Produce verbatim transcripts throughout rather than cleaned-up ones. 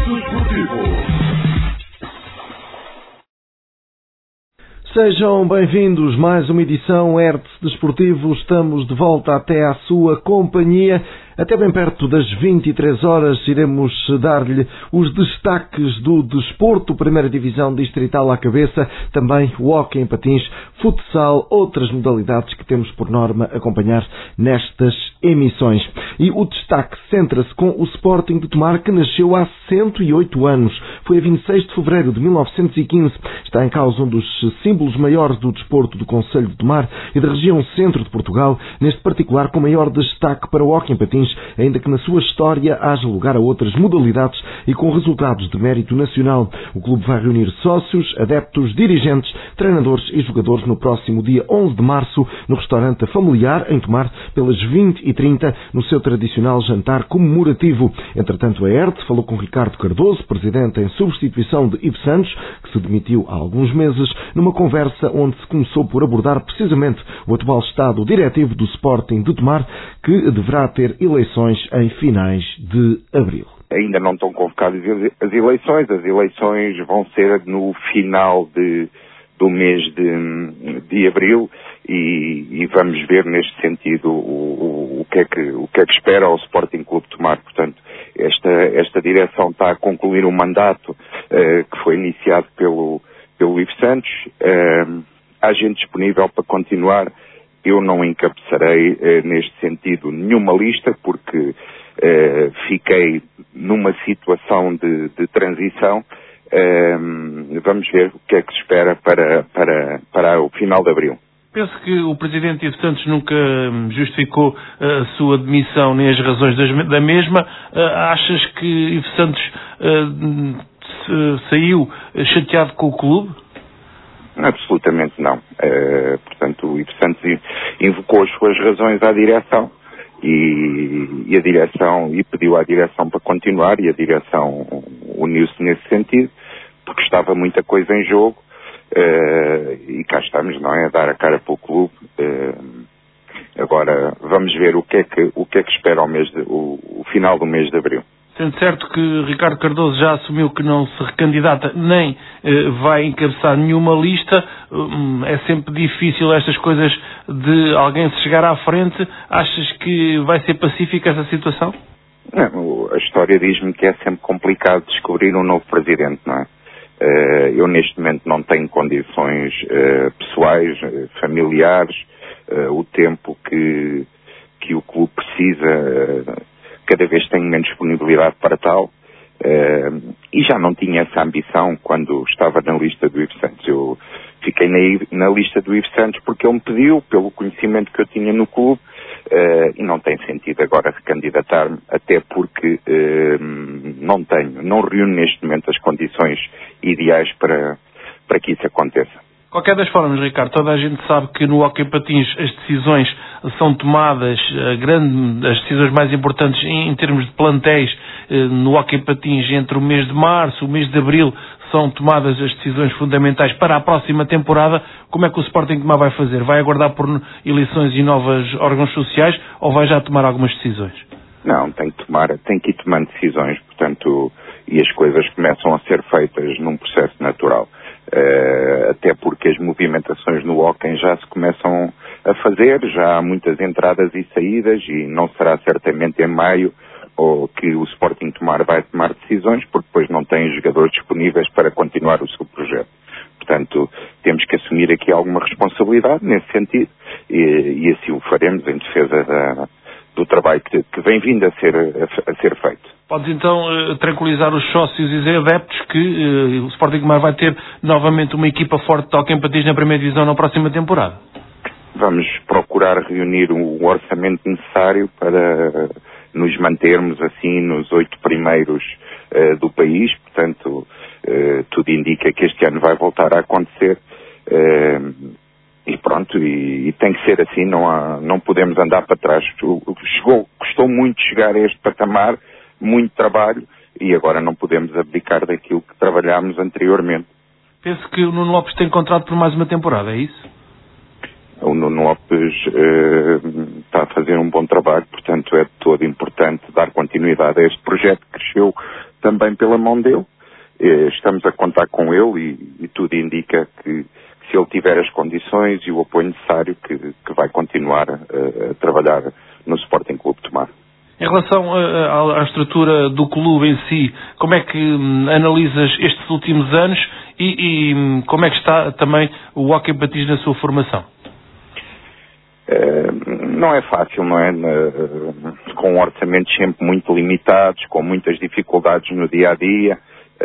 Desportivo. Sejam bem-vindos, mais uma edição Hertz Desportivo. Estamos de volta até à sua companhia. Até bem perto das vinte e três horas iremos dar-lhe os destaques do desporto, primeira divisão distrital à cabeça, também o hóquei em patins, futsal, outras modalidades que temos por norma acompanhar nestas emissões. E o destaque centra-se com o Sporting de Tomar, que nasceu há cento e oito anos. Foi a vinte e seis de fevereiro de mil novecentos e quinze. Está em causa um dos símbolos maiores do desporto do concelho de Tomar e da região centro de Portugal, neste particular com maior destaque para o hóquei em patins, ainda que na sua história haja lugar a outras modalidades e com resultados de mérito nacional. O clube vai reunir sócios, adeptos, dirigentes, treinadores e jogadores no próximo dia onze de março no restaurante Familiar, em Tomar, pelas vinte e trinta, no seu tradicional jantar comemorativo. Entretanto, a Hertz falou com Ricardo Cardoso, presidente em substituição de Ivo Santos, que se demitiu há alguns meses, numa conversa onde se começou por abordar precisamente o atual estado diretivo do Sporting de Tomar, que deverá ter eleições em finais de abril. Ainda não estão convocadas as eleições, as eleições vão ser no final de, do mês de, de abril e, e vamos ver neste sentido o, o, o, que é que, o que é que espera o Sporting Clube de Tomar. Portanto, esta, esta direção está a concluir um mandato uh, que foi iniciado pelo, pelo Ivo Santos. Uh, há gente disponível para continuar. Eu não encabeçarei, eh, neste sentido, nenhuma lista, porque eh, fiquei numa situação de, de transição. Eh, vamos ver o que é que se espera para, para, para o final de abril. Penso que o Presidente Ivo Santos nunca justificou a sua demissão nem as razões da mesma. Achas que Ivo Santos saiu chateado com o clube? Absolutamente não. Uh, portanto, o Ivo Santos invocou as suas razões à direção e, e a direção e pediu à direção para continuar e a direção uniu-se nesse sentido, porque estava muita coisa em jogo uh, e cá estamos, não é? A dar a cara para o clube. Uh, agora vamos ver o que é que, o que, é que espera ao mês de, o, o final do mês de abril. Sendo certo que Ricardo Cardoso já assumiu que não se recandidata nem eh, vai encabeçar nenhuma lista, hum, é sempre difícil estas coisas de alguém se chegar à frente. Achas que vai ser pacífica essa situação? Não, a história diz-me que é sempre complicado descobrir um novo presidente, não é? Uh, eu neste momento não tenho condições uh, pessoais, uh, familiares, uh, o tempo que, que o clube precisa... Uh, cada vez tenho menos disponibilidade para tal, uh, e já não tinha essa ambição quando estava na lista do Ivo Santos. Eu fiquei na, na lista do Ivo Santos porque ele me pediu, pelo conhecimento que eu tinha no clube, uh, e não tem sentido agora recandidatar-me, até porque uh, não tenho, não reúno neste momento as condições ideais para, para que isso aconteça. Qualquer das formas, Ricardo, toda a gente sabe que no hóquei patins as decisões são tomadas, a grande, as decisões mais importantes em, em termos de plantéis no hóquei patins entre o mês de março e o mês de abril são tomadas as decisões fundamentais para a próxima temporada. Como é que o Sporting de Tomar vai fazer? Vai aguardar por eleições e novos órgãos sociais ou vai já tomar algumas decisões? Não, tem que tomar, tem que ir tomando decisões, portanto, e as coisas começam a ser feitas num processo natural. Uh, até porque as movimentações no hóquei já se começam a fazer, já há muitas entradas e saídas e não será certamente em maio ou que o Sporting Tomar vai tomar decisões, porque depois não tem jogadores disponíveis para continuar o seu projeto. Portanto, temos que assumir aqui alguma responsabilidade nesse sentido e, e assim o faremos em defesa da, do trabalho que, que vem vindo a ser, a, a ser feito. Podes então uh, tranquilizar os sócios e os adeptos que uh, o Sporting Tomar vai ter novamente uma equipa forte de hóquei em patins na primeira divisão na próxima temporada? Vamos procurar reunir o orçamento necessário para nos mantermos assim nos oito primeiros uh, do país. Portanto, uh, tudo indica que este ano vai voltar a acontecer. Uh, E pronto, e, e tem que ser assim, não, há, não podemos andar para trás. Chegou, custou muito chegar a este patamar, muito trabalho, e agora não podemos abdicar daquilo que trabalhámos anteriormente. Penso que o Nuno Lopes tem contrato por mais uma temporada, é isso? O Nuno Lopes uh, está a fazer um bom trabalho, portanto é de todo importante dar continuidade a este projeto que cresceu também pela mão dele. Estamos a contar com ele e, e tudo indica que, se ele tiver as condições e o apoio necessário, que, que vai continuar a, a trabalhar no Sporting Clube de Tomar. Em relação à, à estrutura do clube em si, como é que hum, analisas estes últimos anos e, e hum, como é que está também o hóquei patins na sua formação? Uh, não é fácil, não é? Uh, com orçamentos sempre muito limitados, com muitas dificuldades no dia-a-dia.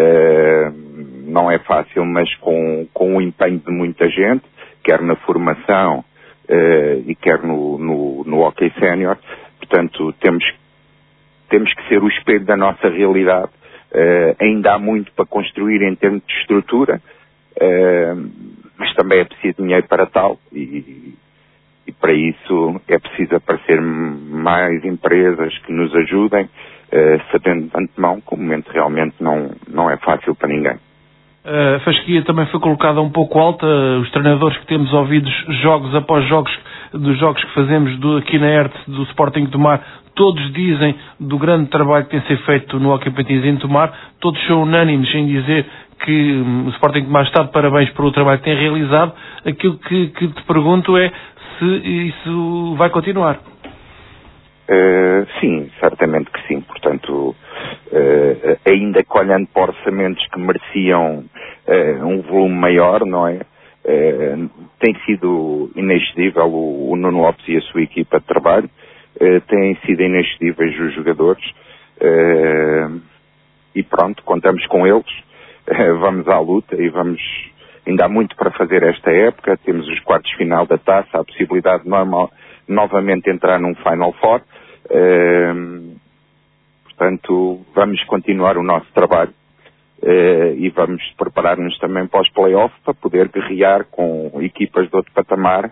Uh, não é fácil, mas com, com o empenho de muita gente, quer na formação uh, e quer no, no, no hóquei sénior. Portanto, temos, temos que ser o espelho da nossa realidade. Uh, ainda há muito para construir em termos de estrutura, uh, mas também é preciso dinheiro para tal e, e para isso é preciso aparecer mais empresas que nos ajudem, uh, sabendo de antemão que o momento realmente não, não é fácil para ninguém. A fasquia também foi colocada um pouco alta. Os treinadores que temos ouvido jogos após jogos, dos jogos que fazemos do, aqui na Hertz, do Sporting de Tomar, todos dizem do grande trabalho que tem sido feito no hóquei patins em Tomar, todos são unânimes em dizer que hum, o Sporting de Tomar está de parabéns pelo trabalho que tem realizado. Aquilo que, que te pergunto é se isso vai continuar. Uh, sim, certamente que sim. Portanto, uh, ainda que olhando para orçamentos que mereciam uh, um volume maior, não é? Uh, tem sido inexcedível o, o Nuno Lopes e a sua equipa de trabalho, uh, têm sido inexcedíveis os jogadores, uh, e pronto, contamos com eles, uh, vamos à luta e vamos, ainda há muito para fazer esta época, temos os quartos de final da taça, a possibilidade de normal, novamente entrar num Final Four, uh, portanto vamos continuar o nosso trabalho. Uh, e vamos preparar-nos também para os play-offs para poder guerrear com equipas de outro patamar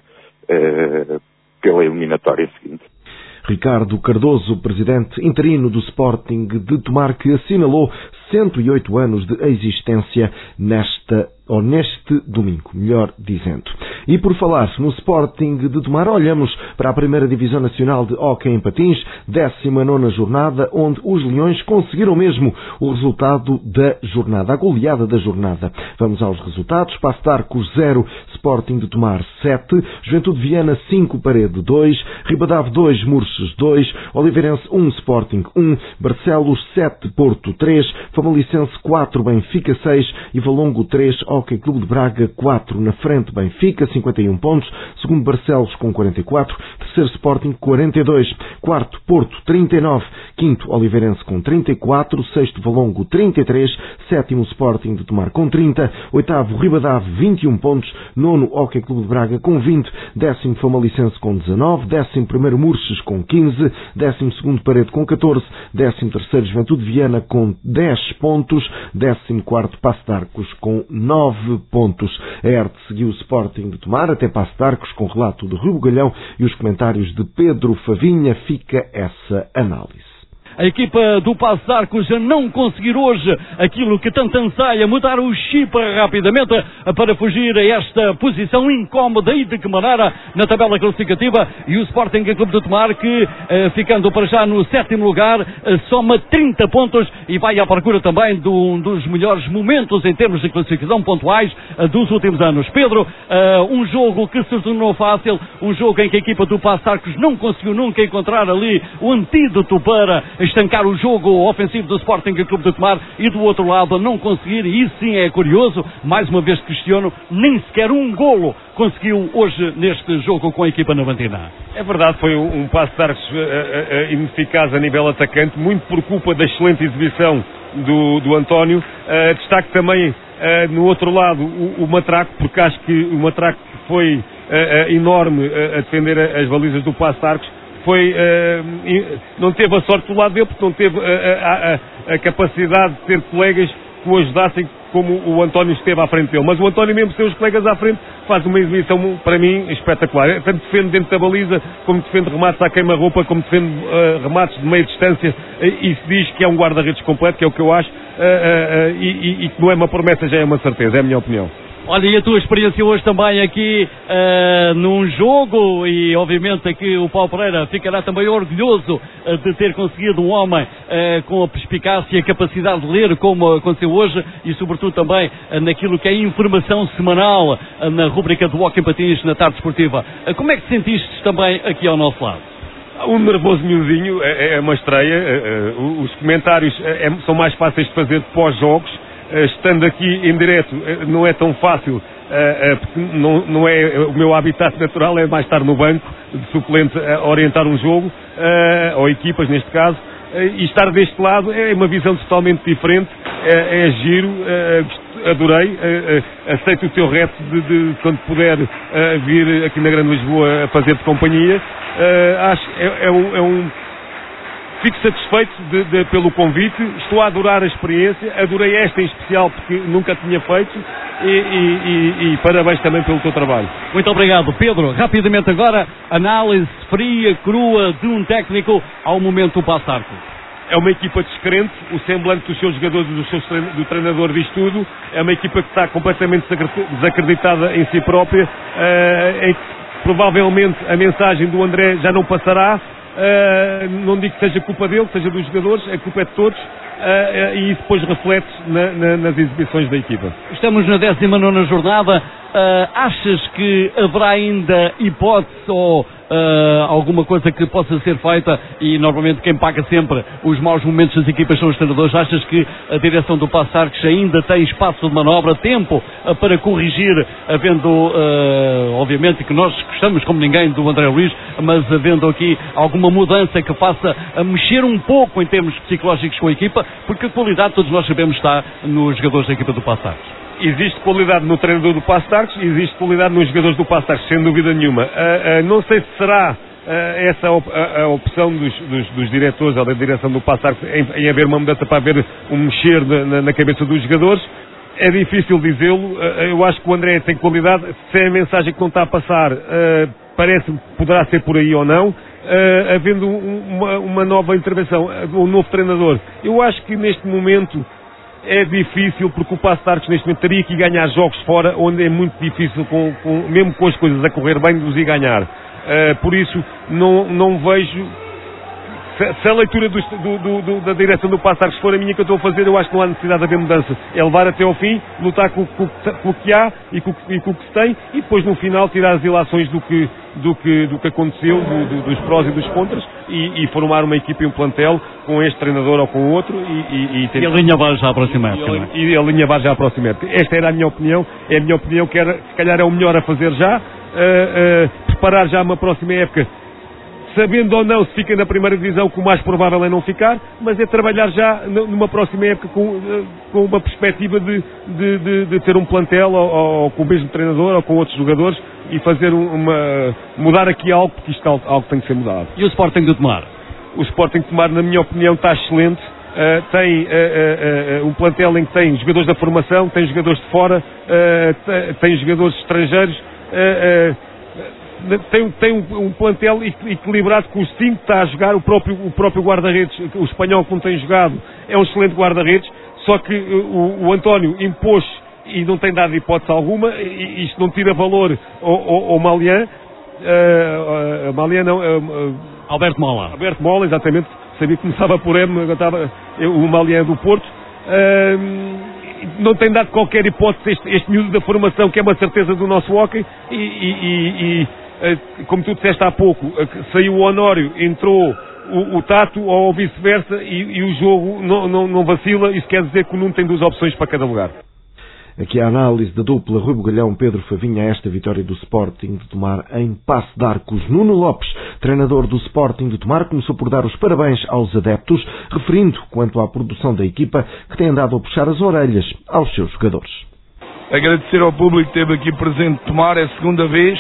uh, pela eliminatória seguinte. Ricardo Cardoso, presidente interino do Sporting de Tomar, que assinalou cento e oito anos de existência nesta, ou neste domingo, melhor dizendo. E por falar no Sporting de Tomar, olhamos para a primeira Divisão Nacional de Hóquei em Patins, décima nona jornada, onde os Leões conseguiram mesmo o resultado da jornada, a goleada da jornada. Vamos aos resultados. Paço de Arcos zero, Sporting de Tomar sete, Juventude Viana cinco, Parede dois, Ribadave dois, Murches dois, Oliveirense um, Sporting um, Barcelos sete, Porto três, Famalicense quatro, Benfica seis e Valongo três, Hóquei Clube de Braga quatro. Na frente, Benfica cinquenta e um pontos, segundo Barcelos com quarenta e quatro, terceiro Sporting quarenta e dois, quarto Porto trinta e nove, quinto Oliveirense com trinta e quatro, sexto Valongo trinta e três, sétimo Sporting de Tomar com trinta, oitavo Ribadave vinte e um pontos, nono Hóquei Clube de Braga com vinte, décimo Famalicense com dezanove, décimo primeiro Murches com quinze, décimo segundo Parede com catorze, décimo terceiro Juventude Viana com dez pontos, décimo quarto Paço de Arcos com nove pontos. A Hertz seguiu o Sporting de Tomar até Paço de Arcos com relato de Rui Bugalhão e os comentários de Pedro Favinha. Fica essa análise. A equipa do Paço de Arcos a não conseguir hoje aquilo que tanto anseia, mudar o chip rapidamente para fugir a esta posição incómoda e de que maneira na tabela classificativa, e o Sporting Clube de Tomar que, ficando para já no sétimo lugar, soma trinta pontos e vai à procura também de um dos melhores momentos em termos de classificação pontuais dos últimos anos. Pedro, um jogo que se tornou fácil, um jogo em que a equipa do Paço de Arcos não conseguiu nunca encontrar ali o antídoto para estancar o jogo ofensivo do Sporting Clube de Tomar, e do outro lado não conseguir, e isso sim é curioso, mais uma vez questiono, nem sequer um golo conseguiu hoje neste jogo com a equipa navantina. É verdade, foi um Paço de Arcos uh, uh, ineficaz a nível atacante, muito por culpa da excelente exibição do, do António. Uh, destaque também uh, no outro lado o, o Matraco, porque acho que o Matraco foi uh, uh, enorme uh, a defender as balizas do Paço de Arcos. Foi, uh, não teve a sorte do lado dele, porque não teve a, a, a capacidade de ter colegas que o ajudassem como o António esteve à frente dele. Mas o António, mesmo sem os colegas à frente, faz uma exibição, para mim, espetacular. Tanto defende dentro da baliza, como defende remates à queima-roupa, como defende uh, remates de meia distância, uh, e se diz que é um guarda-redes completo, que é o que eu acho, uh, uh, uh, e, e que não é uma promessa, já é uma certeza, é a minha opinião. Olha, e a tua experiência hoje também aqui uh, num jogo, e obviamente aqui o Paulo Pereira ficará também orgulhoso uh, de ter conseguido um homem uh, com a perspicácia e a capacidade de ler como aconteceu hoje, e sobretudo também uh, naquilo que é informação semanal uh, na rubrica do Hockey em Patins na Tarde Desportiva. Uh, como é que te sentiste também aqui ao nosso lado? Um nervoso miudinho, é, é uma estreia, é, é, os comentários é, são mais fáceis de fazer pós-jogos, é, estando aqui em direto é, não é tão fácil, é, é, porque não, não é o meu habitat natural, é mais estar no banco de suplente a orientar um jogo, é, ou equipas neste caso, é, e estar deste lado é uma visão totalmente diferente, é, é giro, é, adorei, é, é, aceito o teu reto de, de quando puder é, vir aqui na Grande Lisboa a fazer-te companhia. Uh, acho é, é, um, é um fico satisfeito de, de, pelo convite, estou a adorar a experiência, adorei esta em especial porque nunca tinha feito, e, e, e, e parabéns também pelo teu trabalho. Muito obrigado, Pedro. Rapidamente agora, análise fria, crua de um técnico ao momento do passo-arco. É uma equipa descrente, o semblante dos seus jogadores e dos seus, do treinador diz tudo, é uma equipa que está completamente desacreditada em si própria, uh, em que provavelmente a mensagem do André já não passará, uh, não digo que seja culpa dele, seja dos jogadores, a culpa é de todos, uh, uh, e isso depois reflete na, na, nas exibições da equipa. Estamos na décima nona jornada, uh, achas que haverá ainda hipótese ou Uh, alguma coisa que possa ser feita, e normalmente quem paga sempre os maus momentos das equipas são os treinadores? Achas que a direção do Paços Arcos ainda tem espaço de manobra, tempo uh, para corrigir, havendo uh, obviamente que nós gostamos como ninguém do André Luís, mas havendo aqui alguma mudança que faça a mexer um pouco em termos psicológicos com a equipa, porque a qualidade todos nós sabemos está nos jogadores da equipa do Paços Arcos. Existe qualidade no treinador do Paços Arcos, existe qualidade nos jogadores do Paços Arcos, sem dúvida nenhuma. Uh, uh, não sei se será uh, essa a, op a, a opção dos, dos, dos diretores ou da direção do Paços Arcos em, em haver uma mudança para haver um mexer na, na cabeça dos jogadores. É difícil dizê-lo. Uh, eu acho que o André tem qualidade. Se é a mensagem que não está a passar, uh, parece que poderá ser por aí ou não. Uh, havendo um, uma, uma nova intervenção, um novo treinador. Eu acho que neste momento é difícil, porque o Paços Arcos neste momento teria que ganhar jogos fora, onde é muito difícil, com, com, mesmo com as coisas a correr bem, de os ir ganhar. Uh, por isso, não, não vejo... Se, se a leitura do, do, do, da direção do Paços Arcos for a minha que eu estou a fazer, eu acho que não há necessidade de haver mudança. É levar até ao fim, lutar com, com, com o que há e com, e com o que se tem, e depois no final tirar as ilações do que, do que, do que aconteceu, do, do, dos prós e dos contras, e, e formar uma equipa e um plantel com este treinador ou com outro, e, e, e, ter... e alinhavar já à próxima época. E, e alinhavar já à próxima época. Esta era a minha opinião, é a minha opinião que era, se calhar é o melhor a fazer já, uh, uh, preparar já uma próxima época, sabendo ou não se fica na primeira divisão, que o mais provável é não ficar, mas é trabalhar já numa próxima época com, com uma perspectiva de, de, de, de ter um plantel ou, ou com o mesmo treinador ou com outros jogadores, e fazer uma, mudar aqui algo, porque isto é algo que tem que ser mudado. E o Sporting de Tomar? O Sporting de Tomar, na minha opinião, está excelente. Uh, tem uh, uh, uh, um plantel em que tem jogadores da formação, tem jogadores de fora, uh, tem jogadores estrangeiros, uh, uh, Tem, tem um, um plantel equilibrado, com os cinco que está a jogar. O próprio, o próprio guarda-redes, o espanhol que não tem jogado, é um excelente guarda-redes, só que o, o António impôs e não tem dado hipótese alguma, e isto não tira valor ao, ao, ao Malian, uh, uh, Malian não, uh, uh, Alberto Mola. Alberto Mola, exatamente, sabia que começava por M, agora estava, eu, o Malian do Porto. Uh, não tem dado qualquer hipótese este, este miúdo da formação, que é uma certeza do nosso hóquei, e, e, e como tu disseste há pouco, saiu o Honório, entrou o, o Tato, ou vice-versa, e, e o jogo não, não, não vacila. Isso quer dizer que o Nuno tem duas opções para cada lugar. Aqui a análise da dupla Rui Bugalhão, Pedro Favinha, a esta vitória do Sporting de Tomar em Paços de Arcos. Nuno Lopes, treinador do Sporting de Tomar, começou por dar os parabéns aos adeptos, referindo quanto à produção da equipa, que tem andado a puxar as orelhas aos seus jogadores. Agradecer ao público que esteve aqui presente de Tomar, é a segunda vez,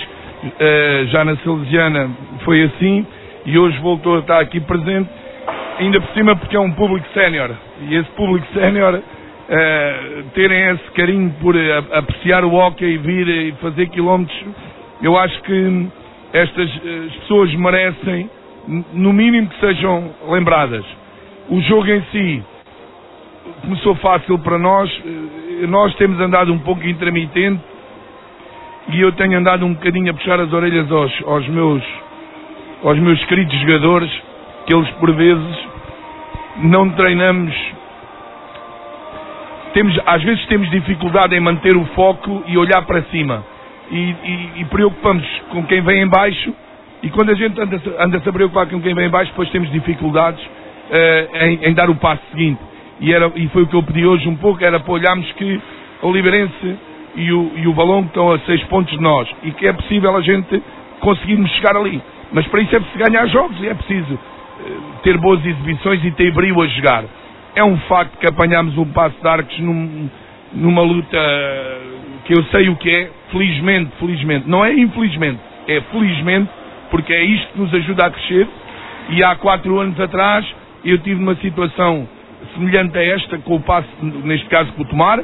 já na Salesiana foi assim, e hoje voltou a estar aqui presente, ainda por cima porque é um público sénior, e esse público sénior... Uh, terem esse carinho por uh, apreciar o hóquei e vir e fazer quilómetros, eu acho que estas uh, pessoas merecem, no mínimo, que sejam lembradas. O jogo em si começou fácil para nós, uh, nós temos andado um pouco intermitente, e eu tenho andado um bocadinho a puxar as orelhas aos, aos meus aos meus queridos jogadores, que eles por vezes não treinamos, temos, às vezes temos dificuldade em manter o foco e olhar para cima, e, e, e preocupamos com quem vem em baixo, e quando a gente anda-se anda a preocupar com quem vem em baixo, depois temos dificuldades uh, em, em dar o passo seguinte, e, era, e foi o que eu pedi hoje um pouco, era para olharmos que o Oliveirense e o, e o Valongo estão a seis pontos de nós, e que é possível a gente conseguirmos chegar ali. Mas para isso é preciso ganhar jogos, e é preciso uh, ter boas exibições e ter brilho a jogar. É um facto que apanhámos um Paço de Arcos num, numa luta que eu sei o que é, felizmente, felizmente, não é infelizmente, é felizmente, porque é isto que nos ajuda a crescer, e há quatro anos atrás eu tive uma situação semelhante a esta, com o Paço, neste caso com o Tomar, uh,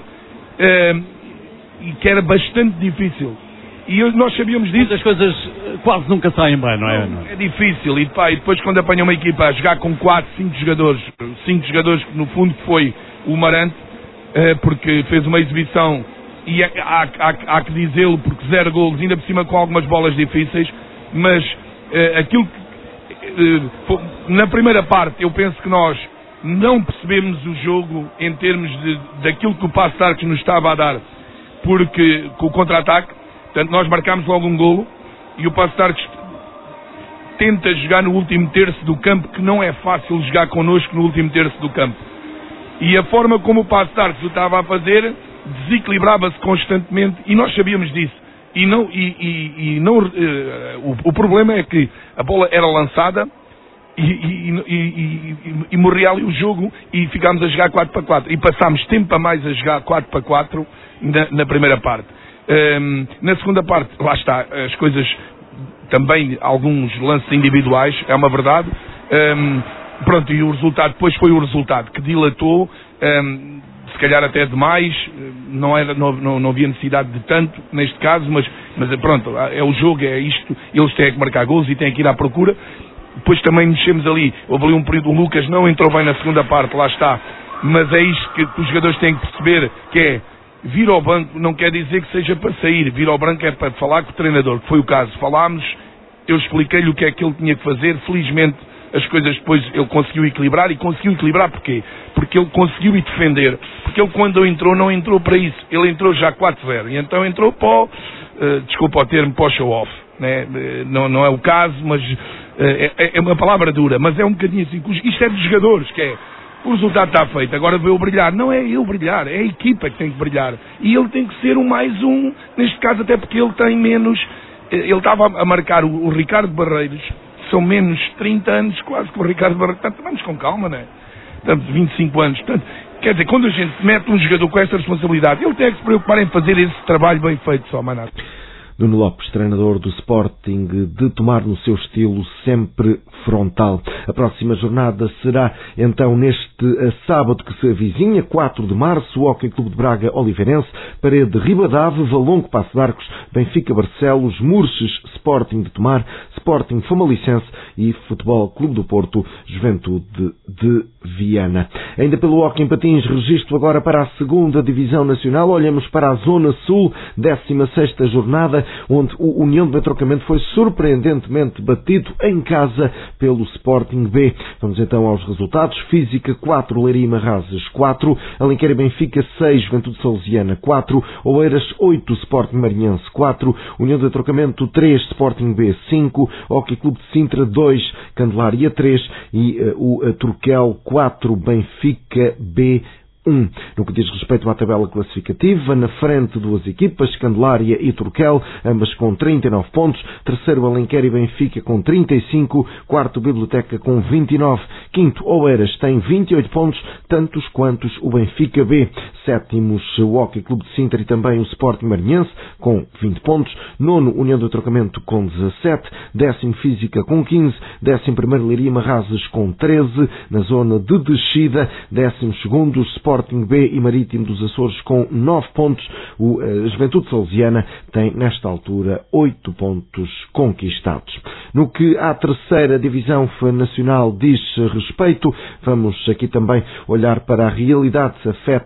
e que era bastante difícil. E eu, nós sabíamos disso. As coisas quase nunca saem bem, não é? Não, é difícil. E, pá, e depois quando apanha uma equipa a jogar com quatro, cinco jogadores, cinco jogadores que no fundo foi o Marante, eh, porque fez uma exibição, e há, há, há que dizê-lo, porque zero golos, ainda por cima com algumas bolas difíceis, mas eh, aquilo que, eh, na primeira parte eu penso que nós não percebemos o jogo em termos de, daquilo que o Paço de Arcos nos estava a dar, porque com o contra-ataque, portanto, nós marcámos logo um golo e o Paço de Arcos tenta jogar no último terço do campo, que não é fácil jogar connosco no último terço do campo. E a forma como o Paço de Arcos o estava a fazer, desequilibrava-se constantemente, e nós sabíamos disso. E, não, e, e, e não, uh, o, o problema é que a bola era lançada e, e, e, e, e morria ali o jogo, e ficámos a jogar quatro para quatro. E passámos tempo a mais a jogar quatro para quatro na, na primeira parte. Um, na segunda parte, lá está, as coisas também, alguns lances individuais, é uma verdade, um, pronto, e o resultado depois foi o resultado que dilatou, um, se calhar até demais, não, era, não, não, não havia necessidade de tanto neste caso, mas, mas pronto, é o jogo, é isto, eles têm que marcar gols e têm que ir à procura. Depois também mexemos ali, houve ali um período, o Lucas não entrou bem na segunda parte, lá está, mas é isto que os jogadores têm que perceber, que é vir ao banco não quer dizer que seja para sair, vir ao banco é para falar com o treinador, que foi o caso. Falámos, eu expliquei-lhe o que é que ele tinha que fazer, felizmente as coisas depois ele conseguiu equilibrar, e conseguiu equilibrar porquê? Porque ele conseguiu ir defender, porque ele quando entrou não entrou para isso, ele entrou já quatro a zero, e então entrou para o, uh, desculpa o termo, para o show-off, né? uh, não, não é o caso, mas uh, é, é uma palavra dura, mas é um bocadinho assim, isto é dos jogadores, que é, o resultado está feito, agora veio brilhar. Não é eu brilhar, é a equipa que tem que brilhar. E ele tem que ser um mais um, neste caso até porque ele tem menos, ele estava a marcar o, o Ricardo Barreiros, são menos trinta anos quase que o Ricardo Barreiros. Portanto, vamos com calma, não é? Portanto, vinte e cinco anos. Portanto, quer dizer, quando a gente mete um jogador com essa responsabilidade, ele tem que se preocupar em fazer esse trabalho bem feito só, Manato. Nuno Lopes, treinador do Sporting de Tomar, no seu estilo sempre frontal. A próxima jornada será então neste sábado que se avizinha, quatro de março, o Hóquei Clube de Braga Oliveirense, Parede Ribadave, Valongo Paço de Arcos, Benfica Barcelos, Murches Sporting de Tomar, Sporting Famalichense e Futebol Clube do Porto, Juventude de Viana. Ainda pelo Hóquei em Patins, registro agora para a segunda Divisão Nacional. Olhamos para a Zona Sul, décima sexta jornada, onde o União de Betrocamento foi surpreendentemente batido em casa pelo Sporting B. Vamos então aos resultados. Física quatro, Leiria e Marrazes quatro, Alenquer e Benfica seis, Juventude Salesiana quatro, Oeiras oito, Sporting Marinhense quatro, União de Betrocamento três, Sporting B cinco, Hóquei Clube de Sintra dois, Candelária três e uh, o uh, Turquel quatro, Benfica B um. No que diz respeito à tabela classificativa, na frente duas equipas, Candelária e Turquel, ambas com trinta e nove pontos, terceiro Alenquer e Benfica com trinta e cinco, quarto Biblioteca com vinte e nove, quinto Oeiras tem vinte e oito pontos, tantos quantos o Benfica B, sétimos o Hóquei Clube de Sintra e também o Sporting Marinhense com vinte pontos, nono União do Trocamento com dezassete, décimo Física com quinze, décimo primeiro Leiria e Marrazes com treze, na zona de descida, décimo segundo Sporting Sporting B e Marítimo dos Açores com nove pontos. O uh, Juventude Salesiana tem, nesta altura, oito pontos conquistados. No que à terceira Divisão Nacional diz respeito, vamos aqui também olhar para a realidade que afeta a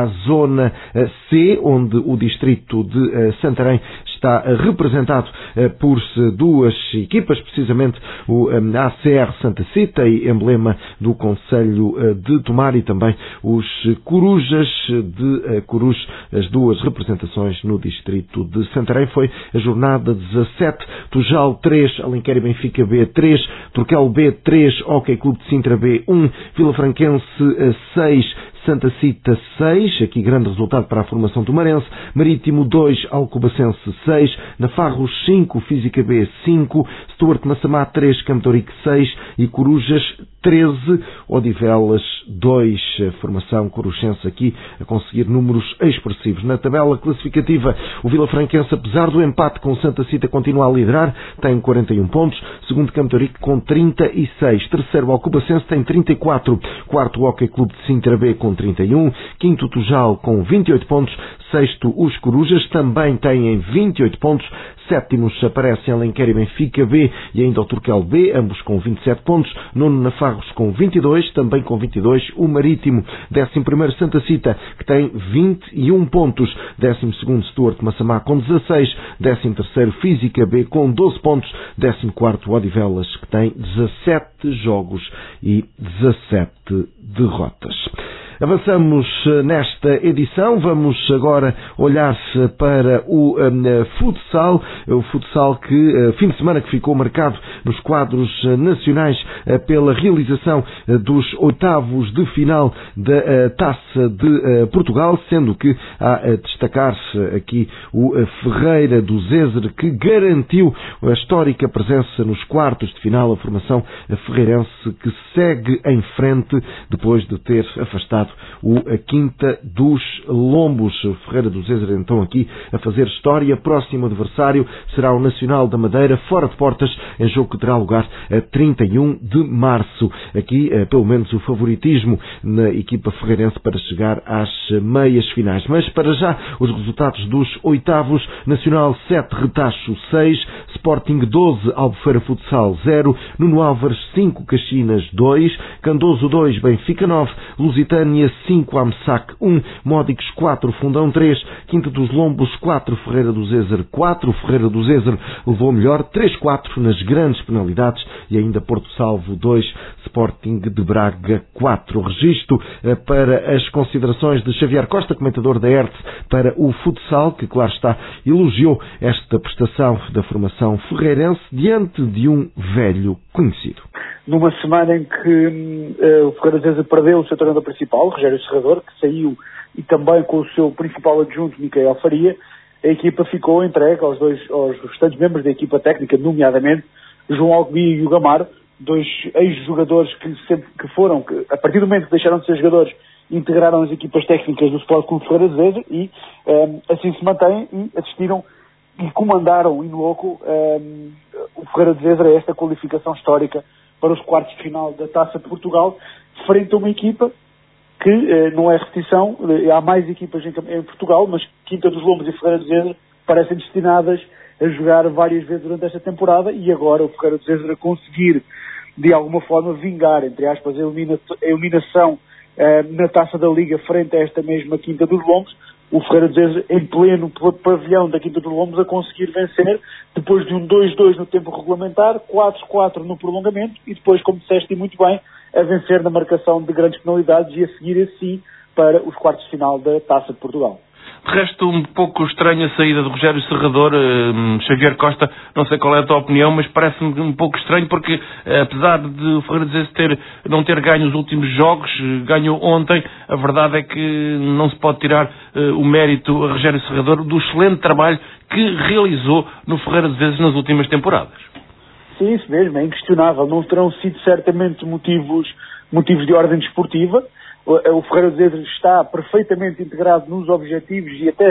zona C, onde o distrito de Santarém está representado por duas equipas, precisamente o A C R Santa Cita e emblema do Concelho de Tomar, e também os Corujas de Coruz, as duas representações no distrito de Santarém. Foi a jornada dezassete, Tujal três, Alenquer e Benfica B três, Turquel B três, Hóquei Clube de Sintra B um, Vilafranquense seis, Santa Cita seis, aqui grande resultado para a formação tomarense, Marítimo dois, Alcobacense seis, Nafarros cinco, Física B cinco, Stuart Massamá três, Campo Torique seis e Corujas treze, Odivelas dois, formação coruchense aqui a conseguir números expressivos. Na tabela classificativa, o Vilafranquense, apesar do empate com Santa Cita, continua a liderar, tem quarenta e um pontos, segundo Campo Torique com trinta e seis, terceiro Alcobacense tem trinta e quatro, quarto Hóquei Clube de Sintra B com trinta e um, quinto Tujal com vinte e oito pontos, sexto os Corujas também têm vinte e oito pontos, sétimos aparecem Alenquer e Benfica B e ainda o Turquel B, ambos com vinte e sete pontos, nono Nafarros com vinte e dois, também com vinte e dois, o Marítimo, décimo primeiro Santa Cita, que tem vinte e um pontos, décimo segundo Stuart Massamá com dezasseis, décimo terceiro Física B com doze pontos, décimo quarto Odivelas, que tem dezassete jogos e dezassete derrotas. Avançamos nesta edição, vamos agora olhar para o um, futsal, o futsal que, uh, fim de semana que ficou marcado nos quadros nacionais uh, pela realização uh, dos oitavos de final da uh, Taça de uh, Portugal, sendo que há a destacar-se aqui o uh, Ferreira do Zézer, que garantiu a histórica presença nos quartos de final, a formação ferreirense que segue em frente depois de ter afastado o a Quinta dos Lombos. Ferreira do Zézer então aqui a fazer história. Próximo adversário será o Nacional da Madeira, fora de portas, em jogo que terá lugar a trinta e um de março. Aqui, pelo menos, o favoritismo na equipa ferreirense para chegar às meias finais. Mas, para já, os resultados dos oitavos: Nacional sete, Retacho seis, Sporting doze, Albufeira Futsal zero, Nuno Álvares cinco, Caxinas dois, Candoso dois, Benfica nove, Lusitânia cinco, Amsac um, Módicos quatro, Fundão três, Quinta dos Lombos quatro, Ferreira do Zézer quatro. Ferreira do Zézer levou melhor, três quatro nas grandes penalidades, e ainda Porto Salvo dois, Sporting de Braga quatro. Registro para as considerações de Xavier Costa, comentador da R T S para o futsal, que, claro está, elogiou esta prestação da formação ferreirense diante de um velho conhecido. Numa semana em que uh, o Ferreira do Zézer perdeu o seu treinador principal, Rogério Serrador, que saiu, e também com o seu principal adjunto, Micael Faria, a equipa ficou entregue aos dois aos restantes membros da equipa técnica, nomeadamente João Alcobi e Hugo Amaro, dois ex-jogadores que sempre que foram, que, a partir do momento que deixaram de ser jogadores, integraram as equipas técnicas do Sport Clube Ferreira do Zézer e um, assim se mantêm e assistiram e comandaram in loco um, o Ferreira do Zézer a esta qualificação histórica para os quartos de final da Taça de Portugal, frente a uma equipa que eh, não é repetição, eh, há mais equipas em, em Portugal, mas Quinta dos Lombos e Ferreira do Zézer parecem destinadas a jogar várias vezes durante esta temporada, e agora o Ferreira do Zézer a conseguir, de alguma forma, vingar, entre aspas, a, elimina a eliminação eh, na Taça da Liga frente a esta mesma Quinta dos Lombos. O Ferreira do Zézer, em pleno pavilhão da Quinta dos Lombos, a conseguir vencer, depois de um dois dois no tempo regulamentar, quatro quatro no prolongamento, e depois, como disseste muito bem, a vencer na marcação de grandes penalidades e a seguir assim para os quartos de final da Taça de Portugal. De resto, um pouco estranha a saída de Rogério Serrador, eh, Xavier Costa, não sei qual é a tua opinião, mas parece-me um pouco estranho porque, eh, apesar de o Ferreira do Zézer ter, não ter ganho os últimos jogos, eh, ganhou ontem, a verdade é que não se pode tirar eh, o mérito a Rogério Serrador do excelente trabalho que realizou no Ferreira do Zézer nas últimas temporadas. Sim, isso mesmo, é inquestionável. Não terão sido certamente motivos, motivos de ordem desportiva. O Ferreira do Zézer está perfeitamente integrado nos objetivos e até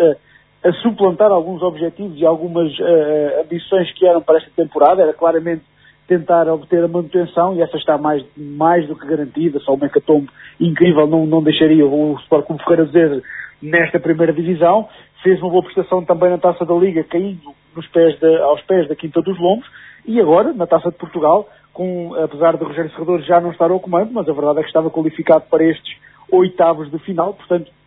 a, a, a suplantar alguns objetivos e algumas uh, ambições que eram para esta temporada. Era claramente tentar obter a manutenção, e essa está mais, mais do que garantida. Só uma hecatombe incrível não, não deixaria o Sport Clube Ferreira do Zézer nesta primeira divisão. Fez uma boa prestação também na Taça da Liga, caindo nos pés de, aos pés da Quinta dos Lombos, e agora na Taça de Portugal, com, apesar de Rogério Serrador já não estar ao comando, mas a verdade é que estava qualificado para estes oitavos de final. Portanto,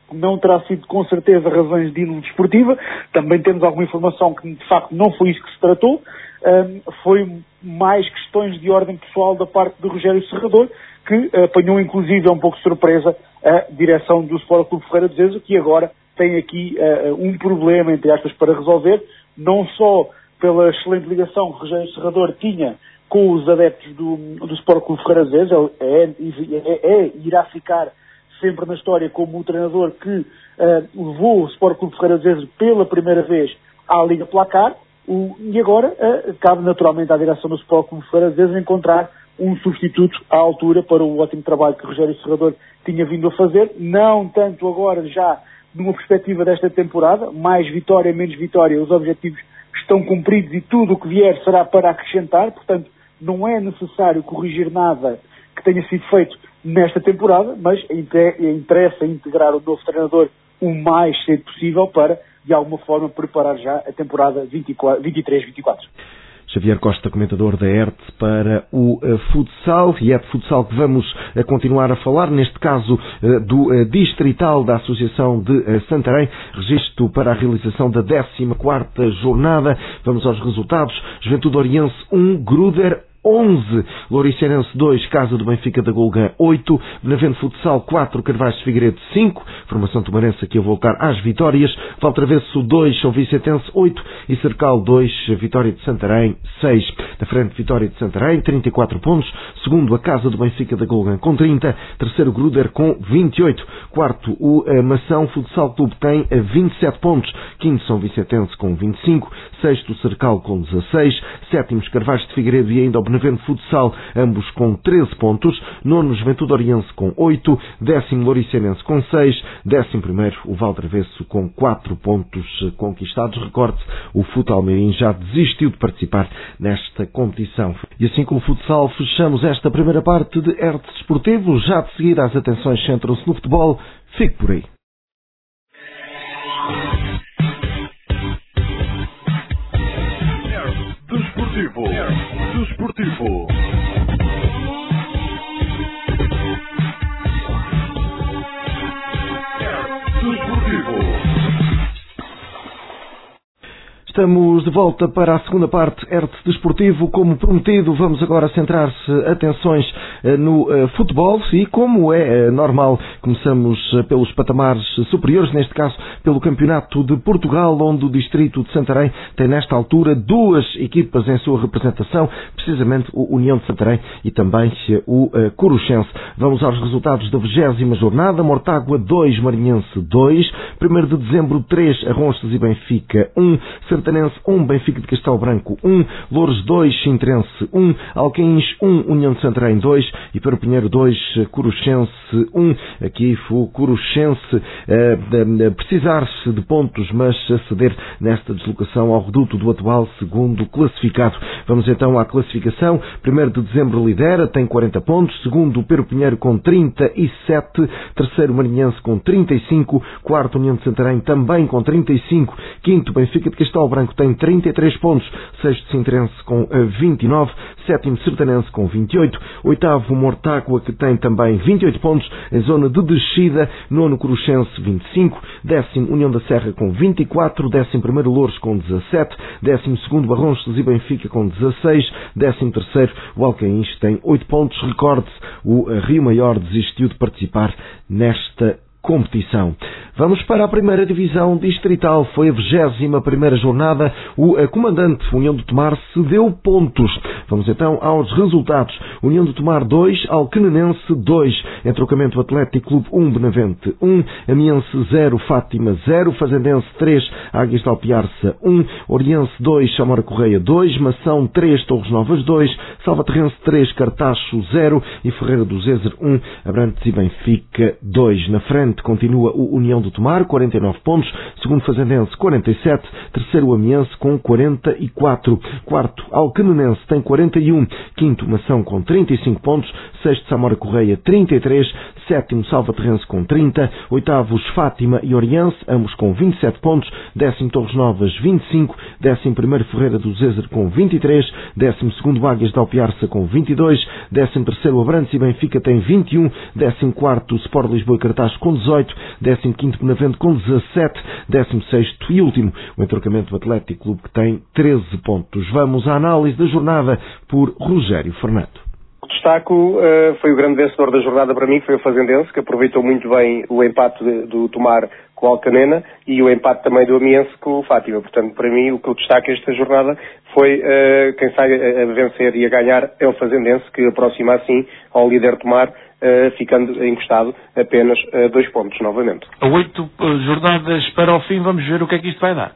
não terá sido com certeza razões de índole desportiva. Também temos alguma informação que de facto não foi isso que se tratou. Um, foi mais questões de ordem pessoal da parte do Rogério Serrador, que apanhou inclusive um pouco de surpresa a direção do Sport Clube Ferreira de Azezo, que agora tem aqui uh, um problema, entre aspas, para resolver, não só pela excelente ligação que o Rogério Serrador tinha com os adeptos do, do Sport Clube Ferreira de Azezo, é, é, é, irá ficar sempre na história como o treinador que uh, levou o Sport Clube Ferreira de Azezo pela primeira vez à Liga Placar, o, e agora uh, cabe naturalmente à direção do Sport Clube Ferreira de Azezo encontrar um substituto à altura para o ótimo trabalho que o Rogério Serrador tinha vindo a fazer, não tanto agora já numa perspectiva desta temporada, mais vitória, menos vitória, os objetivos estão cumpridos e tudo o que vier será para acrescentar, portanto não é necessário corrigir nada que tenha sido feito nesta temporada, mas interessa integrar o novo treinador o mais cedo possível para, de alguma forma, preparar já a temporada vinte e três vinte e quatro. Xavier Costa, comentador da E R T para o uh, futsal, e é de futsal que vamos uh, continuar a falar, neste caso uh, do uh, Distrital da Associação de uh, Santarém, registro para a realização da décima quarta jornada. Vamos aos resultados. Juventude Oriense um, Gruder onze, Louriçanense dois, Casa do Benfica da Golgã oito, Benavente Futsal quatro, Carvalhos de Figueiredo cinco, Formação Tomarense aqui a voltar às vitórias, Valtravesso dois, São Vicentense oito e Cercal dois, Vitória de Santarém seis. Na frente, Vitória de Santarém, trinta e quatro pontos, segundo a Casa do Benfica da Golgã com trinta, terceiro Gruder com vinte e oito, quarto o Mação Futsal Clube tem vinte e sete pontos, quinto São Vicentense com vinte e cinco, sexto Cercal com dezasseis, sétimos Carvalhos de Figueiredo e ainda o Benavente Futsal, ambos com treze pontos, nono Juventude Oriense com oito, décimo Louriçanense com seis, décimo primeiro o Valtravesso com quatro pontos conquistados. Recorde-se, o Futsal Meirim já desistiu de participar nesta competição. E assim com o futsal fechamos esta primeira parte de E R T Desportivo. Já de seguida as atenções centram-se no futebol. Fique por aí. Desportivo. Desportivo. Desportivo. Estamos de volta para a segunda parte E R T Desportivo. Como prometido, vamos agora centrar-se atenções no futebol e, como é normal, começamos pelos patamares superiores, neste caso pelo Campeonato de Portugal, onde o Distrito de Santarém tem nesta altura duas equipas em sua representação, precisamente o União de Santarém e também o Coruchense. Vamos aos resultados da vigésima jornada. Mortágua dois, Marinhense dois, primeiro de dezembro três, Arronches e Benfica um, Sertanense um, Benfica de Castelo Branco um, Loures dois, Sintrense um, Alcaíns um, União de Santarém dois e para o Pinheiro dois, Coruchense um. Aqui o Coruchense eh, precisar-se de pontos, mas aceder nesta deslocação ao reduto do atual segundo classificado. Vamos então à classificação. primeiro de dezembro lidera, tem quarenta pontos, segundo Pero Pinheiro com trinta e sete, terceiro Marinhense com trinta e cinco, quarto União de Santarém também com trinta e cinco, quinto Benfica de Castelo Branco tem trinta e três pontos, sexto Sintrense com vinte e nove, sétimo Sertanense com vinte e oito, oitavo Mortágua que tem também vinte e oito pontos em zona de descida, nono Coruchense vinte e cinco, décimo União da Serra com vinte e quatro, décimo primeiro Loures com dezassete, décimo segundo Arronches e Benfica com dezasseis, décimo terceiro o Alcaíns tem oito pontos. Recorde-se, o Rio Maior desistiu de participar nesta competição. Vamos para a primeira divisão distrital. Foi a vigésima primeira jornada. O comandante União de Tomar cedeu pontos. Vamos então aos resultados. União de Tomar dois, Alquenenense dois, Entrocamento Atlético Clube um, Benavente um, Amiense zero, Fátima zero, Fazendense três, Águias de Alpiarça um, Oriense dois, Chamora Correia dois, Mação três, Torres Novas dois, Salvaterrense três, Cartacho zero e Ferreira do Zezer um, Abrantes e Benfica dois. Na frente continua o União de Tomar, quarenta e nove pontos, segundo Fazendense quarenta e sete, terceiro Amiense com quarenta e quatro, quarto Alquenenense tem quarenta e um, quinto Mação com trinta e cinco pontos, sexto Samora Correia trinta e três, sétimo Salvaterrense com trinta, oitavos Fátima e Oriense, ambos com vinte e sete pontos, décimo Torres Novas vinte e cinco, décimo primeiro Ferreira do Zezer com vinte e três, décimo segundo Águias de Alpiarça com vinte e dois, décimo terceiro Abrantes e Benfica tem vinte e um, décimo quarto Sport Lisboa e Cartaz com dezoito, décimo quinto Benavente com dezassete, décimo sexto e último o Entroncamento Atlético Clube, que tem treze pontos. Vamos à análise da jornada por Rogério Fernando. O destaque uh, foi o grande vencedor da jornada para mim, foi o Fazendense, que aproveitou muito bem o empate de, do Tomar com o Alcanena e o empate também do Amiense com o Fátima. Portanto, para mim, o que eu destaco esta jornada foi uh, quem sai a, a vencer e a ganhar é o Fazendense, que aproxima assim ao líder Tomar, uh, ficando encostado apenas uh, dois pontos novamente. A oito uh, jornadas para o fim, vamos ver o que é que isto vai dar.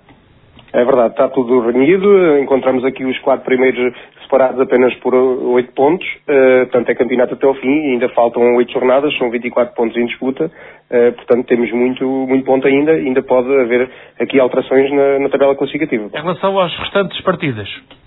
É verdade, está tudo renhido, encontramos aqui os quatro primeiros separados apenas por oito pontos, uh, portanto é campeonato até ao fim, ainda faltam oito jornadas, são vinte e quatro pontos em disputa, uh, portanto temos muito, muito ponto ainda, ainda pode haver aqui alterações na, na tabela classificativa. Em relação às restantes partidas?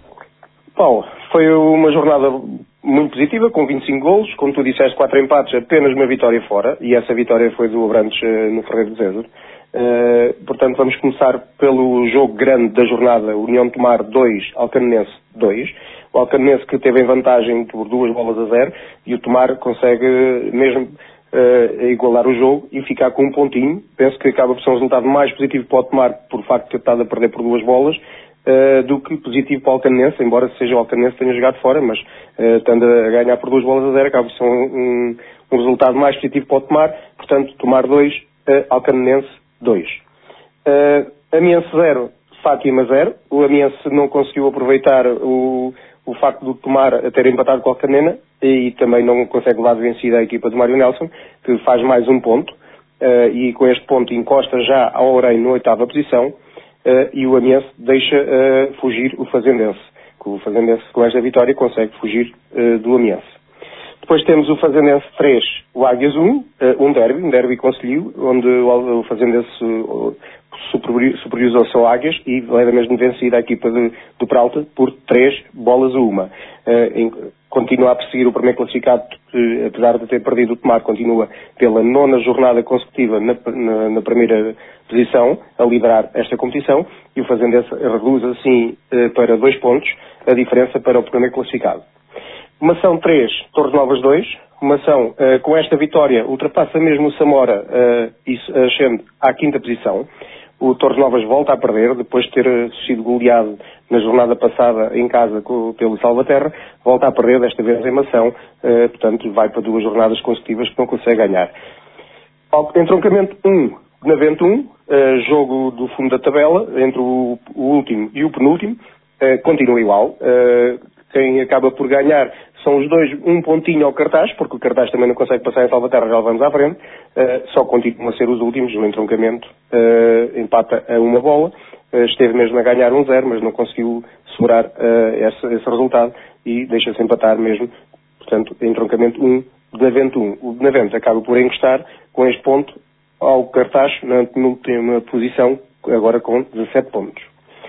Paulo, foi uma jornada muito positiva, com vinte e cinco golos, como tu disseste, quatro empates, apenas uma vitória fora, e essa vitória foi do Abrantes uh, no Ferreiro de Zézer. Uh, portanto, vamos começar pelo jogo grande da jornada, União de Tomar dois, Alcanenense dois. O Alcanenense que teve em vantagem por duas bolas a zero e o Tomar consegue mesmo uh, igualar o jogo e ficar com um pontinho. Penso que acaba por ser um resultado mais positivo para o Tomar por facto de ter estado a perder por duas bolas uh, do que positivo para o Alcanenense, embora seja o Alcanenense que tenha jogado fora, mas uh, estando a ganhar por duas bolas a zero acaba por ser um, um, um resultado mais positivo para o Tomar. Portanto, Tomar dois, uh, Alcanenense dois. Uh, Amiense zero, Fátima zero. O Amiense não conseguiu aproveitar o, o facto de Tomar a ter empatado com a Alcanena e também não consegue levar de vencida a equipa de Mário Nelson, que faz mais um ponto uh, e com este ponto encosta já ao Ourém na oitava posição uh, e o Amiense deixa uh, fugir o Fazendense. O Fazendense com esta vitória consegue fugir uh, do Amiense. Depois temos o Fazendense três, o Águias um, um derby, um derby concelhio, onde o Fazendense superiorizou-se ao Águias e leva mesmo vencida a equipa de, do Peralta por três bolas a uma. Uh, continua a perseguir o primeiro classificado, que, apesar de ter perdido o Tomar, continua pela nona jornada consecutiva na, na, na primeira posição, a liderar esta competição, e o Fazendense reduz assim uh, para dois pontos a diferença para o primeiro classificado. Mação três, Torres Novas dois. Mação, uh, com esta vitória, ultrapassa mesmo o Samora uh, e ascende à quinta posição. O Torres Novas volta a perder, depois de ter sido goleado na jornada passada em casa com, pelo Salvaterra, volta a perder, desta vez em Mação, uh, portanto vai para duas jornadas consecutivas que não consegue ganhar. Entroncamento um, Benavente um, uh, jogo do fundo da tabela, entre o, o último e o penúltimo, uh, continua igual. Uh, Quem acaba por ganhar são os dois, um pontinho ao cartaz, porque o cartaz também não consegue passar em Salvaterra, já vamos à frente, uh, só continuam a ser os últimos, o entroncamento uh, empata a uma bola, uh, esteve mesmo a ganhar um zero, mas não conseguiu segurar uh, esse, esse resultado e deixa-se empatar mesmo, portanto, entroncamento um, Benavente um. O Benavente acaba por encostar com este ponto ao cartaz na penúltima posição, agora com dezassete pontos.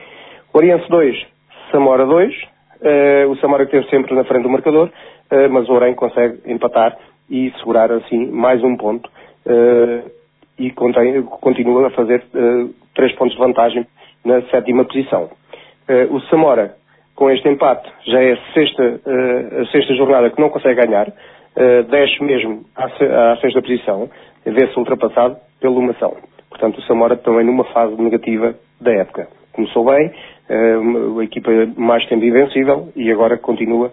Oriense dois, Samora dois. Uh, o Samora que esteve sempre na frente do marcador, uh, mas o Ourém consegue empatar e segurar assim mais um ponto uh, e contém, continua a fazer uh, três pontos de vantagem na sétima posição. Uh, o Samora, com este empate, já é a sexta, uh, a sexta jornada que não consegue ganhar, uh, desce mesmo à, à sexta posição, vê-se ultrapassado pelo Mação. Portanto, o Samora também numa fase negativa da época. Começou bem, uh, a equipa mais tempo invencível e agora continua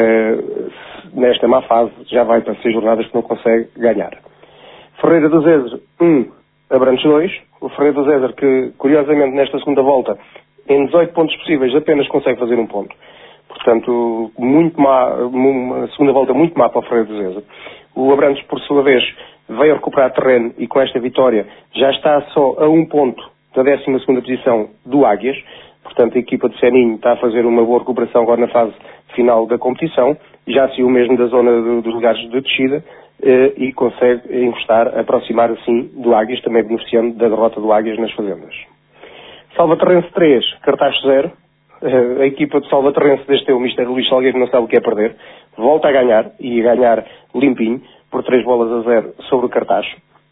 uh, nesta má fase, já vai para seis jornadas que não consegue ganhar. Ferreira do Zézer um, Abrantes dois. O Ferreira do Zézer que, curiosamente, nesta segunda volta, em dezoito pontos possíveis, apenas consegue fazer um ponto. Portanto, muito má, uma segunda volta muito má para o Ferreira do Zézer. O Abrantes, por sua vez, veio recuperar terreno e com esta vitória já está só a um ponto da décima segunda posição do Águias. Portanto, a equipa de Seninho está a fazer uma boa recuperação agora na fase final da competição. Já saiu mesmo da zona do, dos lugares de descida eh, e consegue encostar, aproximar assim do Águias, também beneficiando da derrota do Águias nas fazendas. Salvaterrense três, Cartaz zero. Eh, a equipa de Salvaterrense, desde o mister Luís Salgueiro, não sabe o que é perder. Volta a ganhar, e a ganhar limpinho, por três bolas a zero sobre o Cartaz.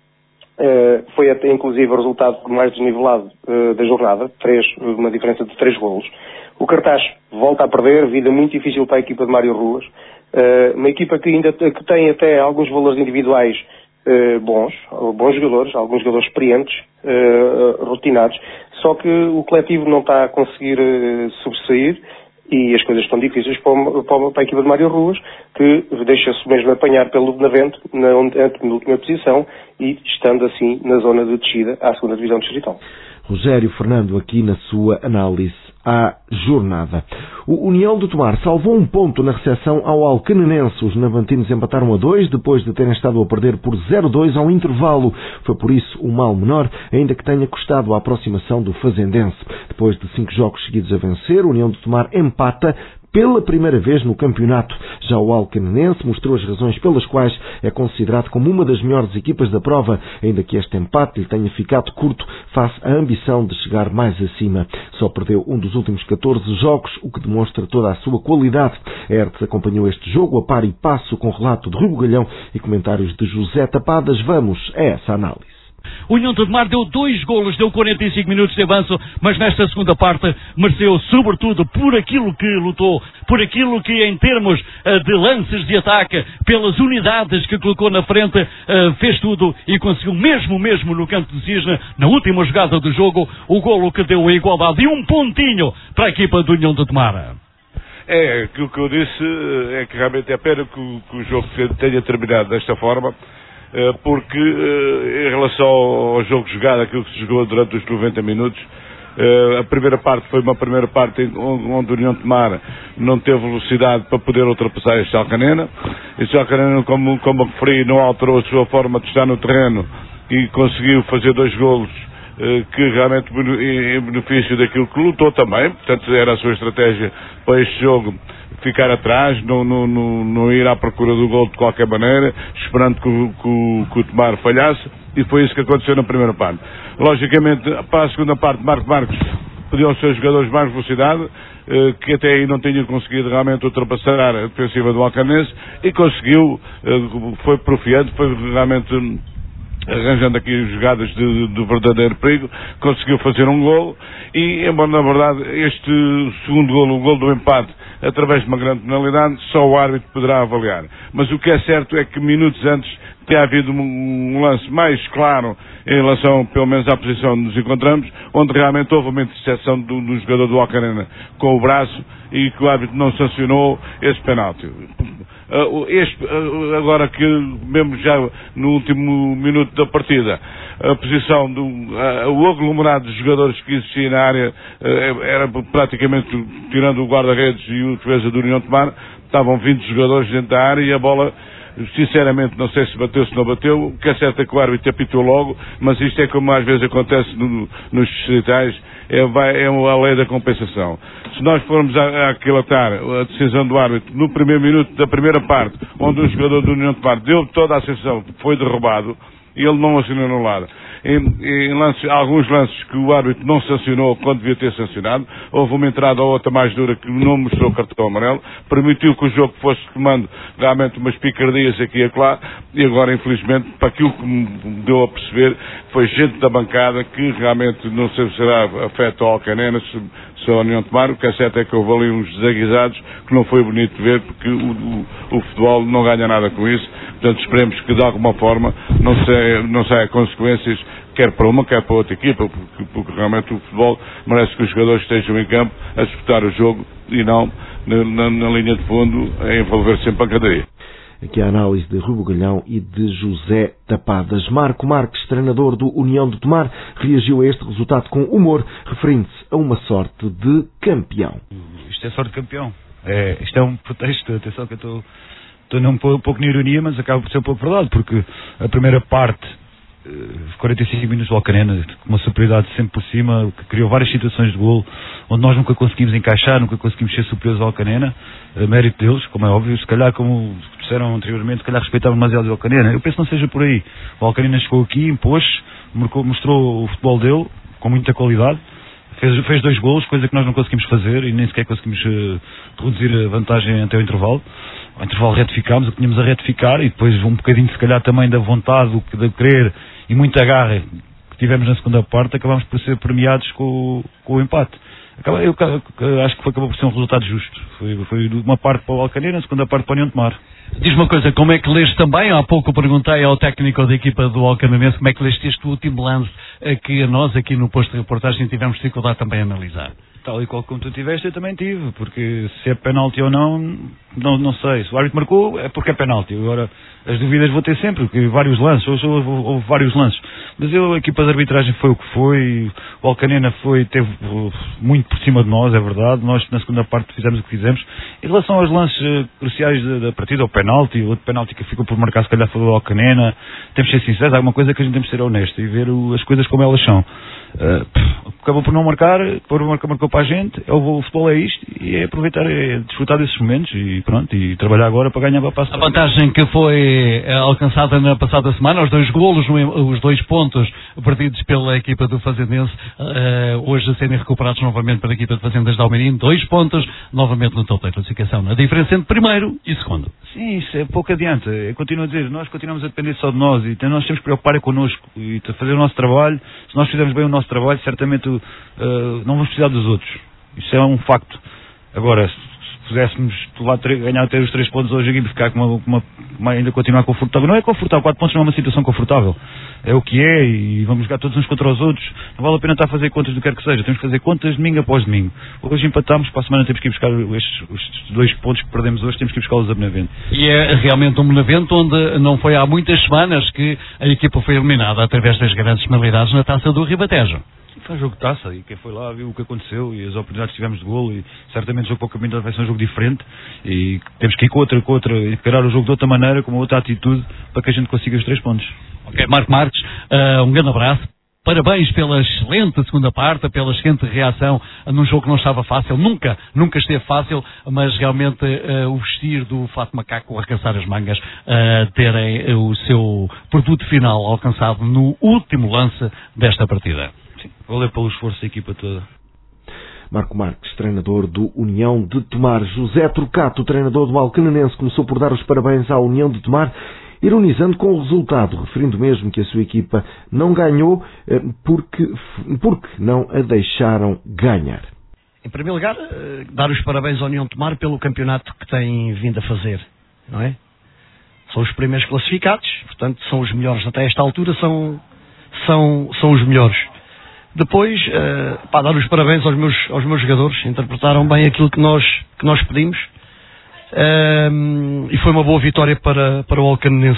Uh, foi até inclusive o resultado mais desnivelado uh, da jornada, três, uma diferença de três golos. O Cartaz volta a perder, vida muito difícil para a equipa de Mário Ruas, uh, uma equipa que ainda que tem até alguns valores individuais uh, bons, bons jogadores, alguns jogadores experientes, uh, rotinados, só que o coletivo não está a conseguir uh, sobressair e as coisas estão difíceis para, para, para a equipa de Mário Ruas, que deixa-se mesmo apanhar pelo Benavente na, na última posição e estando assim na zona de descida à segunda divisão distrital. Rogério Fernando aqui na sua análise à jornada. O União de Tomar salvou um ponto na recepção ao Alcanenense. Os navantinos empataram a dois depois de terem estado a perder por zero a dois ao intervalo. Foi por isso um mal menor, ainda que tenha custado a aproximação do Fazendense. Depois de cinco jogos seguidos a vencer, o União de Tomar empata pela primeira vez no campeonato. Já o Alcanenense mostrou as razões pelas quais é considerado como uma das melhores equipas da prova, ainda que este empate lhe tenha ficado curto face à ambição de chegar mais acima. Só perdeu um dos últimos catorze jogos, o que demonstra toda a sua qualidade. A Hertz acompanhou este jogo a par e passo com relato de Rui Bugalhão e comentários de José Tapadas. Vamos a essa análise. O União de Tomar deu dois golos, deu quarenta e cinco minutos de avanço, mas nesta segunda parte mereceu sobretudo por aquilo que lutou, por aquilo que em termos uh, de lances de ataque, pelas unidades que colocou na frente, uh, fez tudo e conseguiu mesmo, mesmo no canto de cisne, na última jogada do jogo, o golo que deu a igualdade e um pontinho para a equipa do União de Tomar. É, aquilo que eu disse é que realmente é pena que o, que o jogo tenha terminado desta forma, porque em relação ao jogo jogado, aquilo que se jogou durante os noventa minutos, a primeira parte foi uma primeira parte onde o União de Tomar não teve velocidade para poder ultrapassar este Alcanena. Este Alcanena, como, como referi, não alterou a sua forma de estar no terreno e conseguiu fazer dois golos que realmente em benefício daquilo que lutou também. Portanto, era a sua estratégia para este jogo ficar atrás, não, não, não, não ir à procura do gol de qualquer maneira, esperando que o, que, o, que o Tomar falhasse, e foi isso que aconteceu na primeira parte. Logicamente, para a segunda parte, Marco Marcos pediu aos seus jogadores mais velocidade, eh, que até aí não tinham conseguido realmente ultrapassar a defensiva do Alcanense, e conseguiu, eh, foi profiante, foi realmente arranjando aqui jogadas de, de verdadeiro perigo, conseguiu fazer um golo, e embora na verdade este segundo golo, o golo do empate, através de uma grande penalidade, só o árbitro poderá avaliar. Mas o que é certo é que minutos antes tem havido um, um lance mais claro em relação, pelo menos, à posição onde nos encontramos, onde realmente houve uma interseção do, do jogador do Alcanena com o braço e que o árbitro não sancionou esse penalti. Uh, este, uh, agora que, mesmo já no último minuto da partida, a posição do uh, o aglomerado de jogadores que existia na área uh, era praticamente, tirando o guarda-redes e o defesa do União de Tomar, estavam vinte jogadores dentro da área e a bola, sinceramente, não sei se bateu, se não bateu. O que é certo é que o árbitro apitou logo, mas isto é como às vezes acontece no, nos distritais, é, vai, é a lei da compensação. Se nós formos a, a aquilatar a decisão do árbitro no primeiro minuto da primeira parte, onde o jogador do União de Tomar deu toda a sensação que foi derrubado, e ele não assinou no lado. Em, em lances, alguns lances que o árbitro não sancionou quando devia ter sancionado, houve uma entrada ou outra mais dura que não mostrou o cartão amarelo, permitiu que o jogo fosse tomando realmente umas picardias aqui e acolá, e agora, infelizmente, para aquilo que me deu a perceber, foi gente da bancada que realmente não sei se será afeto ao Alcanena, se, se a União de Tomar. O que é certo é que houve ali uns desaguisados que não foi bonito de ver, porque o, o, o futebol não ganha nada com isso. Portanto, esperemos que de alguma forma não saia, não saia consequências, quer para uma, quer para outra equipa, porque, porque realmente o futebol merece que os jogadores estejam em campo a disputar o jogo e não na, na, na linha de fundo a envolver-se em pancadaria. Aqui a análise de Rui Bugalhão e de José Tapadas. Marco Marques, treinador do União de Tomar, reagiu a este resultado com humor, referindo-se a uma sorte de campeão. Isto é sorte de campeão. É, isto é um pretexto, atenção que eu estou... Estou num pouco na ironia, mas acaba por ser um pouco verdade, porque a primeira parte, quarenta e cinco minutos do Alcanena, com uma superioridade sempre por cima, que criou várias situações de golo, onde nós nunca conseguimos encaixar, nunca conseguimos ser superiores ao Alcanena, mérito deles, como é óbvio. Se calhar, como disseram anteriormente, se calhar respeitavam demasiado o Alcanena. Eu penso que não seja por aí. O Alcanena chegou aqui, impôs, mostrou o futebol dele, com muita qualidade, fez, fez dois golos, coisa que nós não conseguimos fazer, e nem sequer conseguimos uh, reduzir a vantagem até o intervalo. Ao intervalo retificámos o que tínhamos a retificar, e depois um bocadinho, se calhar, também da vontade, de querer e muita garra, que tivemos na segunda parte, acabámos por ser premiados com, com o empate. Acaba, eu, eu acho que foi, acabou por ser um resultado justo. Foi, foi de uma parte para o Alcaneira, na segunda parte para o União de Tomar. Diz uma coisa, como é que leste também? Há pouco perguntei ao técnico da equipa do Alcanenense como é que leste este último lance que nós aqui no posto de reportagem tivemos dificuldade também a analisar. Tal e qual como tu tiveste, eu também tive, porque se é penalti ou não, não, não sei. Se o árbitro marcou, é porque é penalti. Agora, as dúvidas vou ter sempre, porque vários lances, hoje houve, houve vários lances. Mas eu, a equipa de arbitragem foi o que foi, o Alcanena foi, teve muito por cima de nós, é verdade. Nós, na segunda parte, fizemos o que fizemos. Em relação aos lances uh, cruciais da, da partida, o penalti, o outro penalti que ficou por marcar, se calhar foi o Alcanena, temos de ser sinceros, há uma coisa que a gente temos de ser honesto e ver o, as coisas como elas são. Uh, acabou por não marcar, por marcar, marcou para a gente, o futebol é isto e é aproveitar, é desfrutar desses momentos e pronto, e trabalhar agora para ganhar para a passo. A vantagem que foi alcançada na passada semana, os dois golos, os dois pontos perdidos pela equipa do Fazendense, uh, hoje a serem recuperados novamente pela equipa de Fazendas de Almeirim, dois pontos novamente no topo da classificação. A diferença entre primeiro e segundo. Sim, isso é pouco adianta. Eu continuo a dizer, nós continuamos a depender só de nós e nós temos que preocupar connosco e fazer o nosso trabalho. Se nós fizermos bem o nosso trabalho, certamente uh, não vamos precisar dos outros. Isso é um facto. Agora, se pudéssemos lá ganhar até os três pontos hoje e ficar com uma, uma, uma, ainda continuar confortável, não é confortável, quatro pontos não é uma situação confortável. É o que é e vamos jogar todos uns contra os outros. Não vale a pena estar a fazer contas do que quer que seja. Temos que fazer contas domingo após domingo. Hoje empatamos, para a semana temos que ir buscar estes, estes dois pontos que perdemos hoje, temos que ir buscá-los a Benavente. E é realmente um Benavente onde não foi há muitas semanas que a equipa foi eliminada através das grandes penalidades na Taça do Ribatejo. Foi um jogo de taça e quem foi lá viu o que aconteceu e as oportunidades que tivemos de golo e certamente o jogo para o caminho vai ser um jogo diferente e temos que ir com outra, com outra, encarar o jogo de outra maneira, com uma outra atitude para que a gente consiga os três pontos. Ok, Marco Marques, uh, um grande abraço. Parabéns pela excelente segunda parte, pela excelente reação num jogo que não estava fácil, nunca, nunca esteve fácil, mas realmente uh, o vestir do fato macaco, arregaçar as mangas, uh, terem uh, o seu produto final alcançado no último lance desta partida. Sim, valeu pelo esforço da equipa toda. Marco Marques, treinador do União de Tomar. José Trocato, treinador do Alcanenense, começou por dar os parabéns à União de Tomar, ironizando com o resultado, referindo mesmo que a sua equipa não ganhou porque, porque não a deixaram ganhar. Em primeiro lugar, dar os parabéns à União de Tomar pelo campeonato que tem vindo a fazer, não é? São os primeiros classificados, portanto são os melhores até esta altura, são, são, são os melhores. Depois, uh, pá, dar os parabéns aos meus, aos meus jogadores, interpretaram bem aquilo que nós, que nós pedimos. Uh, e foi uma boa vitória para, para o Alcanenense.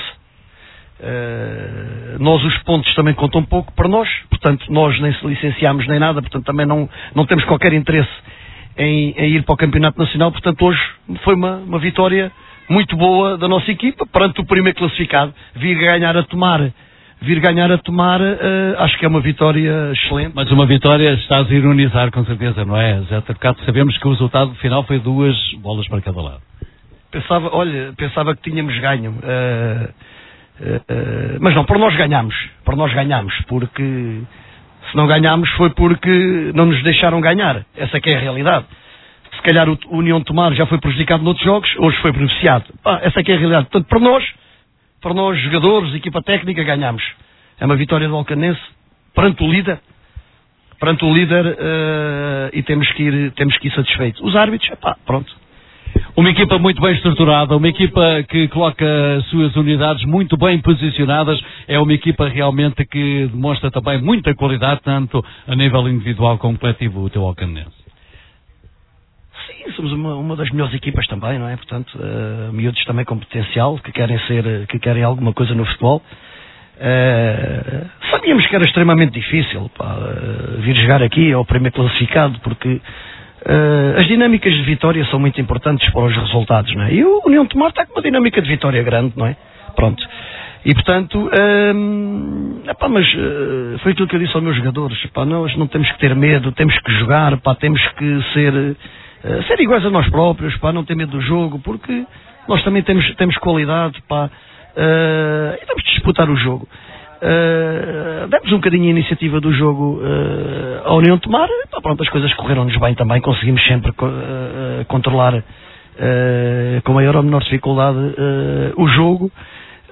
Uh, nós, os pontos também contam um pouco para nós, portanto, nós nem se licenciámos nem nada, portanto, também não, não temos qualquer interesse em, em ir para o Campeonato Nacional, portanto, hoje foi uma, uma vitória muito boa da nossa equipa, perante o primeiro classificado, vir ganhar a Tomar. Vir ganhar a Tomar, uh, acho que é uma vitória excelente. Mas uma vitória, estás a ironizar com certeza, não é? Zé Trocato, sabemos que o resultado final foi duas bolas para cada lado. Pensava, olha, pensava que tínhamos ganho. Uh, uh, uh, mas não, para nós ganhámos. Para nós ganhámos, porque se não ganhámos foi porque não nos deixaram ganhar. Essa que é a realidade. Se calhar o União de Tomar já foi prejudicado noutros jogos, hoje foi beneficiado. Pá, essa que é a realidade. Portanto, para nós... Para nós, jogadores, equipa técnica, ganhamos. É uma vitória do Alcanense perante o líder. Perante o líder uh, e temos que, ir, temos que ir satisfeitos. Os árbitros, epá, pronto. Uma equipa muito bem estruturada, uma equipa que coloca as suas unidades muito bem posicionadas. É uma equipa realmente que demonstra também muita qualidade, tanto a nível individual como coletivo, o teu Alcanense. Sim, somos uma, uma das melhores equipas também, não é? Portanto, uh, miúdos também com potencial, que querem ser, que querem alguma coisa no futebol. Uh, sabíamos que era extremamente difícil, pá, uh, vir jogar aqui ao primeiro classificado, porque uh, as dinâmicas de vitória são muito importantes para os resultados, não é? E o União de Tomar está com uma dinâmica de vitória grande, não é? Pronto. E portanto, uh, epá, mas uh, foi aquilo que eu disse aos meus jogadores, epá, nós não temos que ter medo, temos que jogar, pá, temos que ser... Uh, ser iguais a nós próprios, pá, não ter medo do jogo, porque nós também temos, temos qualidade, pá, uh, e temos de disputar o jogo. Uh, demos um bocadinho a iniciativa do jogo uh, à União de Tomar, pá, pronto, as coisas correram-nos bem também, conseguimos sempre uh, controlar uh, com maior ou menor dificuldade uh, o jogo.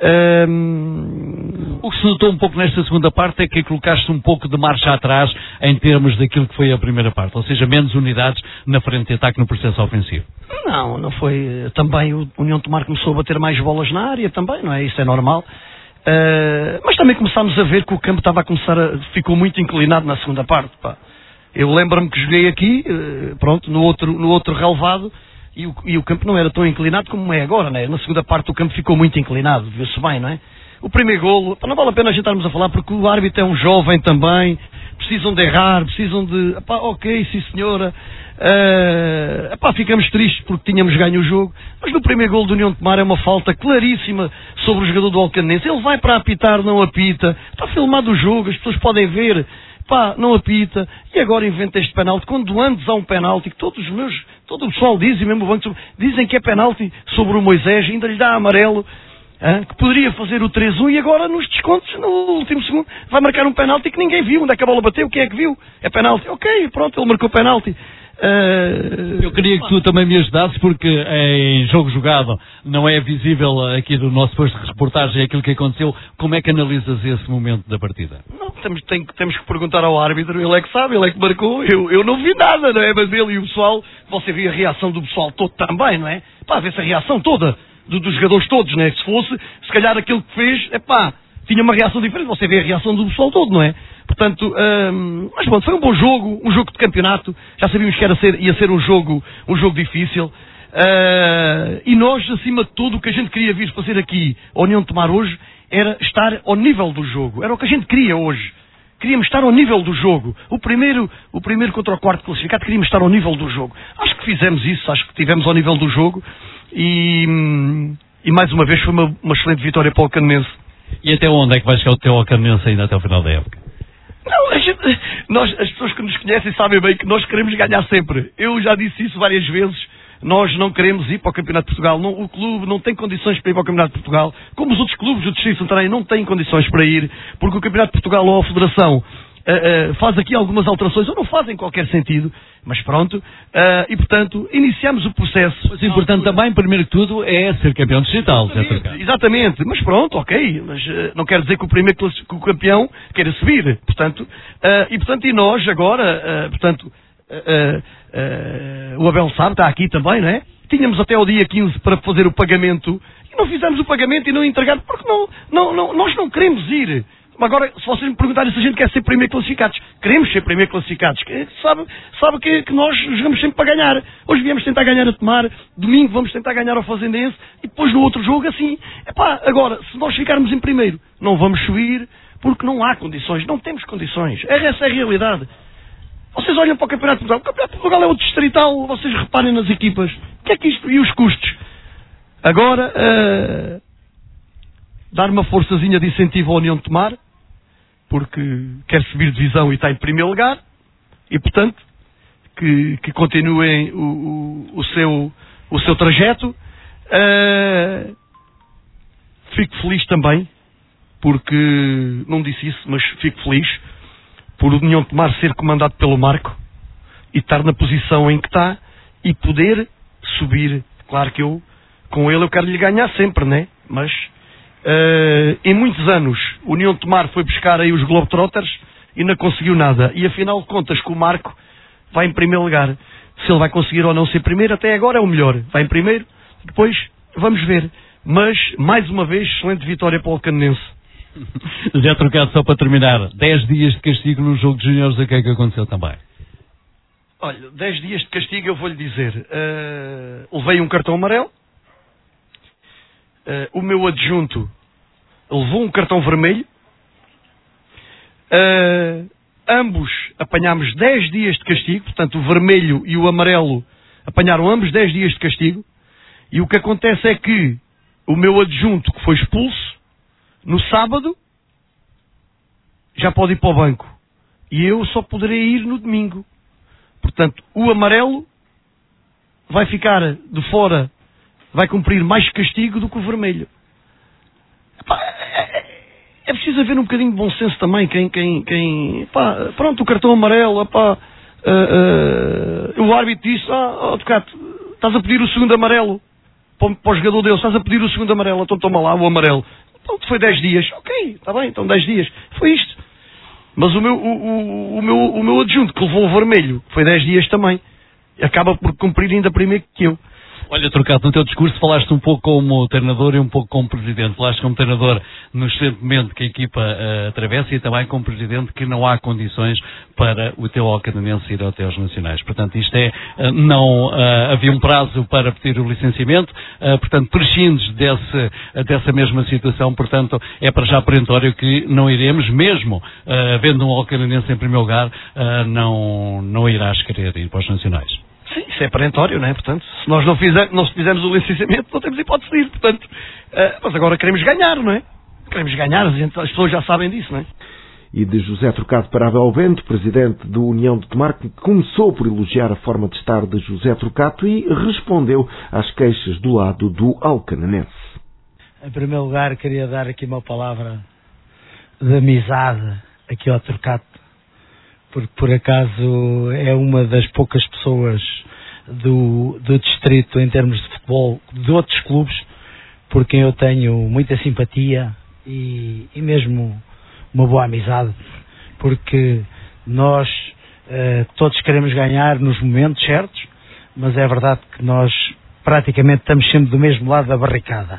Um... O que se notou um pouco nesta segunda parte é que colocaste um pouco de marcha atrás em termos daquilo que foi a primeira parte, ou seja, menos unidades na frente de ataque no processo ofensivo. Não, não foi. Também o União de Tomar começou a bater mais bolas na área também, não é? Isso é normal. Uh, mas também começámos a ver que o campo estava a começar a... ficou muito inclinado na segunda parte, pá. Eu lembro-me que joguei aqui, uh, pronto, no outro, no outro relevado, e o, e o campo não era tão inclinado como é agora, não é? Na segunda parte o campo ficou muito inclinado, viu-se bem, não é? O primeiro golo, não vale a pena a gente estarmos a falar, porque o árbitro é um jovem também, precisam de errar, precisam de... Epá, ok, sim senhora, uh, epá, ficamos tristes porque tínhamos ganho o jogo, mas no primeiro golo do União de Tomar é uma falta claríssima sobre o jogador do Alcanense. Ele vai para apitar, não apita, está filmado o jogo, as pessoas podem ver, pá, não apita, e agora inventa este penalti, quando antes há um penalti, que todos os meus, todo o pessoal diz, e mesmo o banco, dizem que é penalti sobre o Moisés, ainda lhe dá amarelo, hein, que poderia fazer o três a um, e agora nos descontos, no último segundo, vai marcar um penalti que ninguém viu. Onde é que a bola bateu? Quem é que viu? É penalti. Ok, pronto, ele marcou penalti. Uh... Eu queria que tu também me ajudasses, porque em jogo jogado não é visível aqui do nosso posto de reportagem aquilo que aconteceu. Como é que analisas esse momento da partida? Não, temos, tem, temos que perguntar ao árbitro, ele é que sabe, ele é que marcou. Eu, eu não vi nada, não é? Mas ele e o pessoal, você viu a reação do pessoal todo também, não é? Pá, vê-se a reação toda. Do, dos jogadores todos, né? Se fosse, se calhar aquilo que fez, é pá, tinha uma reação diferente. Você vê a reação do pessoal todo, não é? Portanto, hum, mas pronto, foi um bom jogo, um jogo de campeonato. Já sabíamos que era ser, ia ser um jogo, um jogo difícil. Uh, e nós, acima de tudo, o que a gente queria vir fazer aqui, a União de Tomar hoje, era estar ao nível do jogo. Era o que a gente queria hoje. Queríamos estar ao nível do jogo. O primeiro, o primeiro contra o quarto classificado, queríamos estar ao nível do jogo. Acho que fizemos isso, acho que estivemos ao nível do jogo. E, e mais uma vez foi uma, uma excelente vitória para o Alcanense. E até onde é que vai chegar o teu Alcanense ainda até o final da época? Não, a gente, nós, as pessoas que nos conhecem sabem bem que nós queremos ganhar sempre. Eu já disse isso várias vezes. Nós não queremos ir para o Campeonato de Portugal. Não, o clube não tem condições para ir para o Campeonato de Portugal. Como os outros clubes do Distrito Santarém não têm condições para ir, porque o Campeonato de Portugal ou a Federação Uh, uh, faz aqui algumas alterações, ou não fazem qualquer sentido, mas pronto, uh, e portanto, iniciamos o processo. Mas o importante também, primeiro que tudo, é ser campeão distrital. Exatamente, exatamente, mas pronto, ok, mas uh, não quer dizer que o primeiro que o campeão queira subir, portanto, uh, e portanto, e nós agora, uh, portanto, uh, uh, o Abel sabe, está aqui também, não é? Tínhamos até o dia quinze para fazer o pagamento, e não fizemos o pagamento e não entregamos, porque não, não, não, nós não queremos ir. Agora, se vocês me perguntarem se a gente quer ser primeiro classificados, queremos ser primeiro classificados. Sabe, sabe que, que nós jogamos sempre para ganhar. Hoje viemos tentar ganhar a Tomar, domingo vamos tentar ganhar ao Fazendense, e depois no outro jogo assim. Epá, agora, se nós ficarmos em primeiro, não vamos subir, porque não há condições, não temos condições. Essa é a realidade. Vocês olham para o Campeonato de Portugal, o Campeonato de Portugal é o distrital, vocês reparem nas equipas. O que é que isto? E os custos? Agora, uh, dar uma forçazinha de incentivo à União de Tomar, porque quer subir divisão e está em primeiro lugar, e portanto, que, que continuem o, o, o, seu, o seu trajeto. Uh, fico feliz também, porque, não disse isso, mas fico feliz, por o União de Tomar ser comandado pelo Marco, e estar na posição em que está, e poder subir. Claro que eu, com ele, eu quero lhe ganhar sempre, né? Mas... Uh, em muitos anos, o União de Tomar foi buscar aí os Globetrotters e não conseguiu nada. E afinal de contas, que o Marco vai em primeiro lugar. Se ele vai conseguir ou não ser primeiro, até agora é o melhor. Vai em primeiro, depois vamos ver. Mas, mais uma vez, excelente vitória para o Alcanense. Já trocado, só para terminar, dez dias de castigo no jogo de juniores, o que é que aconteceu também? Olha, dez dias de castigo eu vou-lhe dizer. Uh, levei um cartão amarelo. Uh, o meu adjunto levou um cartão vermelho. Uh, ambos apanhámos dez dias de castigo. Portanto, o vermelho e o amarelo apanharam ambos dez dias de castigo. E o que acontece é que o meu adjunto, que foi expulso, no sábado, já pode ir para o banco. E eu só poderei ir no domingo. Portanto, o amarelo vai ficar de fora, vai cumprir mais castigo do que o vermelho. Epá, é, é preciso haver um bocadinho de bom senso também. Quem, quem, quem, epá, pronto, o cartão amarelo, epá, uh, uh, o árbitro disse, ah, oh, Tocato, estás a pedir o segundo amarelo para, para o jogador dele, estás a pedir o segundo amarelo, então toma lá o amarelo. Então foi dez dias. Ok, está bem, então dez dias. Foi isto. Mas o meu, o, o, o, meu, o meu adjunto que levou o vermelho foi dez dias também. Acaba por cumprir ainda primeiro que eu. Olha, Turcato, no teu discurso falaste um pouco como treinador e um pouco como presidente. Falaste como treinador no excelente momento que a equipa uh, atravessa e também como presidente que não há condições para o teu Alcadenense ir até aos nacionais. Portanto, isto é, uh, não uh, havia um prazo para pedir o licenciamento, uh, portanto, prescindes desse, uh, dessa mesma situação, portanto, é para já perentório que não iremos, mesmo uh, vendo um Alcadenense em primeiro lugar, uh, não, não irás querer ir para os nacionais. Sim, isso é perentório, não é? Portanto, se nós não, fizer, não fizermos o licenciamento, não temos hipótese de ir, portanto. Uh, mas agora queremos ganhar, não é? Queremos ganhar, as pessoas já sabem disso, não é? E de José Trocado para Abel Bento, presidente da União de Tomar, que começou por elogiar a forma de estar de José Trocado e respondeu às queixas do lado do Alcanenense. Em primeiro lugar, queria dar aqui uma palavra de amizade aqui ao Trocado, porque por acaso é uma das poucas pessoas do, do distrito em termos de futebol, de outros clubes, por quem eu tenho muita simpatia e, e mesmo uma boa amizade, porque nós eh, todos queremos ganhar nos momentos certos, mas é verdade que nós praticamente estamos sempre do mesmo lado da barricada.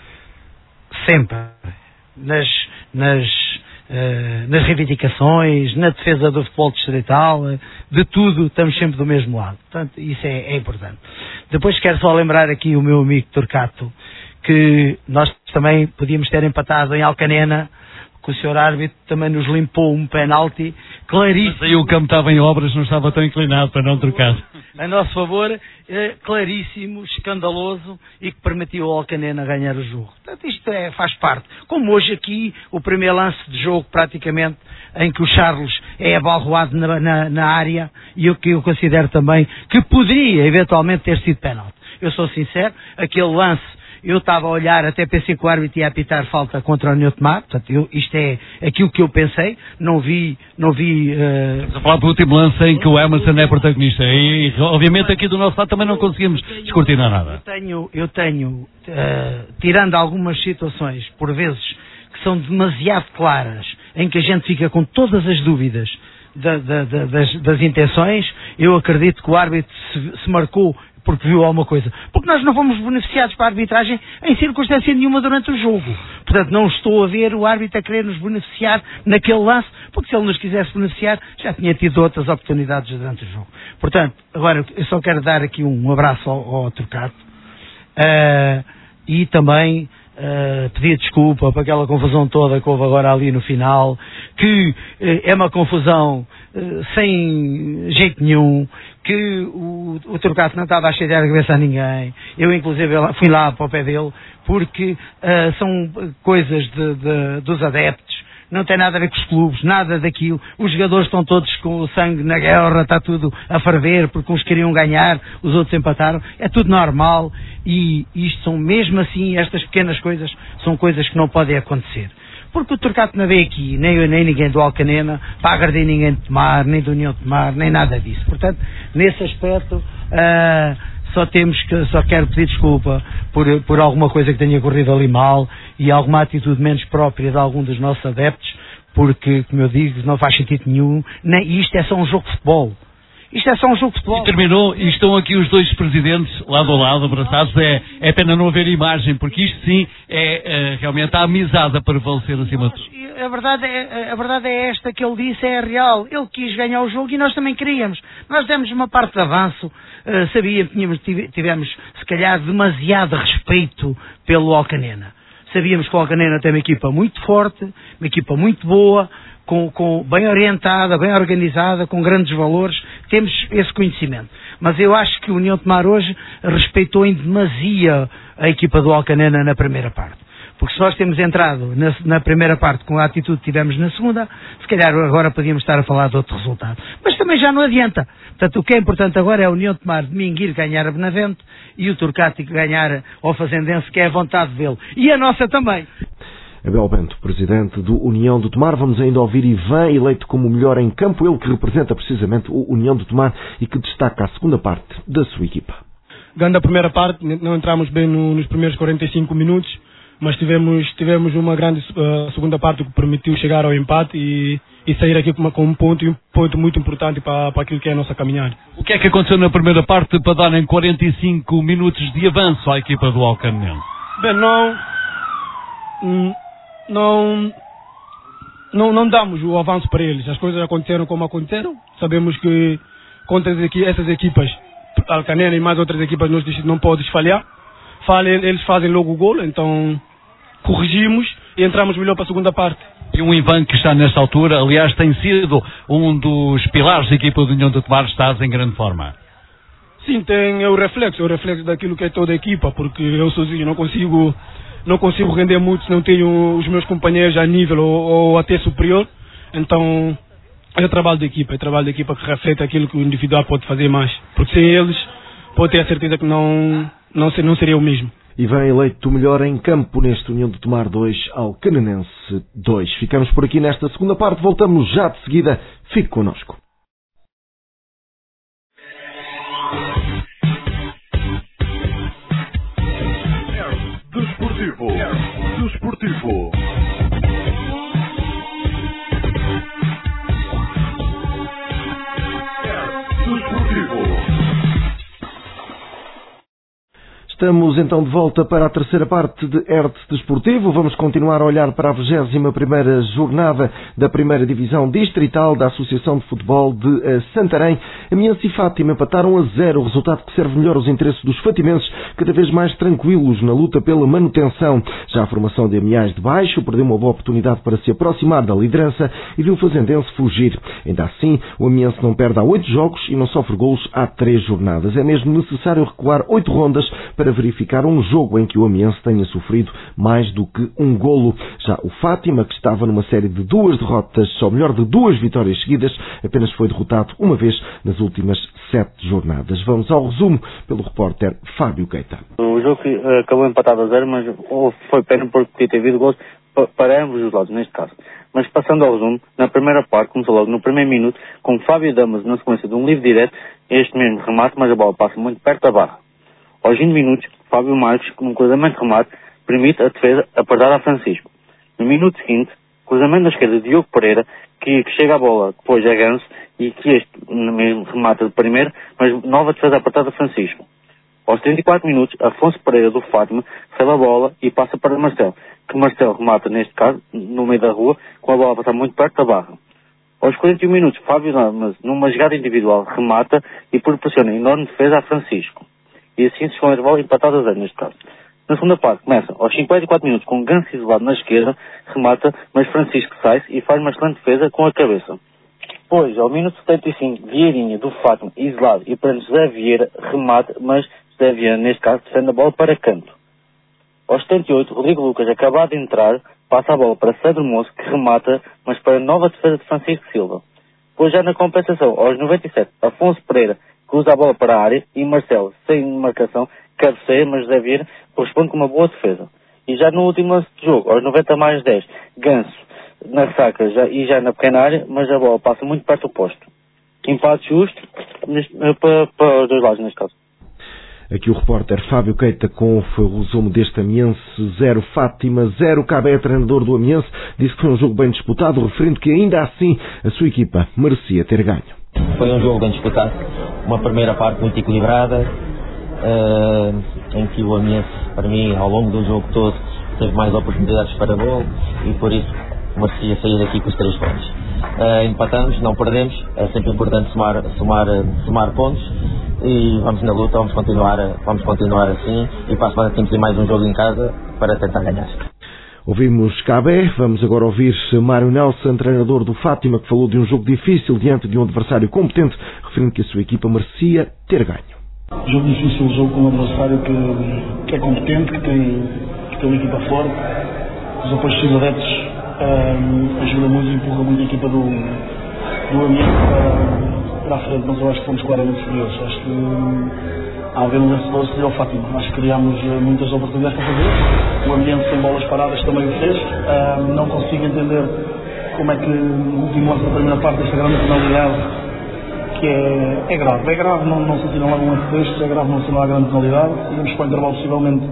Sempre. Nas... nas Uh, nas reivindicações, na defesa do futebol distrital, uh, de tudo, estamos sempre do mesmo lado. Portanto, isso é, é importante. Depois quero só lembrar aqui o meu amigo Turcato, que nós também podíamos ter empatado em Alcanena, que o senhor árbitro também nos limpou um penalti claríssimo. Mas aí o campo estava em obras, não estava tão inclinado para não trocar. A nosso favor, é claríssimo, escandaloso e que permitiu ao Alcanena ganhar o jogo. Portanto, isto é, faz parte. Como hoje aqui, o primeiro lance de jogo, praticamente, em que o Charles é abalroado na, na, na área e o que eu considero também que poderia, eventualmente, ter sido penalti. Eu sou sincero, aquele lance, eu estava a olhar, até pensei que o árbitro ia apitar falta contra o União de Tomar, portanto, eu, isto é aquilo que eu pensei, não vi... Não vi uh... Estamos a falar do último lance em que o Emerson é protagonista e, e obviamente, aqui do nosso lado também não conseguimos descortinar nada. Eu tenho, eu tenho uh, tirando algumas situações, por vezes, que são demasiado claras, em que a gente fica com todas as dúvidas da, da, da, das, das intenções, eu acredito que o árbitro se, se marcou porque viu alguma coisa. Porque nós não fomos beneficiados para a arbitragem em circunstância nenhuma durante o jogo. Portanto, não estou a ver o árbitro a querer nos beneficiar naquele lance, porque se ele nos quisesse beneficiar, já tinha tido outras oportunidades durante o jogo. Portanto, agora, eu só quero dar aqui um abraço ao, ao Turcato uh, e também uh, pedir desculpa por aquela confusão toda que houve agora ali no final, que uh, é uma confusão uh, sem jeito nenhum, que o, o Turcato não estava a cheirar a cabeça a ninguém. Eu, inclusive, fui lá para o pé dele, porque uh, são coisas de, de, dos adeptos, não tem nada a ver com os clubes, nada daquilo. Os jogadores estão todos com o sangue na guerra, está tudo a ferver, porque uns queriam ganhar, os outros empataram. É tudo normal e isto são, mesmo assim, estas pequenas coisas, são coisas que não podem acontecer. Porque o Turcato não veio aqui, nem eu nem ninguém do Alcanena, para agredir ninguém de Tomar, nem do União de Tomar, nem nada disso. Portanto, nesse aspecto, uh, só temos que, só quero pedir desculpa por, por alguma coisa que tenha corrido ali mal e alguma atitude menos própria de algum dos nossos adeptos, porque, como eu digo, não faz sentido nenhum, nem, isto é só um jogo de futebol. Isto é só um jogo de futebol. E terminou, e estão aqui os dois presidentes, lado a lado, abraçados. É, é pena não haver imagem, porque isto sim é, é realmente a amizade a prevalecer acima de tudo. A verdade, é, a verdade é esta que ele disse, é real. Ele quis ganhar o jogo e nós também queríamos. Nós demos uma parte de avanço, uh, sabíamos que tínhamos, tivemos, se calhar, demasiado respeito pelo Alcanena. Sabíamos que o Alcanena tem uma equipa muito forte, uma equipa muito boa, Com, com, bem orientada, bem organizada, com grandes valores, temos esse conhecimento. Mas eu acho que o União de Tomar hoje respeitou em demasia a equipa do Alcanena na primeira parte. Porque se nós temos entrado na, na primeira parte com a atitude que tivemos na segunda, se calhar agora podíamos estar a falar de outro resultado. Mas também já não adianta. Portanto, o que é importante agora é a União de Tomar de Minguir ganhar a Benavente e o Turcato ganhar ao Fazendense, que é a vontade dele. E a nossa também. Abel Bento, presidente do União de Tomar. Vamos ainda ouvir Ivan, eleito como o melhor em campo, ele que representa precisamente o União de Tomar e que destaca a segunda parte da sua equipa. Ganhando a primeira parte, não entramos bem no, nos primeiros quarenta e cinco minutos, mas tivemos, tivemos uma grande uh, segunda parte que permitiu chegar ao empate e, e sair aqui com, uma, com um ponto, um ponto muito importante para, para aquilo que é a nossa caminhada. O que é que aconteceu na primeira parte para darem quarenta e cinco minutos de avanço à equipa do Alcanense? Bem, não, não, não, não damos o avanço para eles. As coisas aconteceram como aconteceram. Sabemos que contra essas equipas, Alcanena e mais outras equipas, nós não podemos falhar. Falem, eles fazem logo o gol, então corrigimos e entramos melhor para a segunda parte. E um Ivan que está nesta altura, aliás, tem sido um dos pilares da equipa do União de Tomar, estás em grande forma. Sim, tem é o reflexo, é o reflexo daquilo que é toda a equipa, porque eu sozinho não consigo, não consigo render muito se não tenho os meus companheiros a nível ou, ou até superior, então é o trabalho da equipa, é o trabalho da equipa que reflete aquilo que o individual pode fazer mais, porque sem eles pode ter a certeza que não, não, ser, não seria o mesmo. E vem eleito o melhor em campo neste União de Tomar dois, Alcanenense dois. Ficamos por aqui nesta segunda parte, voltamos já de seguida, fique connosco. Desportivo. Desportivo. Estamos então de volta para a terceira parte de Hertz Desportivo. Vamos continuar a olhar para a vigésima primeira jornada da primeira divisão distrital da Associação de Futebol de Santarém. Amiense e Fátima empataram a zero, resultado que serve melhor os interesses dos fatimenses, cada vez mais tranquilos na luta pela manutenção. Já a formação de Amiais de Baixo perdeu uma boa oportunidade para se aproximar da liderança e viu o Fazendense fugir. Ainda assim, o Amiense não perde há oito jogos e não sofre golos há três jornadas. É mesmo necessário recuar oito rondas para verificar um jogo em que o Amiense tenha sofrido mais do que um golo. Já o Fátima, que estava numa série de duas derrotas, ou melhor, de duas vitórias seguidas, apenas foi derrotado uma vez nas últimas sete jornadas. Vamos ao resumo pelo repórter Fábio Keita. O jogo acabou empatado a zero, mas foi pena porque podia ter havido gols para ambos os lados, neste caso. Mas passando ao resumo, na primeira parte, começou logo no primeiro minuto, com Fábio Damas na sequência de um livre direto, este mesmo remate, mas a bola passa muito perto da barra. Aos vinte minutos, Fábio Marques, com um cruzamento de remate, permite a defesa apertar a Francisco. No minuto seguinte, cruzamento na esquerda de Diogo Pereira, que, que chega a bola depois a Ganso, e que este mesmo remata de primeiro, mas nova defesa apertada a Francisco. Aos trinta e quatro minutos, Afonso Pereira do Fátima recebe a bola e passa para Marcelo, que Marcelo remata, neste caso, no meio da rua, com a bola a passar muito perto da barra. Aos quarenta e um minutos, Fábio Damas, numa jogada individual, remata e proporciona enorme defesa a Francisco. E assim se chegou a bola empatada a zero, neste caso. Na segunda parte, começa aos cinquenta e quatro minutos com Ganso isolado na esquerda, remata, mas Francisco sai e faz uma excelente defesa com a cabeça. Depois, ao minuto setenta e cinco, Vieirinha do Fátima isolado e para José Vieira, remata, mas José Vieira, neste caso, defende a bola para canto. Aos setenta e oito, Rodrigo Lucas, acabado de entrar, passa a bola para Cedro Moço, que remata, mas para a nova defesa de Francisco Silva. Depois, já na compensação, aos noventa e sete, Afonso Pereira cruza a bola para a área e Marcelo, sem marcação, cabeceia, mas José Vieira corresponde com uma boa defesa. E já no último lance de jogo, aos noventa mais dez, Ganso na ressaca já, e já na pequena área, mas a bola passa muito perto do posto. Empate justo neste, para, para os dois lados, neste caso. Aqui o repórter Fábio Keita com o resumo deste Amiense zero Fátima zero. Cabé, treinador do Amiense, disse que foi um jogo bem disputado, referindo que ainda assim a sua equipa merecia ter ganho. Foi um jogo bem disputado, uma primeira parte muito equilibrada, uh, em que o Amiense, para mim, ao longo do jogo todo, teve mais oportunidades para gol e por isso merecia sair daqui com os três pontos. Uh, empatamos, não perdemos, é sempre importante somar, somar, somar pontos e vamos na luta, vamos continuar, vamos continuar assim e para a semana temos mais um jogo em casa para tentar ganhar. Ouvimos Cabé, vamos agora ouvir Mário Nelson, treinador do Fátima, que falou de um jogo difícil diante de um adversário competente, referindo que a sua equipa merecia ter ganho. Jogo difícil, jogo com um adversário que, que é competente, que tem, que tem uma equipa forte, os apoios dos adeptos um, ajuda muito e empurra muito a equipa do, do Amiense para, para a frente, mas eu acho que fomos claramente superiores. Acho que um, a haver um vencedor seria o Fátima. Acho que criámos muitas oportunidades para fazer. O Amiense sem bolas paradas também o fez. Um, não consigo entender como é que o último lance da primeira parte desta grande penalidade, que é, é grave. É grave não, não se assinalar um lance destes, é grave não assinalar a grande penalidade. Íamos para o intervalo possivelmente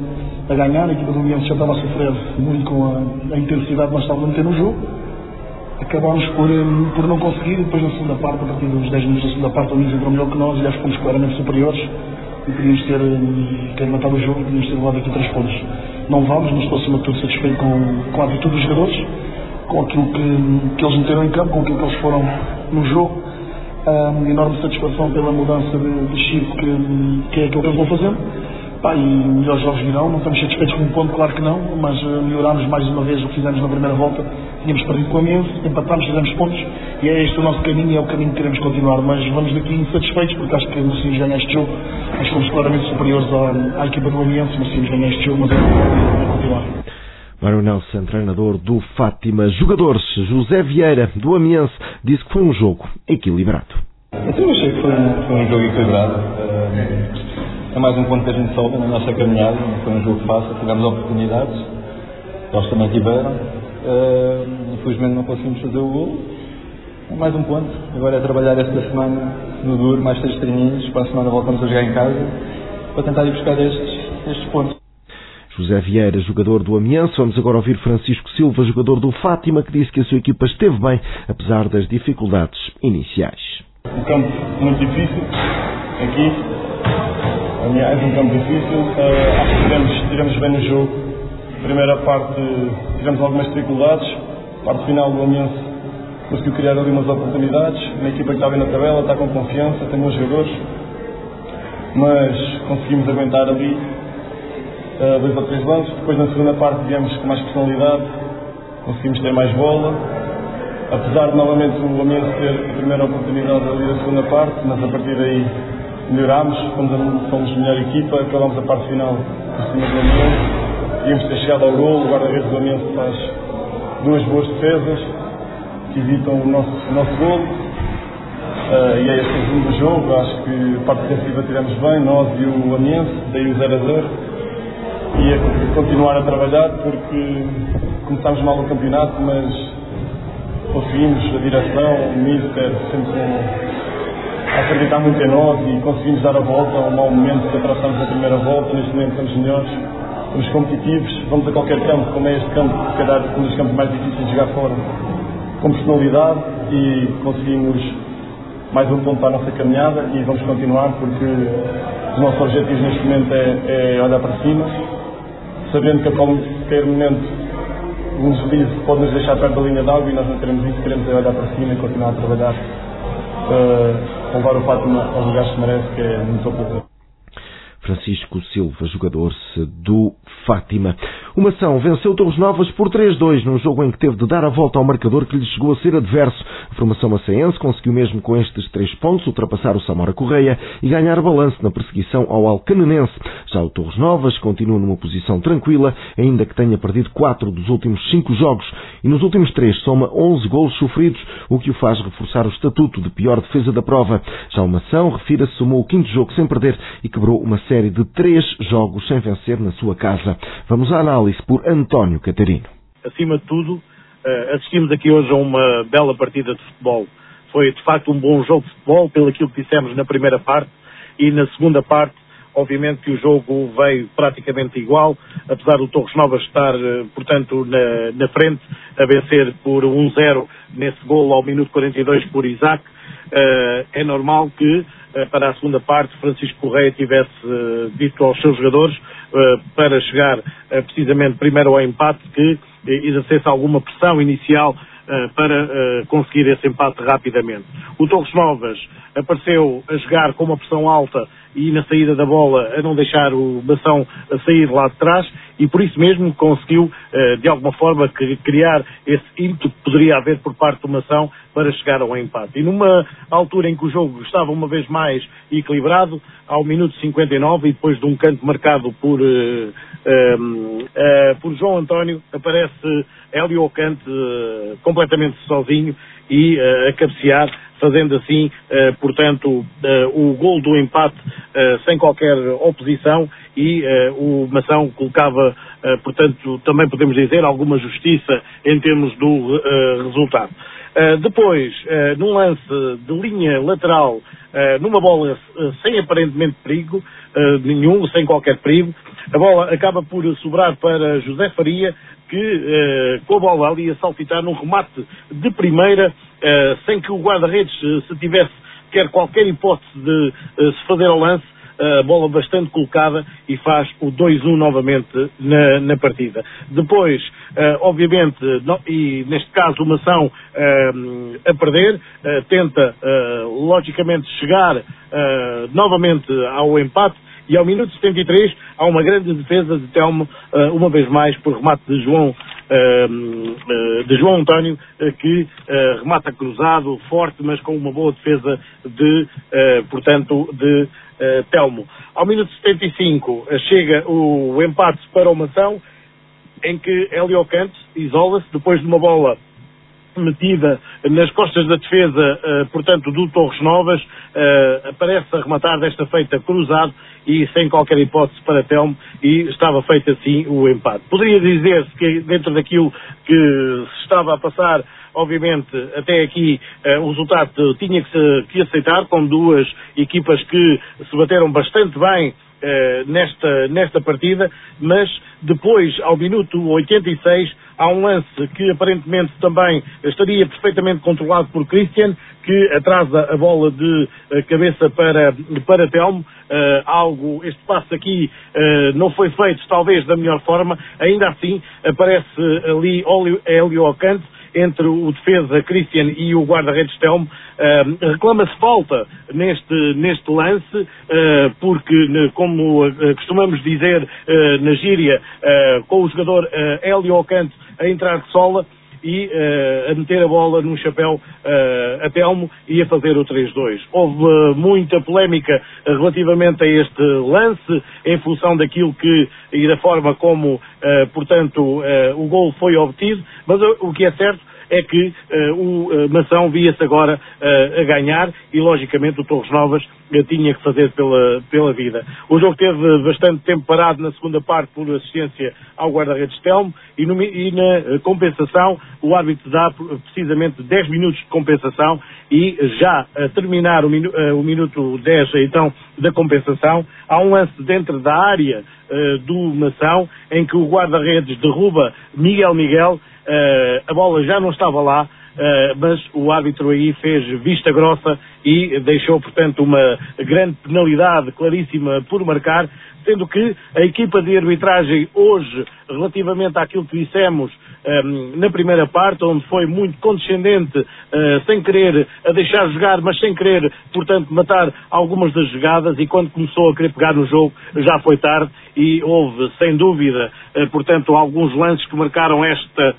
a ganhar, a equipa do União já estava a sofrer muito com a, a intensidade que nós estávamos a meter no jogo. Acabámos por, um, por não conseguir, e depois na segunda parte, a partir dos dez minutos da segunda parte, o União entrou melhor que nós e já fomos claramente superiores e podíamos ter, um, ter matado o jogo e podíamos ter levado aqui três pontos. Não vamos, mas estou acima de tudo satisfeito com, com a atitude dos jogadores, com aquilo que, que eles meteram em campo, com aquilo que eles foram no jogo. Um, enorme satisfação pela mudança de, de chip que, que é aquilo que eles vão fazendo. Pá, e melhores jogos virão, não estamos satisfeitos com um ponto, claro que não, mas uh, melhorámos mais uma vez o que fizemos na primeira volta. Tínhamos perdido com a Amiens, empatámos, fizemos pontos e é este o nosso caminho e é o caminho que queremos continuar, mas vamos daqui insatisfeitos porque acho que merecíamos ganhar este jogo. Nós fomos claramente superiores à, à equipa do Amiens, merecíamos ganhar este jogo, mas é para continuar. Mário Nelson, treinador do Fátima. Jogadores, José Vieira, do Amiens, disse que foi um jogo equilibrado. Eu achei que foi um, foi um jogo equilibrado. É mais um ponto que a gente soube na nossa caminhada. Não foi um jogo fácil, tivemos oportunidades, eles também tiveram. Uh, infelizmente não conseguimos fazer o gol. É mais um ponto. Agora é trabalhar esta semana no duro, mais três treininhos. Para a semana voltamos a jogar em casa para tentar ir buscar estes, estes pontos. José Vieira, jogador do Amiens. Vamos agora ouvir Francisco Silva, jogador do Fátima, que disse que a sua equipa esteve bem, apesar das dificuldades iniciais. Um campo muito difícil aqui. Aliás, um campo difícil. Uh, acho que tivemos, tivemos bem no jogo. Primeira parte tivemos algumas dificuldades. Parte final do Amiens conseguiu criar ali umas oportunidades. Uma equipa que está bem na tabela, está com confiança, tem bons jogadores. Mas conseguimos aguentar ali uh, dois ou três lances. Depois na segunda parte viemos com mais personalidade. Conseguimos ter mais bola. Apesar de novamente o Amiens ter a primeira oportunidade ali na segunda parte, mas a partir daí melhorámos, fomos a, fomos a melhor equipa, acabámos a parte final por cima do Amiens, íamos ter chegado ao golo, o guarda-redes do Amiens faz duas boas defesas que evitam o nosso, o nosso golo, uh, e é este o resumo do jogo. Acho que a parte defensiva tivemos bem, nós e o Amiens, daí o zero a zero, e é continuar a trabalhar porque começámos mal o campeonato, mas conseguimos, a direção, o Mister, sempre com a acreditar muito em nós e conseguimos dar a volta a um mau momento que atravessamos a primeira volta. Neste momento estamos melhores, estamos competitivos, vamos a qualquer campo, como é este campo, se calhar um dos campos mais difíceis de jogar fora, com personalidade, e conseguimos mais um ponto para a nossa caminhada e vamos continuar porque os nossos objetivos neste momento é, é olhar para cima, sabendo que a qualquer momento um deslize pode nos deixar perto da linha d'água e nós não queremos isso, queremos é olhar para cima e continuar a trabalhar para levar o Fátima aos lugares que merece, que é no topo da tabela. Francisco Silva, jogador do Fátima. Uma ação venceu Torres Novas por três a dois num jogo em que teve de dar a volta ao marcador que lhe chegou a ser adverso. A formação macenense conseguiu mesmo com estes três pontos ultrapassar o Samora Correia e ganhar balanço na perseguição ao Alcanenense. Já o Torres Novas continua numa posição tranquila, ainda que tenha perdido quatro dos últimos cinco jogos e nos últimos três soma onze golos sofridos, o que o faz reforçar o estatuto de pior defesa da prova. Já o Mação, refira-se, somou o quinto jogo sem perder e quebrou uma série de três jogos sem vencer na sua casa. Vamos à análise por António Catarino. Acima de tudo, assistimos aqui hoje a uma bela partida de futebol. Foi de facto um bom jogo de futebol, pelo aquilo que dissemos na primeira parte, e na segunda parte, obviamente que o jogo veio praticamente igual, apesar do Torres Novas estar, portanto, na, na frente, a vencer por um zero nesse golo ao minuto quarenta e dois por Isaac. É normal que para a segunda parte Francisco Correia tivesse uh, dito aos seus jogadores uh, para chegar uh, precisamente primeiro ao empate que uh, exercesse alguma pressão inicial uh, para uh, conseguir esse empate rapidamente. O Torres Novas apareceu a jogar com uma pressão alta e na saída da bola a não deixar o Mação a sair lá de trás e por isso mesmo conseguiu uh, de alguma forma criar esse ímpeto que poderia haver por parte do Mação para chegar ao empate. E numa altura em que o jogo estava uma vez mais equilibrado, ao minuto cinquenta e nove, e depois de um canto marcado por, uh, uh, uh, por João António, aparece Hélio Ocante uh, completamente sozinho e uh, a cabecear fazendo assim, uh, portanto, uh, o gol do empate uh, sem qualquer oposição e uh, o Mação colocava, uh, portanto, também podemos dizer, alguma justiça em termos do uh, resultado. Uh, depois, uh, num lance de linha lateral, uh, numa bola uh, sem aparentemente perigo, uh, nenhum, sem qualquer perigo, a bola acaba por sobrar para José Faria, que uh, com a bola ali a saltitar num remate de primeira, uh, sem que o guarda-redes uh, se tivesse quer qualquer hipótese de uh, se fazer ao lance, a bola bastante colocada e faz o dois um novamente na, na partida. Depois, uh, obviamente, no, e neste caso o Mação uh, a perder, uh, tenta uh, logicamente chegar uh, novamente ao empate e ao minuto setenta e três há uma grande defesa de Telmo, uh, uma vez mais por remate de João Uh, uh, de João António, uh, que uh, remata cruzado, forte, mas com uma boa defesa de, uh, portanto, de uh, Telmo. Ao minuto setenta e cinco uh, chega o empate para o Mação, em que Hélio Cante isola-se depois de uma bola metida nas costas da defesa, uh, portanto, do Torres Novas, uh, aparece a rematar desta feita cruzado e sem qualquer hipótese para Telmo, e estava feito assim o empate. Poderia dizer-se que dentro daquilo que se estava a passar, obviamente, até aqui, uh, o resultado tinha que, se, que aceitar, com duas equipas que se bateram bastante bem Uh, nesta, nesta partida, mas depois, ao minuto oitenta e seis, há um lance que aparentemente também estaria perfeitamente controlado por Christian, que atrasa a bola de uh, cabeça para, para Telmo. Uh, algo, este passo aqui uh, não foi feito talvez da melhor forma, ainda assim aparece ali Hélio Ocante entre o defesa Christian e o guarda-redes Telmo. Uh, reclama-se falta neste, neste lance, uh, porque, como uh, costumamos dizer uh, na gíria, uh, com o jogador uh, Hélio Ocante a entrar de sola e uh, a meter a bola num chapéu uh, a Telmo e a fazer o três dois. Houve uh, muita polémica uh, relativamente a este lance, em função daquilo que e da forma como, uh, portanto, uh, o gol foi obtido, mas uh, o que é certo é que uh, o uh, Mação via-se agora uh, a ganhar e, logicamente, o Torres Novas uh, tinha que fazer pela, pela vida. O jogo teve bastante tempo parado na segunda parte por assistência ao guarda-redes Telmo e, no, e na uh, compensação o árbitro dá precisamente dez minutos de compensação e já a terminar o, minu, uh, o minuto dez então da compensação há um lance dentro da área uh, do Mação em que o guarda-redes derruba Miguel Miguel. Uh, a bola já não estava lá, uh, mas o árbitro aí fez vista grossa e deixou, portanto, uma grande penalidade claríssima por marcar, sendo que a equipa de arbitragem hoje, relativamente àquilo que dissemos um, na primeira parte, onde foi muito condescendente, uh, sem querer a deixar jogar, mas sem querer, portanto, matar algumas das jogadas, e quando começou a querer pegar no jogo já foi tarde e houve, sem dúvida, uh, portanto, alguns lances que marcaram esta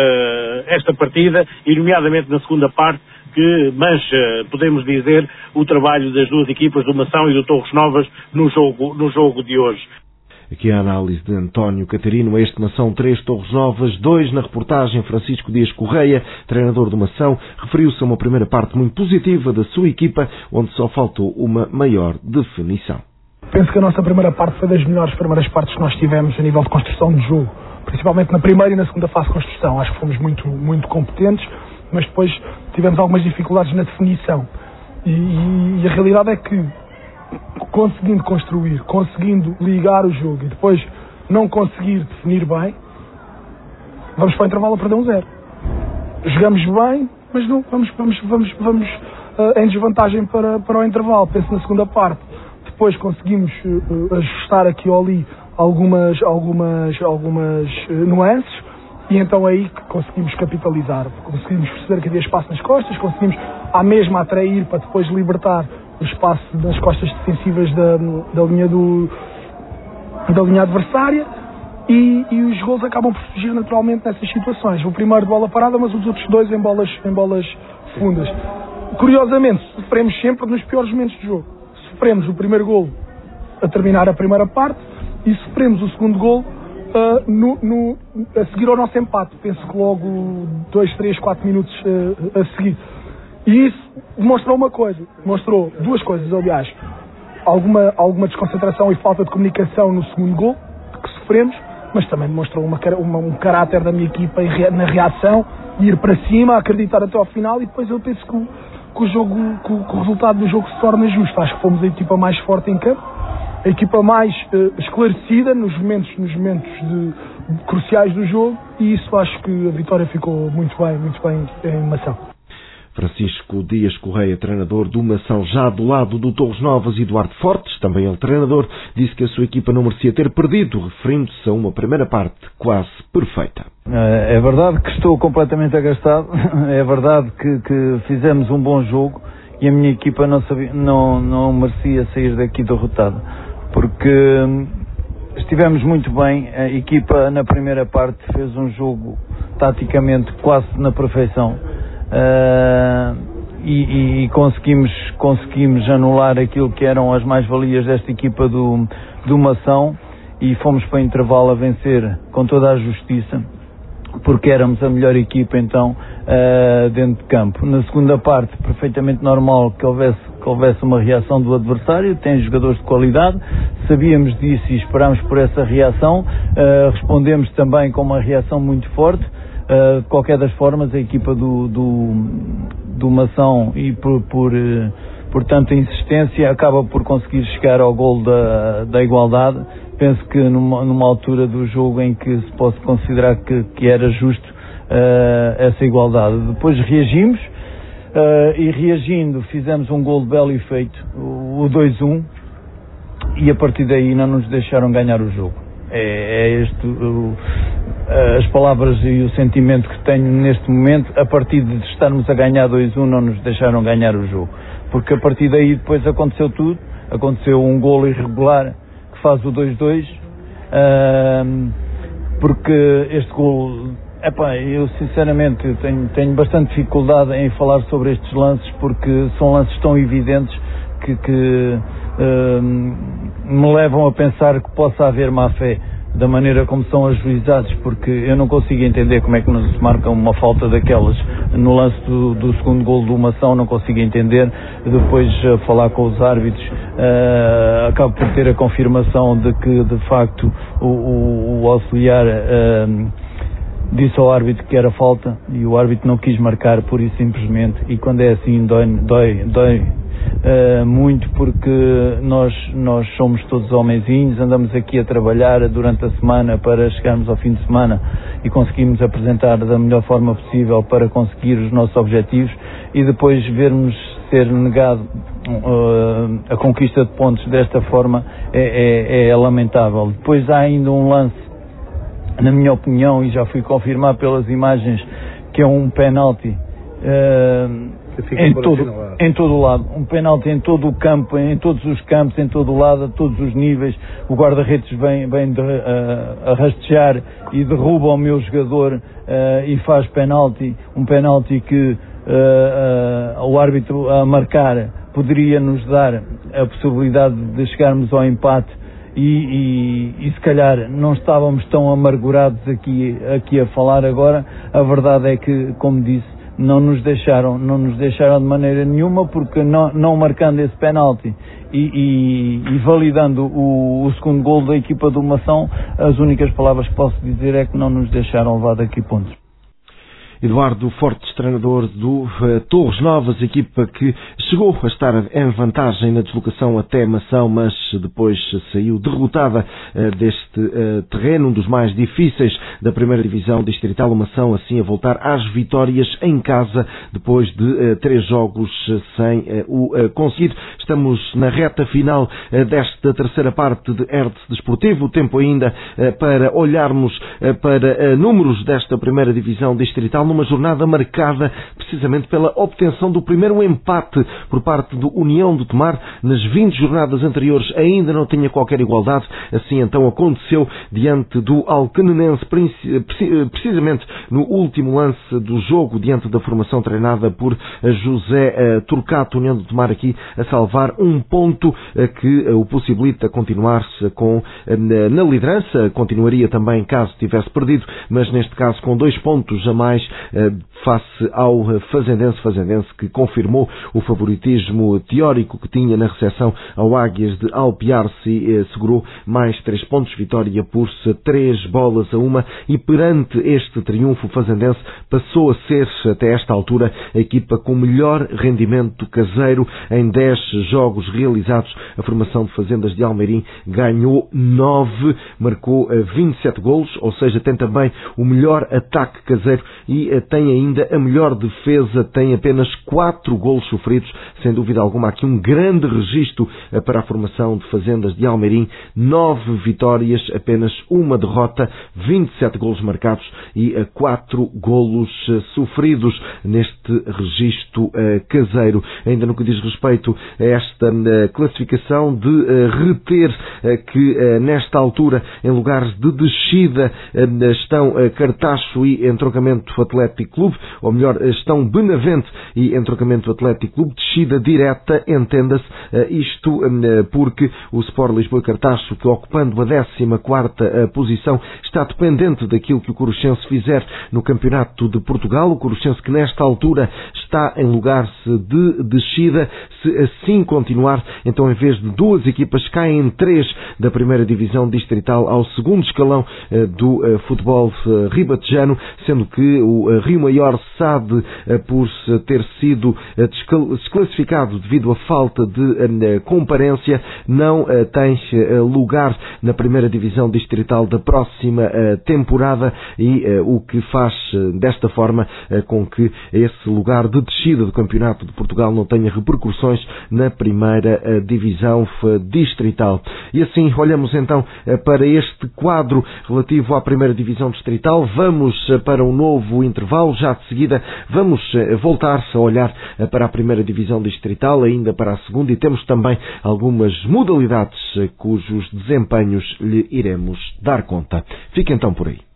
Uh, esta partida, e nomeadamente na segunda parte, que mancha, podemos dizer, o trabalho das duas equipas, do Mação e do Torres Novas, no jogo, no jogo de hoje. Aqui a análise de António Catarino, este Mação três, Torres Novas dois. Na reportagem, Francisco Dias Correia, treinador do Mação, referiu-se a uma primeira parte muito positiva da sua equipa, onde só faltou uma maior definição. Penso que a nossa primeira parte foi das melhores primeiras partes que nós tivemos a nível de construção de jogo, principalmente na primeira e na segunda fase de construção. Acho que fomos muito, muito competentes, mas depois tivemos algumas dificuldades na definição. E, e, e a realidade é que, conseguindo construir, conseguindo ligar o jogo e depois não conseguir definir bem, vamos para o intervalo a perder um zero. Jogamos bem, mas não, vamos, vamos, vamos, vamos uh, em desvantagem para, para o intervalo. Penso na segunda parte. Depois conseguimos uh, ajustar aqui ou ali algumas, algumas, algumas uh, nuances, e então aí que conseguimos capitalizar. Conseguimos perceber que havia espaço nas costas, conseguimos à mesma atrair para depois libertar o espaço nas costas defensivas da, da, linha, do, da linha adversária, e, e os gols acabam por surgir naturalmente nessas situações. O primeiro de bola parada, mas os outros dois em bolas, em bolas fundas. Curiosamente, sofremos sempre nos piores momentos do jogo. Sofremos o primeiro golo a terminar a primeira parte e sofremos o segundo golo uh, no, no, a seguir ao nosso empate. Penso que logo dois, três, quatro minutos uh, a seguir. E isso demonstrou uma coisa, demonstrou duas coisas, aliás, alguma, alguma desconcentração e falta de comunicação no segundo gol que sofremos, mas também demonstrou uma, uma, um caráter da minha equipa na reação, ir para cima, acreditar até ao final, e depois eu penso que o, que o, jogo, que o, que o resultado do jogo se torna justo. Acho que fomos a equipa mais forte em campo, a equipa mais uh, esclarecida nos momentos, nos momentos de, de, cruciais do jogo, e isso acho que a vitória ficou muito bem, muito bem em Mação. Francisco Dias Correia, treinador do Mação, já do lado do Torres Novas. Eduardo Fortes, também ele treinador, disse que a sua equipa não merecia ter perdido, referindo-se a uma primeira parte quase perfeita. É verdade que estou completamente agastado, é verdade que, que fizemos um bom jogo e a minha equipa não, sabia, não, não merecia sair daqui derrotada, porque estivemos muito bem, a equipa na primeira parte fez um jogo taticamente quase na perfeição. Uh, e, e conseguimos, conseguimos anular aquilo que eram as mais-valias desta equipa do, do Mação, e fomos para o intervalo a vencer com toda a justiça, porque éramos a melhor equipa então uh, dentro de campo. Na segunda parte, perfeitamente normal que houvesse, que houvesse uma reação do adversário, tem jogadores de qualidade, sabíamos disso e esperámos por essa reação, uh, respondemos também com uma reação muito forte. Uh, de qualquer das formas, a equipa do, do, do Mação, e por, por, uh, por tanta insistência, acaba por conseguir chegar ao golo da, da igualdade. Penso que numa, numa altura do jogo em que se pode considerar que, que era justo uh, essa igualdade. Depois reagimos, uh, e reagindo fizemos um golo de belo efeito, o, o dois a um, e a partir daí não nos deixaram ganhar o jogo. É, é este o, as palavras e o sentimento que tenho neste momento. A partir de estarmos a ganhar dois a um, não nos deixaram ganhar o jogo, porque a partir daí depois aconteceu tudo. Aconteceu um golo irregular que faz o dois a dois, uh, porque este golo, epá, eu sinceramente tenho, tenho bastante dificuldade em falar sobre estes lances, porque são lances tão evidentes que, que uh, me levam a pensar que possa haver má-fé da maneira como são ajuizados, porque eu não consigo entender como é que nos marcam uma falta daquelas no lance do, do segundo golo do Mação. Não consigo entender. Depois uh, falar com os árbitros, uh, acabo por ter a confirmação de que de facto o, o, o auxiliar uh, disse ao árbitro que era falta, e o árbitro não quis marcar pura e simplesmente, e quando é assim dói, dói, dói Uh, muito, porque nós, nós somos todos homenzinhos, andamos aqui a trabalhar durante a semana para chegarmos ao fim de semana e conseguirmos apresentar da melhor forma possível para conseguir os nossos objetivos, e depois vermos ser negado uh, a conquista de pontos desta forma é, é, é lamentável. Depois há ainda um lance, na minha opinião, e já fui confirmar pelas imagens, que é um penalti uh, Em todo, em todo o lado, um penalti em todo o campo, em todos os campos, em todo o lado, a todos os níveis. O guarda-redes vem, vem de, uh, a rastejar e derruba o meu jogador uh, e faz penalti, um penalti que uh, uh, o árbitro a marcar poderia nos dar a possibilidade de chegarmos ao empate, e, e, e se calhar não estávamos tão amargurados aqui, aqui a falar agora. A verdade é que, como disse, não nos deixaram, não nos deixaram de maneira nenhuma, porque não, não marcando esse penalti e, e, e validando o, o segundo golo da equipa do Mação, as únicas palavras que posso dizer é que não nos deixaram levar daqui pontos. Eduardo Fortes, treinador do uh, Torres Novas, equipa que chegou a estar em vantagem na deslocação até Mação, mas depois saiu derrotada uh, deste uh, terreno, um dos mais difíceis da primeira divisão distrital. O Mação assim a voltar às vitórias em casa, depois de uh, três jogos uh, sem uh, o uh, conseguir. Estamos na reta final uh, desta terceira parte de Hertz Desportivo. O tempo ainda uh, para olharmos uh, para uh, números desta primeira divisão distrital, numa jornada marcada precisamente pela obtenção do primeiro empate por parte do União de Tomar. Nas vinte jornadas anteriores ainda não tinha qualquer igualdade. Assim então aconteceu diante do Alcanenense, precisamente no último lance do jogo, diante da formação treinada por José Turcato. União de Tomar aqui a salvar um ponto que o possibilita continuar-se com, na liderança. Continuaria também caso tivesse perdido, mas neste caso com dois pontos a mais face ao Fazendense, Fazendense que confirmou o favoritismo teórico que tinha na recepção ao Águias de Alpiarce e segurou mais três pontos, vitória por três bolas a uma, e perante este triunfo o Fazendense passou a ser, até esta altura, a equipa com melhor rendimento caseiro em dez jogos realizados. A formação de Fazendas de Almeirim ganhou nove, marcou vinte e sete golos, ou seja, tem também o melhor ataque caseiro e tem ainda a melhor defesa, tem apenas quatro golos sofridos, sem dúvida alguma aqui um grande registro para a formação de Fazendas de Almeirim, nove vitórias, apenas uma derrota, vinte e sete golos marcados e quatro golos sofridos neste registro caseiro. Ainda no que diz respeito a esta classificação, de reter que nesta altura, em lugares de descida, estão Cartacho e Entroncamento Atlético Clube, ou melhor, estão Benavente e Entroncamento Atlético Clube, descida direta, entenda-se, isto porque o Sport Lisboa e Cartacho, que ocupando a décima quarta posição, está dependente daquilo que o Coruchense fizer no Campeonato de Portugal. O Coruchense, que nesta altura está em lugar de descida, se assim continuar, então em vez de duas equipas caem três da primeira divisão distrital ao segundo escalão do futebol ribatejano, sendo que o Rio Maior S A D, por ter sido desclassificado devido à falta de comparência, não tem lugar na primeira divisão distrital da próxima temporada, e o que faz desta forma com que esse lugar de descida do Campeonato de Portugal não tenha repercussões na primeira divisão distrital. E assim olhamos então para este quadro relativo à primeira divisão distrital. Vamos para um novo intervalo, já de seguida vamos voltar a olhar para a primeira divisão distrital, ainda para a segunda, e temos também algumas modalidades cujos desempenhos lhe iremos dar conta. Fique então por aí.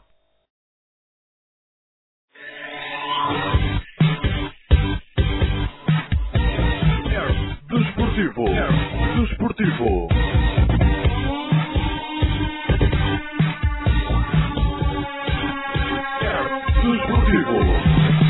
Desportivo. Desportivo. Desportivo.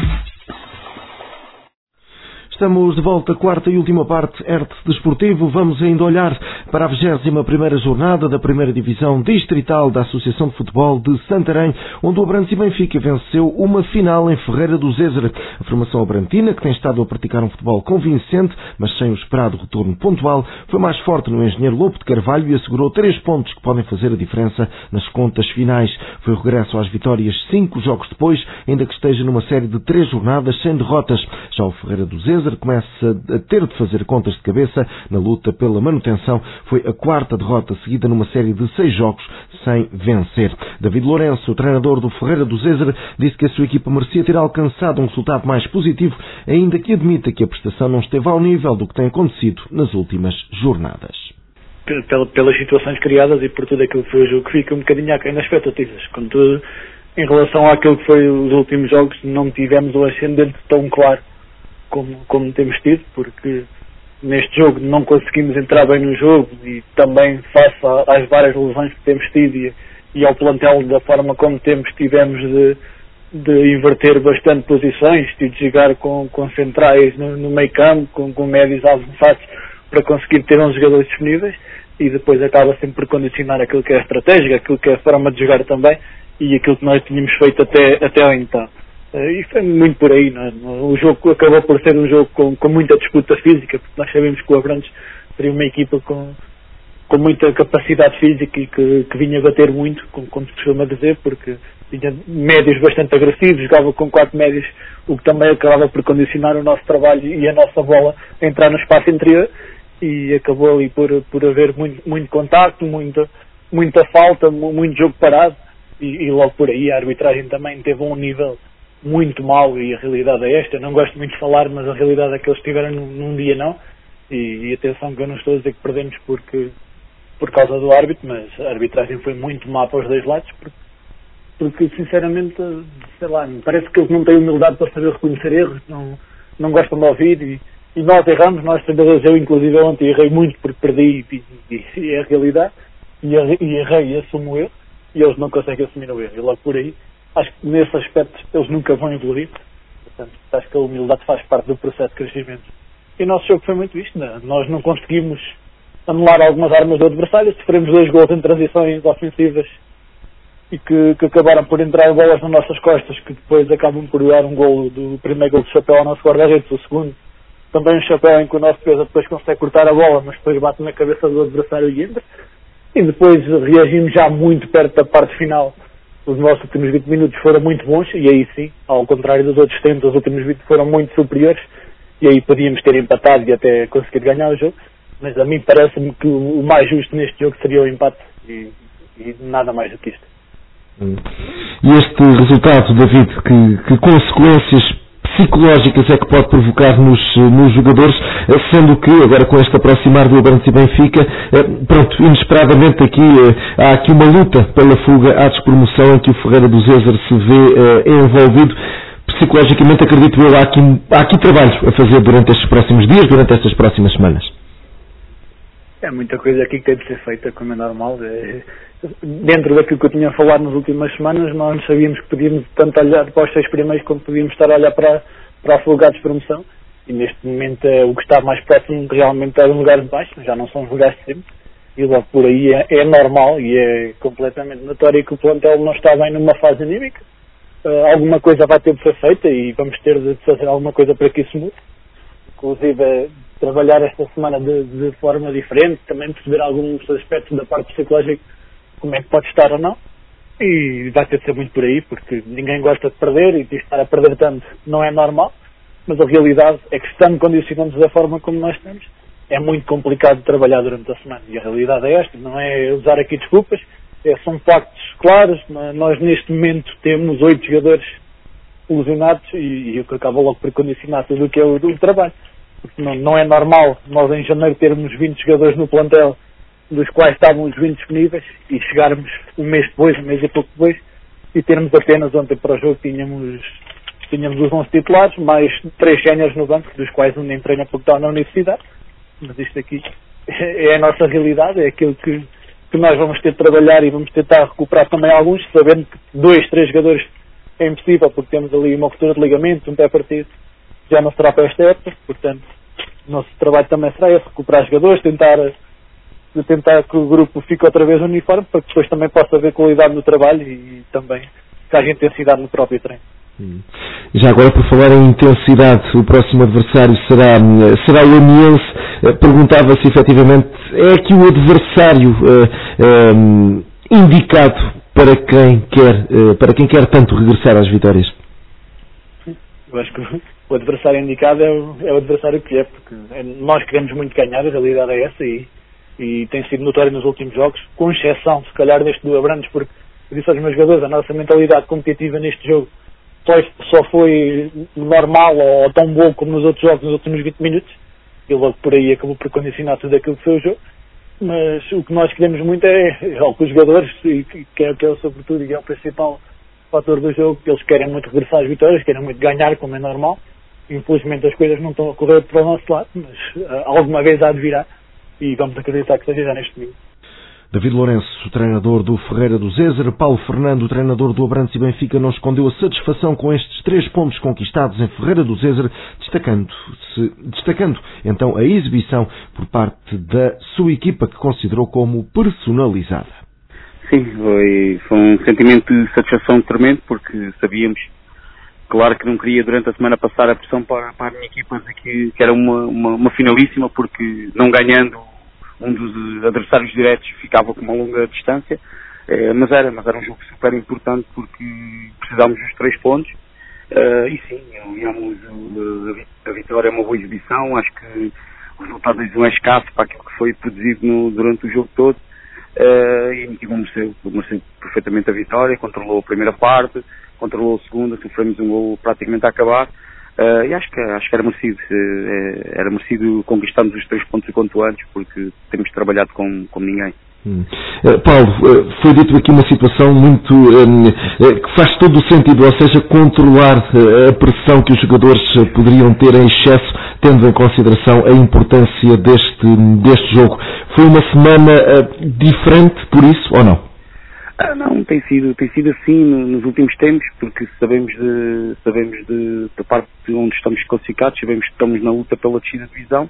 Estamos de volta, quarta e última parte, Hertz Desportivo. Vamos ainda olhar para a vigésima primeira jornada da primeira divisão distrital da Associação de Futebol de Santarém, onde o Abrantes e Benfica venceu uma final em Ferreira do Zézer. A formação abrantina, que tem estado a praticar um futebol convincente, mas sem o esperado retorno pontual, foi mais forte no Engenheiro Lopo de Carvalho e assegurou três pontos que podem fazer a diferença nas contas finais. Foi o regresso às vitórias cinco jogos depois, ainda que esteja numa série de três jornadas sem derrotas. Já o Ferreira do Zézer começa a ter de fazer contas de cabeça na luta pela manutenção. Foi a quarta derrota seguida numa série de seis jogos sem vencer. David Lourenço, o treinador do Ferreira do Zézer, disse que a sua equipa merecia ter alcançado um resultado mais positivo, ainda que admita que a prestação não esteve ao nível do que tem acontecido nas últimas jornadas. Pelas situações criadas e por tudo aquilo que foi o jogo, fica um bocadinho aquém das expectativas. Contudo, em relação àquilo que foi os últimos jogos, não tivemos o ascendente tão claro Como, como temos tido, porque neste jogo não conseguimos entrar bem no jogo, e também face às várias lesões que temos tido e, e ao plantel da forma como temos, tivemos de, de inverter bastante posições, de jogar com, com centrais no, no meio campo, com, com médios avançados, para conseguir ter uns jogadores disponíveis, e depois acaba sempre por condicionar aquilo que é a estratégia, aquilo que é a forma de jogar também, e aquilo que nós tínhamos feito até, até ao então. E foi muito por aí, não é? O jogo acabou por ser um jogo com, com muita disputa física, porque nós sabemos que o Abrantes seria uma equipa com, com muita capacidade física e que, que vinha bater muito, como, como se costuma dizer, porque tinha médios bastante agressivos, jogava com quatro médios, o que também acabava por condicionar o nosso trabalho e a nossa bola a entrar no espaço interior, e acabou ali por, por haver muito, muito contacto, muita, muita falta, muito jogo parado, e, e logo por aí a arbitragem também teve um nível muito mau, e a realidade é esta. Eu não gosto muito de falar, mas a realidade é que eles estiveram num, num dia não, e, e atenção que eu não estou a dizer que perdemos porque, por causa do árbitro, mas a arbitragem foi muito má para os dois lados, porque, porque sinceramente, sei lá, parece que eles não têm humildade para saber reconhecer erros, não, não gostam de ouvir, e, e nós erramos, nós treinadores, eu inclusive ontem errei muito porque perdi, e, e, e é a realidade, e, e errei e assumo o erro, e eles não conseguem assumir o erro, e logo por aí acho que nesse aspecto eles nunca vão evoluir. Portanto, acho que a humildade faz parte do processo de crescimento. E o nosso jogo foi muito isto, né? Nós não conseguimos anular algumas armas do adversário, sofremos dois gols em transições ofensivas e que, que acabaram por entrar bolas nas nossas costas, que depois acabam por dar um gol do primeiro gol de chapéu ao nosso guarda-redes, o segundo também um chapéu em que o nosso defesa depois consegue cortar a bola, mas depois bate na cabeça do adversário e entra. E depois reagimos já muito perto da parte final. Os nossos últimos vinte minutos foram muito bons, e aí sim, ao contrário dos outros tempos, os últimos vinte foram muito superiores, e aí podíamos ter empatado e até conseguir ganhar o jogo. Mas a mim parece-me que o mais justo neste jogo seria o empate, e, e nada mais do que isto. E este resultado, David, que, que consequências psicológicas é que pode provocar nos, nos jogadores, sendo que agora com este aproximar do Abrantes e Benfica, pronto, inesperadamente aqui há aqui uma luta pela fuga à despromoção em que o Ferreira do Zézer se vê envolvido. Psicologicamente, acredito eu, há aqui, há aqui trabalho a fazer durante estes próximos dias, durante estas próximas semanas. É muita coisa aqui que tem de ser feita, como é normal. É, dentro daquilo que eu tinha falado nas últimas semanas, nós sabíamos que podíamos tanto olhar para os seis primeiros como podíamos estar a olhar para, para a fuga de promoção. E neste momento é, o que está mais próximo realmente é os lugares de baixo, já não são os lugares de cima. E logo por aí é, é normal e é completamente notório que o plantel não está bem numa fase anímica. Uh, alguma coisa vai ter de ser feita e vamos ter de fazer alguma coisa para que isso mude. Inclusive, é, trabalhar esta semana de, de forma diferente, também perceber alguns aspectos da parte psicológica, como é que pode estar ou não, e vai ter de ser muito por aí, porque ninguém gosta de perder, e de estar a perder tanto não é normal, mas a realidade é que estando condicionados da forma como nós estamos, é muito complicado de trabalhar durante a semana, e a realidade é esta, não é usar aqui desculpas, é, são factos claros. Nós neste momento temos oito jogadores lesionados, e, e o que acaba logo por condicionar tudo o que é o, o trabalho. Porque não, não é normal nós em janeiro termos vinte jogadores no plantel, dos quais estavam os vinte disponíveis, e chegarmos um mês depois, um mês e pouco depois, e termos apenas ontem para o jogo tínhamos, tínhamos os onze titulares, mais três séniores no banco, dos quais um nem treina porque está na universidade. Mas isto aqui é a nossa realidade, é aquilo que, que nós vamos ter de trabalhar e vamos tentar recuperar também alguns, sabendo que dois, três jogadores é impossível, porque temos ali uma ruptura de ligamento, um pé partido, já não será para esta época, portanto o nosso trabalho também será esse, recuperar jogadores, tentar, tentar que o grupo fique outra vez uniforme, para que depois também possa haver qualidade no trabalho e também que haja intensidade no próprio treino. Já agora, por falar em intensidade, o próximo adversário será, será o Amiense. Perguntava-se efetivamente, é aqui o adversário uh, um, indicado para quem quer, uh, para quem quer tanto regressar às vitórias? Eu acho que o adversário indicado é o, é o adversário que é, porque nós queremos muito ganhar, a realidade é essa, e, e tem sido notório nos últimos jogos, com exceção, se calhar, deste do Abrantes, porque eu disse aos meus jogadores, a nossa mentalidade competitiva neste jogo só, só foi normal ou tão boa como nos outros jogos, nos últimos vinte minutos, e logo por aí acabou por condicionar tudo aquilo que foi o jogo. Mas o que nós queremos muito é, é o que os jogadores, e que é, que é sobretudo e é o principal fator do jogo, que eles querem muito regressar às vitórias, querem muito ganhar, como é normal. Infelizmente as coisas não estão a correr para o nosso lado, mas uh, alguma vez há de virar, e vamos acreditar que seja já neste domingo. David Lourenço, treinador do Ferreira do Zézer. Paulo Fernando, treinador do Abrantes e Benfica, não escondeu a satisfação com estes três pontos conquistados em Ferreira do Zézer, destacando-se, destacando então a exibição por parte da sua equipa, que considerou como personalizada. Sim, foi, foi um sentimento de satisfação tremendo, porque sabíamos, claro que não queria durante a semana passar a pressão para, para a minha equipa de que, que era uma, uma, uma finalíssima, porque não ganhando um dos adversários diretos ficava com uma longa distância, eh, mas, era, mas era um jogo super importante porque precisávamos dos três pontos, eh, e sim, aliamos a, a vitória é uma boa exibição. Acho que o resultado da exibição é escasso para aquilo que foi produzido no, durante o jogo todo, eh, e a equipa mereceu, mereceu perfeitamente a vitória, controlou a primeira parte, controlou a segunda, sofremos um gol praticamente a acabar. Uh, e acho que, acho que era merecido, uh, era merecido conquistarmos os três pontos o quanto antes, porque temos trabalhado com, com ninguém. Hum. Uh, Paulo, uh, foi dito aqui uma situação muito um, uh, que faz todo o sentido, ou seja, controlar uh, a pressão que os jogadores uh, poderiam ter em excesso, tendo em consideração a importância deste, deste jogo. Foi uma semana uh, diferente por isso, ou não? Ah, não, tem sido, tem sido assim no, nos últimos tempos, porque sabemos de, sabemos de, da parte de onde estamos classificados, sabemos que estamos na luta pela descida de divisão,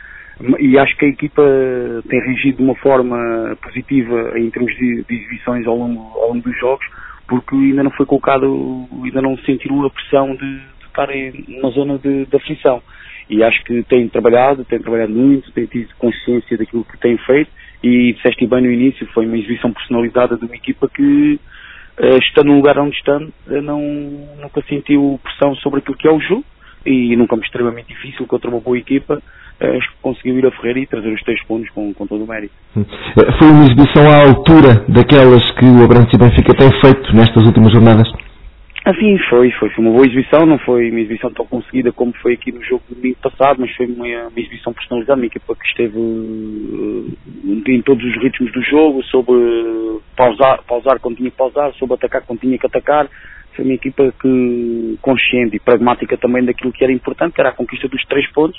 e acho que a equipa tem reagido de uma forma positiva em termos de, de exibições ao longo, ao longo dos jogos, porque ainda não foi colocado, ainda não sentiram a pressão de, de estar numa zona de, de aflição. E acho que tem trabalhado, tem trabalhado muito, tem tido consciência daquilo que tem feito, e disseste bem no início, foi uma exibição personalizada de uma equipa que, uh, estando no lugar onde está, não, nunca sentiu pressão sobre aquilo que é o jogo, e num campo extremamente difícil, contra uma boa equipa, uh, conseguiu ir a Ferreira e trazer os três pontos com, com todo o mérito. Foi uma exibição à altura daquelas que o Abrantes e Benfica têm feito nestas últimas jornadas? Assim, foi, foi, foi uma boa exibição, não foi uma exibição tão conseguida como foi aqui no jogo do domingo passado, mas foi uma, uma exibição personalizada, uma equipa que esteve uh, em todos os ritmos do jogo, soube uh, pausar, pausar quando tinha que pausar, soube atacar quando tinha que atacar. Foi uma equipa que, consciente e pragmática também daquilo que era importante, que era a conquista dos três pontos.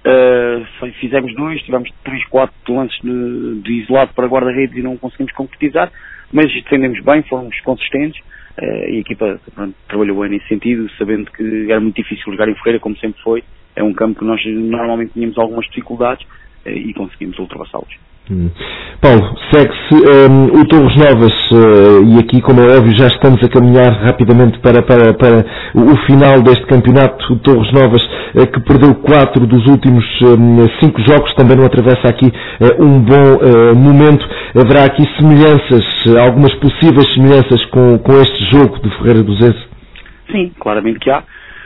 Uh, foi, fizemos dois, tivemos três, quatro lances de, de isolado para guarda-redes e não conseguimos concretizar, mas defendemos bem, fomos consistentes. Uh, e a equipa pronto, trabalhou bem nesse sentido, sabendo que era muito difícil jogar em Ferreira, como sempre foi. É um campo que nós normalmente tínhamos algumas dificuldades uh, e conseguimos ultrapassá-los. Hum. Paulo, segue-se um, o Torres Novas uh, e aqui, como é óbvio, já estamos a caminhar rapidamente para, para, para o final deste campeonato. O Torres Novas uh, que perdeu quatro dos últimos um, cinco jogos, também não atravessa aqui uh, um bom uh, momento. Haverá aqui semelhanças, uh, algumas possíveis semelhanças com, com este jogo de Ferreira do Zeze? Sim, claramente que há.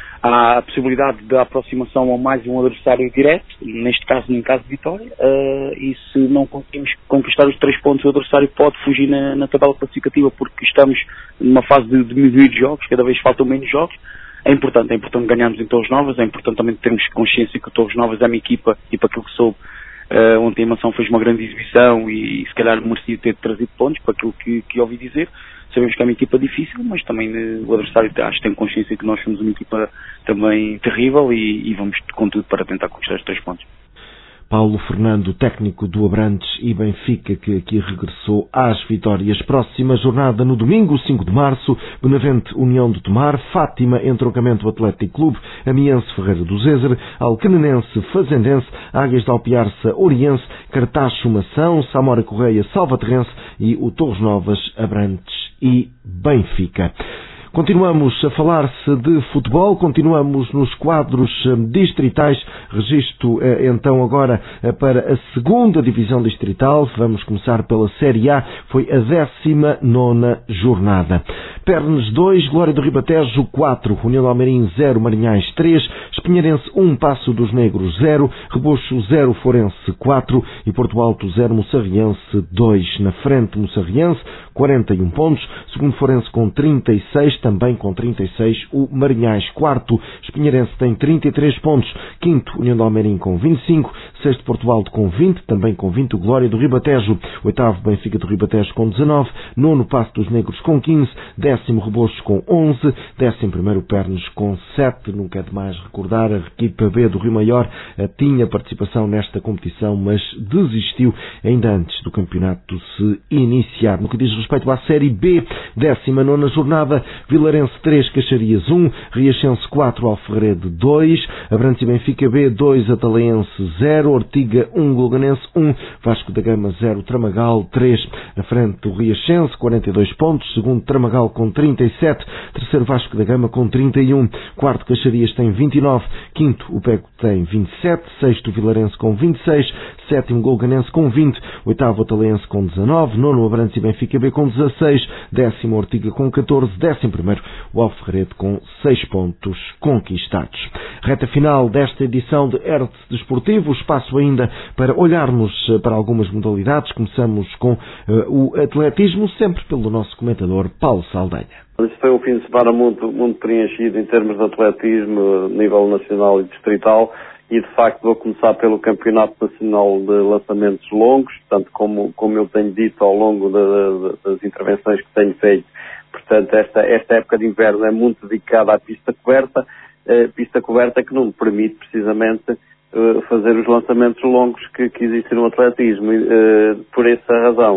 Há a possibilidade de aproximação a mais um adversário direto, neste caso, em caso de vitória, uh, e se não conseguimos conquistar os três pontos, o adversário pode fugir na, na tabela classificativa, porque estamos numa fase de diminuir de jogos, cada vez faltam menos jogos. É importante, é importante ganharmos em Torres Novas, é importante também termos consciência que o Torres Novas é uma equipa, e para aquilo que soube, uh, ontem a Mação fez uma grande exibição e, e se calhar merecia ter trazido pontos, para aquilo que, que ouvi dizer. Sabemos que é uma equipa difícil, mas também uh, o adversário acho que tem consciência que nós somos uma equipa também terrível e, e vamos com tudo para tentar conquistar os três pontos. Paulo Fernando, técnico do Abrantes e Benfica, que aqui regressou às vitórias. Próxima jornada no domingo, cinco de março, Benavente União de Tomar, Fátima Entroncamento Atlético Clube, Amiense Ferreira do Zézer, Alcanenense Fazendense, Águias de Alpiarça Oriense, Cartacho Mação, Samora Correia Salvaterrense e o Torres Novas Abrantes e Benfica. Continuamos a falar-se de futebol, continuamos nos quadros distritais, registro então agora para a segunda divisão distrital, vamos começar pela Série A, foi a décima nona jornada. Pernes dois, Glória do Ribatejo quatro, União de Almeirim zero, Marinhais três, Espinheirense um, Passo dos Negros zero, Rebocho zero, Forense quatro e Porto Alto zero, Moçarriense dois. Na frente, Moçarriense, quarenta e um pontos, segundo Forense com trinta e seis, também com trinta e seis, o Marinhais quarto, Espinheirense tem trinta e três pontos, quinto, União de Almeirim com vinte e cinco, sexto, Porto Alto com vinte, também com vinte, o Glória do Ribatejo, oitavo, Benfica do Ribatejo com dezanove, nono, Passo dos Negros com quinze, décimo, Rebocho com onze, décimo primeiro, Pernes com sete, nunca é demais recordar, a equipa B do Rio Maior tinha participação nesta competição, mas desistiu ainda antes do campeonato se iniciar. No que diz respeito à Série B, décima nona jornada, Vilarense três, Caxarias um, Riachense quatro, Alferrede dois, Abrantes e Benfica B dois, Atalaense zero, Ortiga um, Golganense um, Vasco da Gama zero, Tramagal três. Na frente o Riachense, quarenta e dois pontos, segundo Tramagal com trinta e sete, terceiro Vasco da Gama com trinta e um, quarto Caxarias tem vinte e nove, quinto o Pego tem vinte e sete, sexto Vilarense com vinte e seis, sétimo Golganense com vinte, oitavo Atalaense com dezanove, nono Abrantes e Benfica B com dezasseis, décimo Ortiga com catorze, décimo primeiro o Alferrede com seis pontos conquistados. Reta final desta edição de Hertz Desportivo, espaço ainda para olharmos para algumas modalidades. Começamos com uh, o atletismo, sempre pelo nosso comentador Paulo Saldanha. Este foi um fim de semana muito, muito preenchido em termos de atletismo, nível nacional e distrital, e de facto vou começar pelo Campeonato Nacional de Lançamentos Longos, portanto, como, como eu tenho dito ao longo da, da, das intervenções que tenho feito, portanto, esta, esta época de inverno é muito dedicada à pista coberta, eh, pista coberta que não me permite precisamente eh, fazer os lançamentos longos que, que existem no atletismo. E, eh, por essa razão,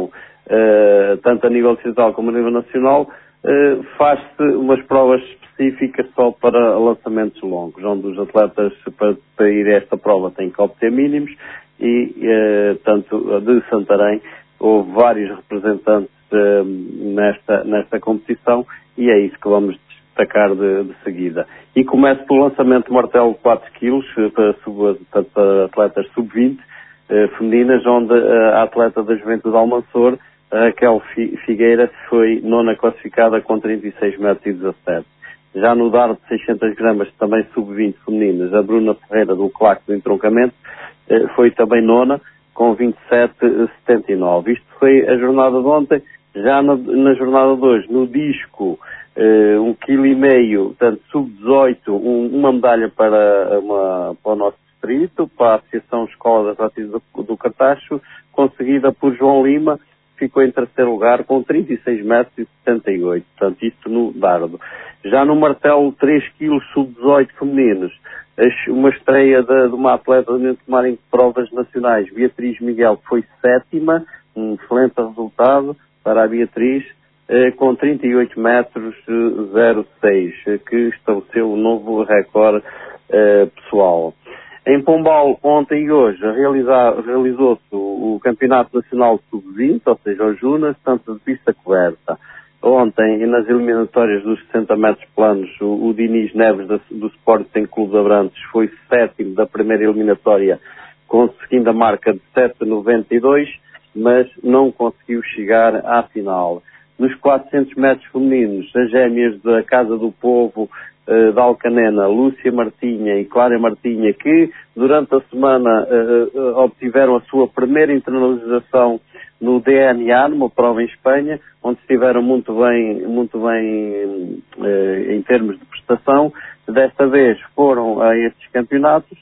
uh, tanto a nível distrital como a nível nacional, uh, faz-se umas provas específicas só para lançamentos longos, onde os atletas para, para ir a esta prova têm que obter mínimos e, uh, tanto de Santarém, houve vários representantes uh, nesta, nesta competição e é isso que vamos destacar de, de seguida. E começo pelo lançamento de martelo de quatro quilos para, sub, para atletas sub vinte uh, femininas, onde a atleta da Juventude Almanzor, Raquel Figueira, foi nona classificada com trinta e seis metros e dezassete. Já no dardo de seiscentas gramas, também sub vinte femininas, a Bruna Ferreira do Claque do Entroncamento uh, foi também nona com vinte e sete vírgula setenta e nove. Isto foi a jornada de ontem. Já na, na jornada de hoje, no disco, uh, um quilo e meio, portanto, sub dezoito, um, uma medalha para, uma, para o nosso distrito, para a Associação Escola de Atletismo do, do Cartacho, conseguida por João Lima, ficou em terceiro lugar com trinta e seis metros e setenta e oito, portanto, isto no dardo. Já no martelo, três quilos sub dezoito femininos, uma estreia de, de uma atleta de tomar em provas nacionais, Beatriz Miguel, foi sétima, um excelente resultado para a Beatriz, eh, com trinta e oito metros zero seis, eh, que estabeleceu um novo recorde eh, pessoal. Em Pombal, ontem e hoje, realizou-se o, o Campeonato Nacional sub vinte, ou seja, o Junas, tanto de pista coberta. Ontem, nas eliminatórias dos sessenta metros planos, o, o Diniz Neves da, do Sporting Clube de Abrantes foi sétimo da primeira eliminatória, conseguindo a marca de sete vírgula noventa e dois, mas não conseguiu chegar à final. Nos quatrocentos metros femininos, as gêmeas da Casa do Povo uh, da Alcanena, Lúcia Martinha e Clara Martinha, que durante a semana uh, uh, obtiveram a sua primeira internalização no D N A, numa prova em Espanha, onde estiveram muito bem, muito bem uh, em termos de prestação. Desta vez foram a estes campeonatos.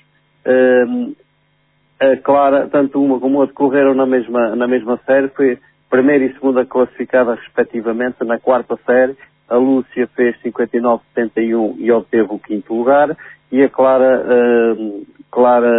Uh, a Clara, tanto uma como outra, correram na mesma, na mesma série, foi primeira e segunda classificada respectivamente na quarta série. A Lúcia fez cinquenta e nove vírgula setenta e um e obteve o quinto lugar, e a Clara, uh, Clara,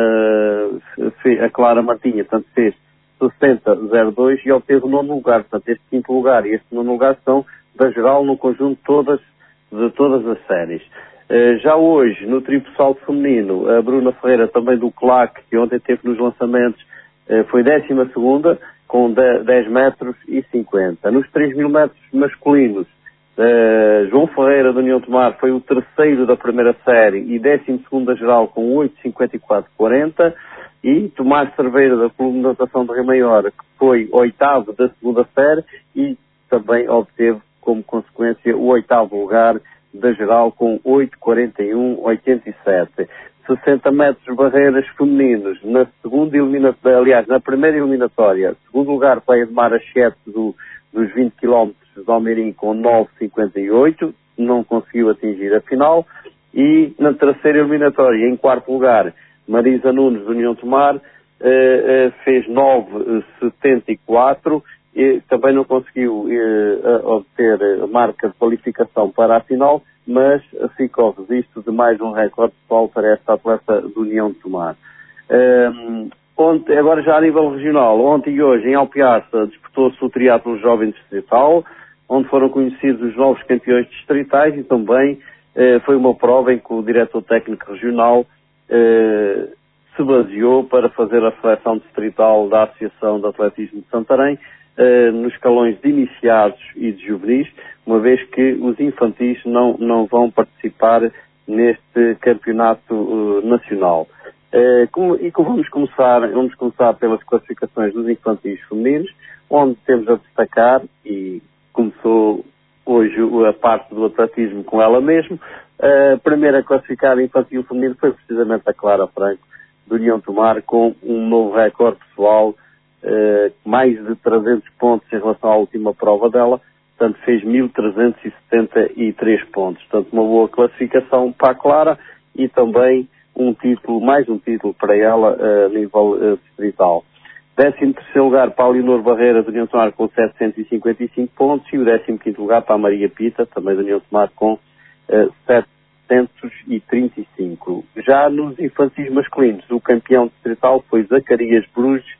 a Clara Martinha, portanto, fez sessenta vírgula zero dois e obteve o nono lugar. Portanto, este quinto lugar e este nono lugar são da geral no conjunto todas, de todas as séries. Uh, já hoje, no triplo salto feminino, a Bruna Ferreira, também do Claque, que ontem teve nos lançamentos, uh, foi décima segunda, com dez metros e cinquenta. Nos três mil metros masculinos, uh, João Ferreira, da União Tomar, foi o terceiro da primeira série e décimo segundo da geral, com oito vírgula cinquenta e quatro quarenta. E Tomás Cerveira, da Clube de Natação de Rio Maior, que foi oitavo da segunda série e também obteve, como consequência, o oitavo lugar da geral, com oito vírgula quarenta e um oitenta e sete. sessenta metros barreiras femininos, na segunda eliminatória, aliás, na primeira eliminatória, segundo lugar para Edmar Achete do, dos vinte quilómetros de Almeirim, com nove vírgula cinquenta e oito, não conseguiu atingir a final. E na terceira eliminatória, em quarto lugar, Marisa Nunes, da União Tomar, eh, eh, fez nove vírgula setenta e quatro, e também não conseguiu eh, obter a marca de qualificação para a final, mas ficou registro de mais um recorde pessoal para esta atleta da União de Tomar. Um, ontem, agora já a nível regional, ontem e hoje em Alpiarça disputou-se o triatlo jovem distrital, onde foram conhecidos os novos campeões distritais, e também eh, foi uma prova em que o diretor técnico regional eh, se baseou para fazer a seleção distrital da Associação de Atletismo de Santarém, Uh, nos escalões de iniciados e de juvenis, uma vez que os infantis não, não vão participar neste campeonato uh, nacional. Uh, como, e como vamos começar, vamos começar pelas classificações dos infantis femininos, onde temos a destacar, e começou hoje a parte do atletismo com ela mesmo, a primeira classificada infantil feminino foi precisamente a Clara Franco, do União Tomar, com um novo recorde pessoal, Uh, mais de trezentos pontos em relação à última prova dela, portanto fez mil trezentos e setenta e três pontos, portanto uma boa classificação para a Clara e também um título, mais um título para ela uh, a nível uh, distrital. Décimo terceiro lugar para a Leonor Barreira, da União Tomar, com setecentos e cinquenta e cinco pontos, e o décimo quinto lugar para a Maria Pita, também da União Tomar, com uh, setecentos e trinta e cinco. Já nos infantis masculinos, o campeão distrital foi Zacarias Bruges,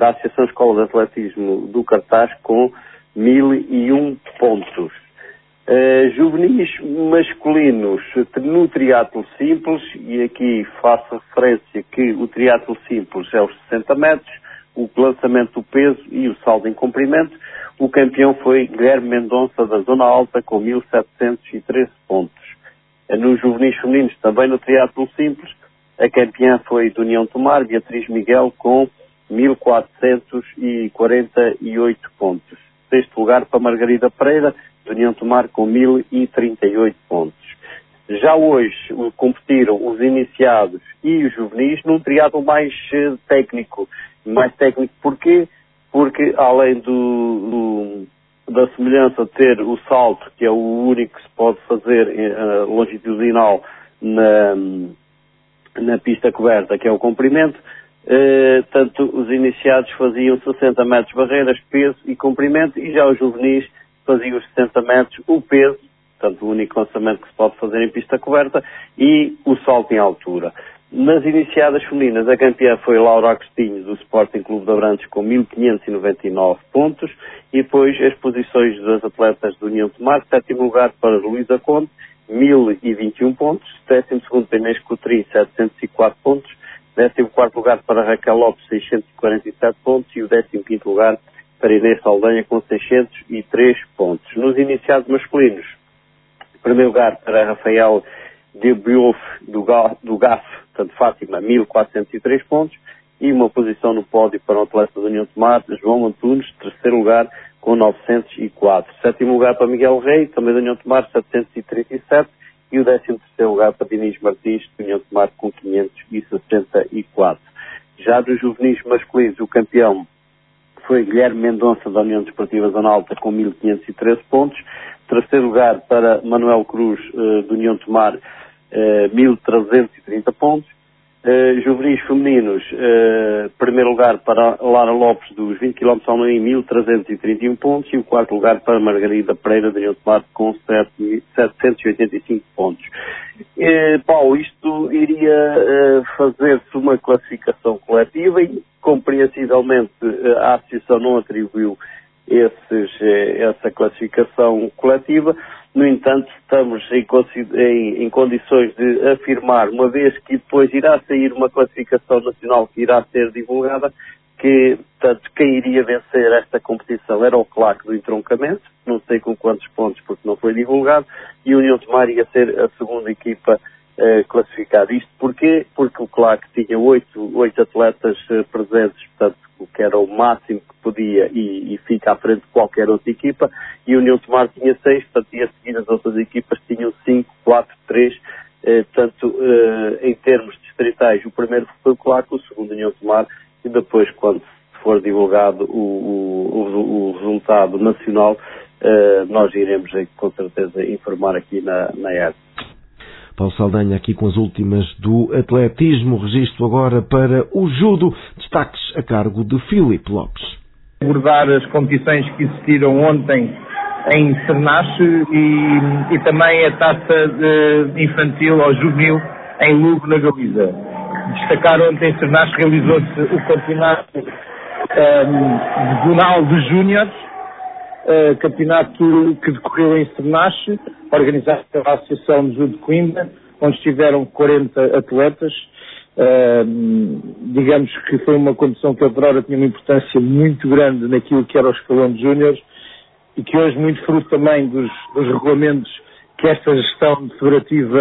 da Associação Escola de Atletismo do Cartaz com mil e um pontos. Uh, juvenis masculinos no triatlo simples, e aqui faço referência que o triatlo simples é os sessenta metros, o lançamento do peso e o salto em comprimento. O campeão foi Guilherme Mendonça da Zona Alta com mil setecentos e treze pontos. Uh, nos juvenis femininos, também no triatlo simples, a campeã foi de União Tomar, Beatriz Miguel, com mil quatrocentos e quarenta e oito pontos. Sexto lugar para Margarida Pereira, de União Tomar, com mil e trinta e oito pontos. Já hoje competiram os iniciados e os juvenis num triatlo mais uh, técnico. Mais técnico porquê? Porque além do, do, da semelhança de ter o salto, que é o único que se pode fazer uh, longitudinal na, na pista coberta, que é o comprimento, uh, tanto os iniciados faziam sessenta metros barreiras, peso e comprimento, e já os juvenis faziam os sessenta metros, o peso, portanto o único lançamento que se pode fazer em pista coberta, e o salto em altura. Nas iniciadas femininas, a campeã foi Laura Agostinho, do Sporting Clube de Abrantes, com mil quinhentos e noventa e nove pontos, e depois as posições das atletas do União Tomar: sétimo lugar para Luísa Conde, mil e vinte e um pontos, décimo segundo para Inês Coutrinho, setecentos e quatro pontos, décimo quarto lugar para Raquel Lopes, seiscentos e quarenta e sete pontos, e o décimo quinto lugar para Inês Saldanha, com seiscentos e três pontos. Nos iniciados masculinos, primeiro lugar para Rafael de Biouf, do, do G A F, portanto Fátima, mil quatrocentos e três pontos, e uma posição no pódio para o atleta da União Tomar, João Antunes, terceiro lugar, com novecentos e quatro. Sétimo lugar para Miguel Rei, também da União Tomar, setecentos e trinta e sete, e o décimo terceiro lugar para Dinis Martins, da União Tomar, com quinhentos e sessenta e quatro. Já dos juvenis masculinos, o campeão foi Guilherme Mendonça, da União Desportiva Zona Alta, com mil quinhentos e treze pontos. Terceiro lugar para Manuel Cruz, uh, da União Tomar, uh, mil trezentos e trinta pontos. Uh, juvenis femininos, uh, primeiro lugar para Lara Lopes, dos vinte quilómetros ao meio, mil trezentos e trinta e um pontos. E o quarto lugar para Margarida Pereira, da União Tomar, com setecentos e oitenta e cinco pontos. Uh, Paulo, isto iria uh, fazer-se uma classificação coletiva e, compreensivelmente, a Associação não atribuiu esses, essa classificação coletiva. No entanto, estamos em, em, em condições de afirmar, uma vez que depois irá sair uma classificação nacional que irá ser divulgada, que, portanto, quem iria vencer esta competição era o Claque do entroncamento, não sei com quantos pontos porque não foi divulgado, e o União Tomar ia ser a segunda equipa Uh, classificado. Isto porquê? Porque o Claque tinha oito, oito atletas uh, presentes, portanto, o que era o máximo que podia e, e fica à frente de qualquer outra equipa, e o União Tomar tinha seis, portanto, e a seguir as outras equipas tinham cinco, quatro, três, uh, portanto, uh, em termos distritais, o primeiro foi o Claque, o segundo União Tomar, e depois, quando for divulgado o, o, o, o resultado nacional, uh, nós iremos, com certeza, informar aqui na, na E R T. Paulo Saldanha aqui com as últimas do atletismo. Registro agora para o judo. Destaques a cargo de Filipe Lopes. Abordar as competições que existiram ontem em Cernache e, e também a taça de infantil ou juvenil em Lugo, na Galiza. Destacar ontem em Cernache realizou-se o campeonato um, regional de júniores, Uh, campeonato que decorreu em Cernache, organizado pela Associação de Judo de Coimbra, onde estiveram quarenta atletas. Uh, digamos que foi uma competição que a outrora tinha uma importância muito grande naquilo que era o escalão de júniores e que hoje, muito fruto também dos, dos regulamentos que esta gestão federativa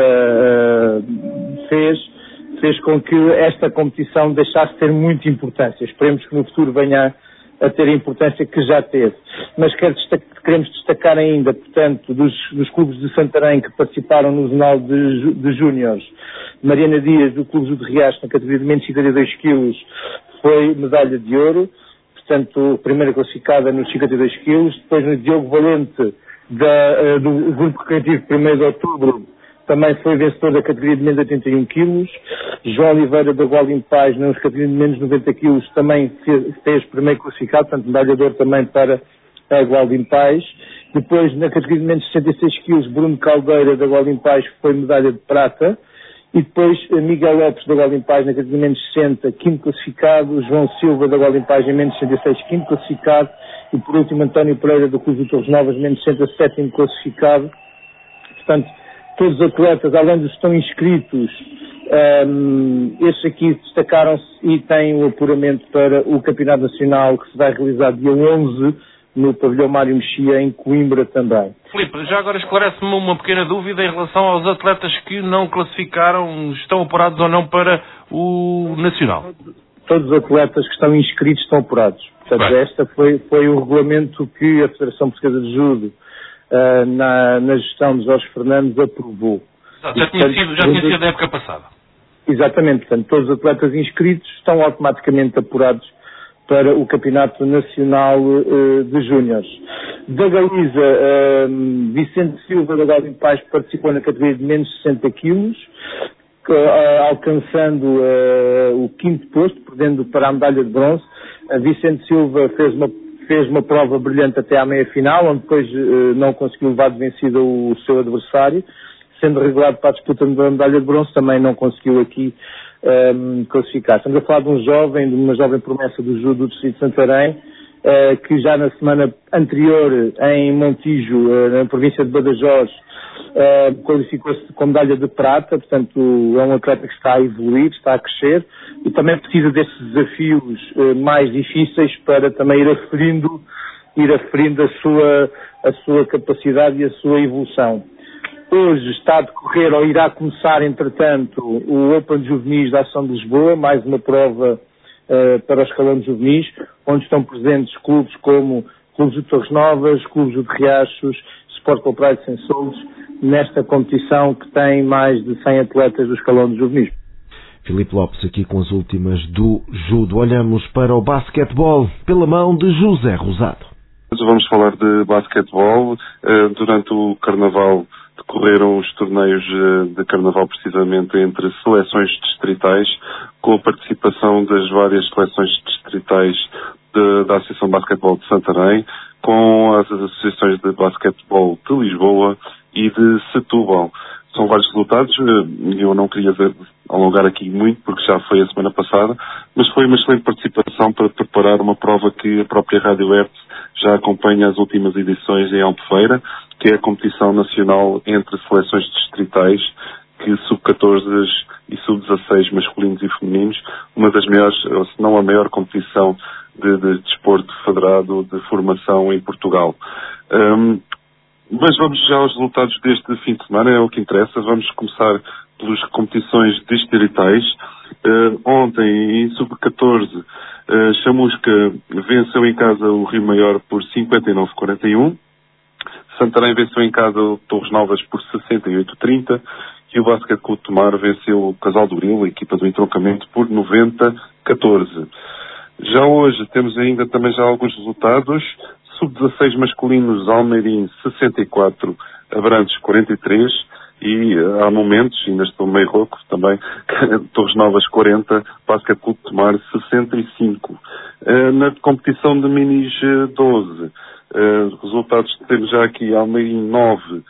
uh, fez, fez com que esta competição deixasse de ter muita importância. Esperemos que no futuro venha a ter a importância que já teve. Mas quero destacar, queremos destacar ainda, portanto, dos, dos clubes de Santarém que participaram no Zonal de, de Júniores. Mariana Dias, do Clube de Riacho, na categoria de menos cinquenta e dois quilos, foi medalha de ouro, portanto, primeira classificada nos cinquenta e dois quilos. Depois, no Diogo Valente, da, do Grupo Recreativo primeiro de Outubro, também foi vencedor da categoria de menos oitenta e um quilos. João Oliveira, da Gualdim Paz, na categoria de menos noventa quilos, também fez, fez primeiro classificado, portanto, medalha de ouro também para a Gualdim Paz. Depois, na categoria de menos sessenta e seis quilos, Bruno Caldeira, da Gualdim Paz, foi medalha de prata. E depois Miguel Lopes da Golimpagem na categoria menos sessenta, quinto classificado, João Silva da Golimpagem menos sessenta e seis, quinto classificado, e por último António Pereira do Clube de Torres Novas menos sessenta, sétimo classificado. Portanto, todos os atletas, além dos que estão inscritos, um, estes aqui destacaram-se e têm o apuramento para o Campeonato Nacional que se vai realizar dia onze no pavilhão Mário Mexia, em Coimbra também. Filipe, já agora esclarece-me uma pequena dúvida em relação aos atletas que não classificaram, estão apurados ou não para o Nacional. Todos os atletas que estão inscritos estão apurados. Portanto, Bem. esta foi, foi o regulamento que a Federação Portuguesa de Judo, uh, na, na gestão de Jorge Fernandes, aprovou. Exato, já tinha sido, já tinha sido da época passada. Exatamente, portanto, todos os atletas inscritos estão automaticamente apurados para o Campeonato Nacional uh, de Júniores. Da Galiza, uh, Vicente Silva da Golimpagem participou na categoria de menos sessenta quilos, uh, alcançando uh, o quinto posto, perdendo para a medalha de bronze. Uh, Vicente Silva fez uma, fez uma prova brilhante até à meia-final, onde depois uh, não conseguiu levar de vencida o seu adversário, sendo regulado para a disputa da medalha de bronze, também não conseguiu aqui Um, classificar. Estamos a falar de um jovem, de uma jovem promessa do judo do Distrito de Santarém, uh, que já na semana anterior, em Montijo, uh, na província de Badajoz, uh, qualificou-se com medalha de prata. Portanto, é um atleta que está a evoluir, está a crescer, e também precisa destes desafios uh, mais difíceis para também ir aferindo, ir aferindo a sua, a sua capacidade e a sua evolução. Hoje está a decorrer, ou irá começar, entretanto, o Open Juvenis da Ação de Lisboa, mais uma prova uh, para os escalões juvenis, onde estão presentes clubes como Clubes de Torres Novas, Clubes de Riachos, Sport Clube Praia de Sensolos, nesta competição que tem mais de cem atletas do escalão de juvenis. Filipe Lopes aqui com as últimas do judo. Olhamos para o basquetebol pela mão de José Rosado. Vamos falar de basquetebol. Uh, durante o Carnaval decorreram os torneios de Carnaval precisamente entre seleções distritais, com a participação das várias seleções distritais de, da Associação de Basquetebol de Santarém, com as associações de basquetebol de Lisboa e de Setúbal. São vários resultados, eu não queria alongar aqui muito porque já foi a semana passada, mas foi uma excelente participação para preparar uma prova que a própria Rádio Hertz já acompanha as últimas edições em Albufeira, que é a competição nacional entre seleções distritais, que sub catorze e sub dezasseis masculinos e femininos, uma das maiores, ou se não a maior competição de, de desporto federado de formação em Portugal. Um, mas vamos já aos resultados deste fim de semana, é o que interessa. Vamos começar pelas competições distritais. Uh, ontem, em sub catorze, uh, Chamusca venceu em casa o Rio Maior por cinquenta e nove a quarenta e um. Santarém venceu em casa o Torres Novas por sessenta e oito a trinta e o Basquete Clube de Tomar venceu o Casal do Bril, a equipa do entroncamento, por noventa a catorze. Já hoje temos ainda também já alguns resultados. sub dezasseis masculinos, Almeirim sessenta e quatro, Abrantes quarenta e três e há momentos, ainda estou meio rouco também, Torres Novas quarenta, Basquete Clube de Tomar sessenta e cinco. Na competição de minis doze, Uh, resultados temos já aqui Almeirim nove,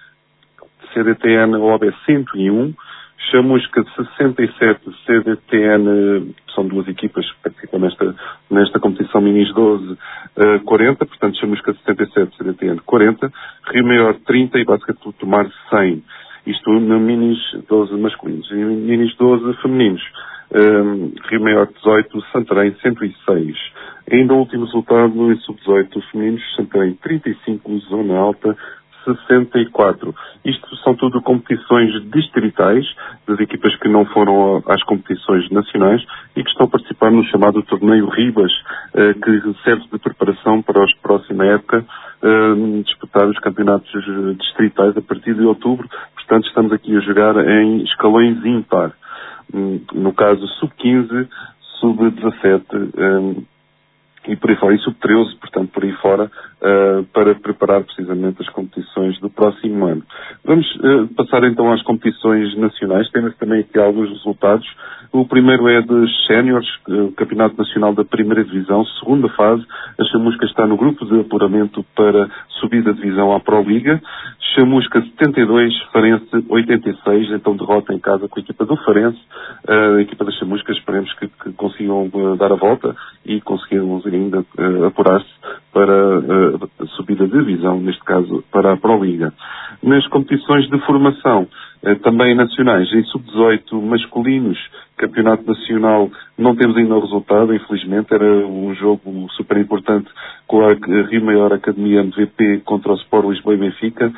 C D T N O B cento e um, Chamusca de sessenta e sete, C D T N, são duas equipas que participam nesta, nesta competição minis doze, uh, quarenta, portanto Chamusca de sessenta e sete, C D T N quarenta, Rio Maior trinta e Basquete Clube de Tomar cem. Isto no minis doze masculinos. E minis doze femininos, um, Rio Maior dezoito, Santarém cento e seis. Ainda o último resultado em sub dezoito femininos, Santarém trinta e cinco, Zona Alta sessenta e quatro. Isto são tudo competições distritais das equipas que não foram às competições nacionais e que estão a participar no chamado Torneio Ribas, eh, que serve de preparação para a próxima época eh, disputar os campeonatos distritais a partir de outubro. Portanto, estamos aqui a jogar em escalões ímpar. No caso, sub quinze, sub dezassete, eh, e por aí fora, e sub treze, portanto, por aí fora, uh, para preparar precisamente as competições do próximo ano. Vamos uh, passar então às competições nacionais. Temos também aqui alguns resultados. O primeiro é dos séniores, o Campeonato Nacional da Primeira Divisão, segunda fase. A Chamusca está no grupo de apuramento para subir da divisão à Pro Liga. Chamusca setenta e dois, Farense oitenta e seis, então derrota em casa com a equipa do Farense. A equipa da Chamusca, esperemos que, que consigam uh, dar a volta e conseguirmos ainda uh, apurar-se para uh, a subida de divisão, neste caso para a Pro Liga. Nas competições de formação, uh, também nacionais, em sub dezoito masculinos, Campeonato Nacional, não temos ainda o resultado, infelizmente. Era um jogo super importante com a Rio Maior Academia M V P contra o Sport Lisboa e Benfica,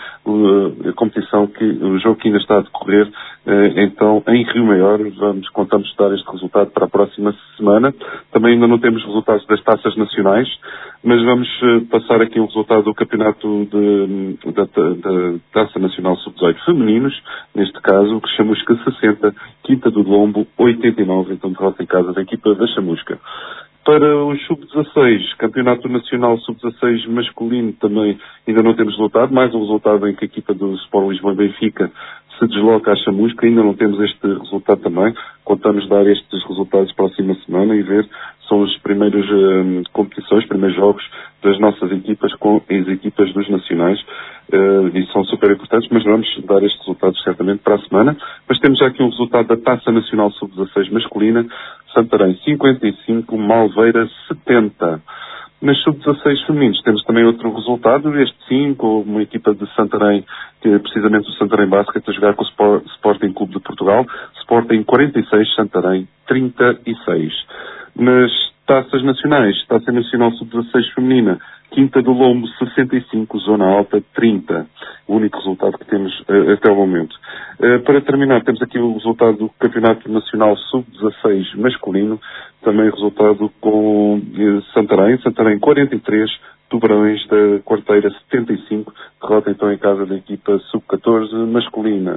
a competição que, o jogo que ainda está a decorrer, então, em Rio Maior. Vamos, contamos dar este resultado para a próxima semana. Também ainda não temos resultados das taças nacionais, mas vamos passar aqui o resultado do campeonato de, da, da Taça Nacional sub dezoito femininos, neste caso, que Chamusca sessenta, Quinta do Lombo oitenta e nove, então derrota em casa da equipa da Chamusca. Para o sub dezasseis, Campeonato Nacional sub dezasseis masculino, também ainda não temos resultado, mais um resultado em que a equipa do Sport Lisboa e Benfica se desloca à Chamusca, ainda não temos este resultado também. Contamos dar estes resultados próxima semana e ver, são as primeiras uh, competições, primeiros jogos das nossas equipas com as equipas dos nacionais, uh, e são super importantes, mas vamos dar estes resultados certamente para a semana. Mas temos já aqui um resultado da Taça Nacional sub dezasseis masculina, Santarém cinquenta e cinco, Malveira setenta. Nas sub dezasseis femininos temos também outro resultado, este sim, com uma equipa de Santarém, que é precisamente o Santarém Basket, a jogar com o Sporting Clube de Portugal. Sporting quarenta e seis, Santarém trinta e seis. Nas taças nacionais, Taça Nacional sub dezasseis feminina, Quinta do Lombo sessenta e cinco, Zona Alta trinta. O único resultado que temos uh, até o momento. Uh, para terminar, temos aqui o resultado do Campeonato Nacional sub dezasseis masculino, também resultado com uh, Santarém, Santarém quarenta e três, Tubarões da Quarteira setenta e cinco, derrota então em casa da equipa sub catorze masculina.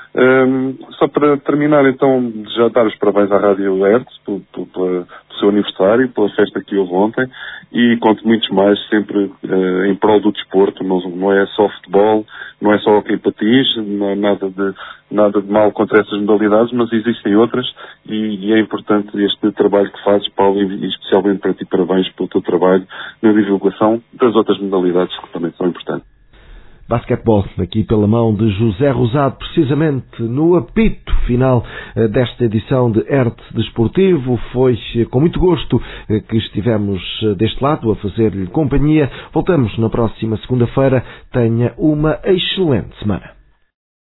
Um, só para terminar, então, já dar os parabéns à Rádio Hertz pelo, pelo, pelo seu aniversário, pela festa que houve ontem, e conto muitos mais, sempre uh, em prol do desporto. Não, não é só futebol, não é só hockey patins, não é nada de, nada de mal contra essas modalidades, mas existem outras, e, e é importante este trabalho que fazes, Paulo, e especialmente para ti, parabéns pelo teu trabalho na divulgação das outras modalidades que também são importantes. Basquetebol, aqui pela mão de José Rosado, precisamente no apito final desta edição de Hertz Desportivo. Foi com muito gosto que estivemos deste lado a fazer-lhe companhia. Voltamos na próxima segunda-feira. Tenha uma excelente semana.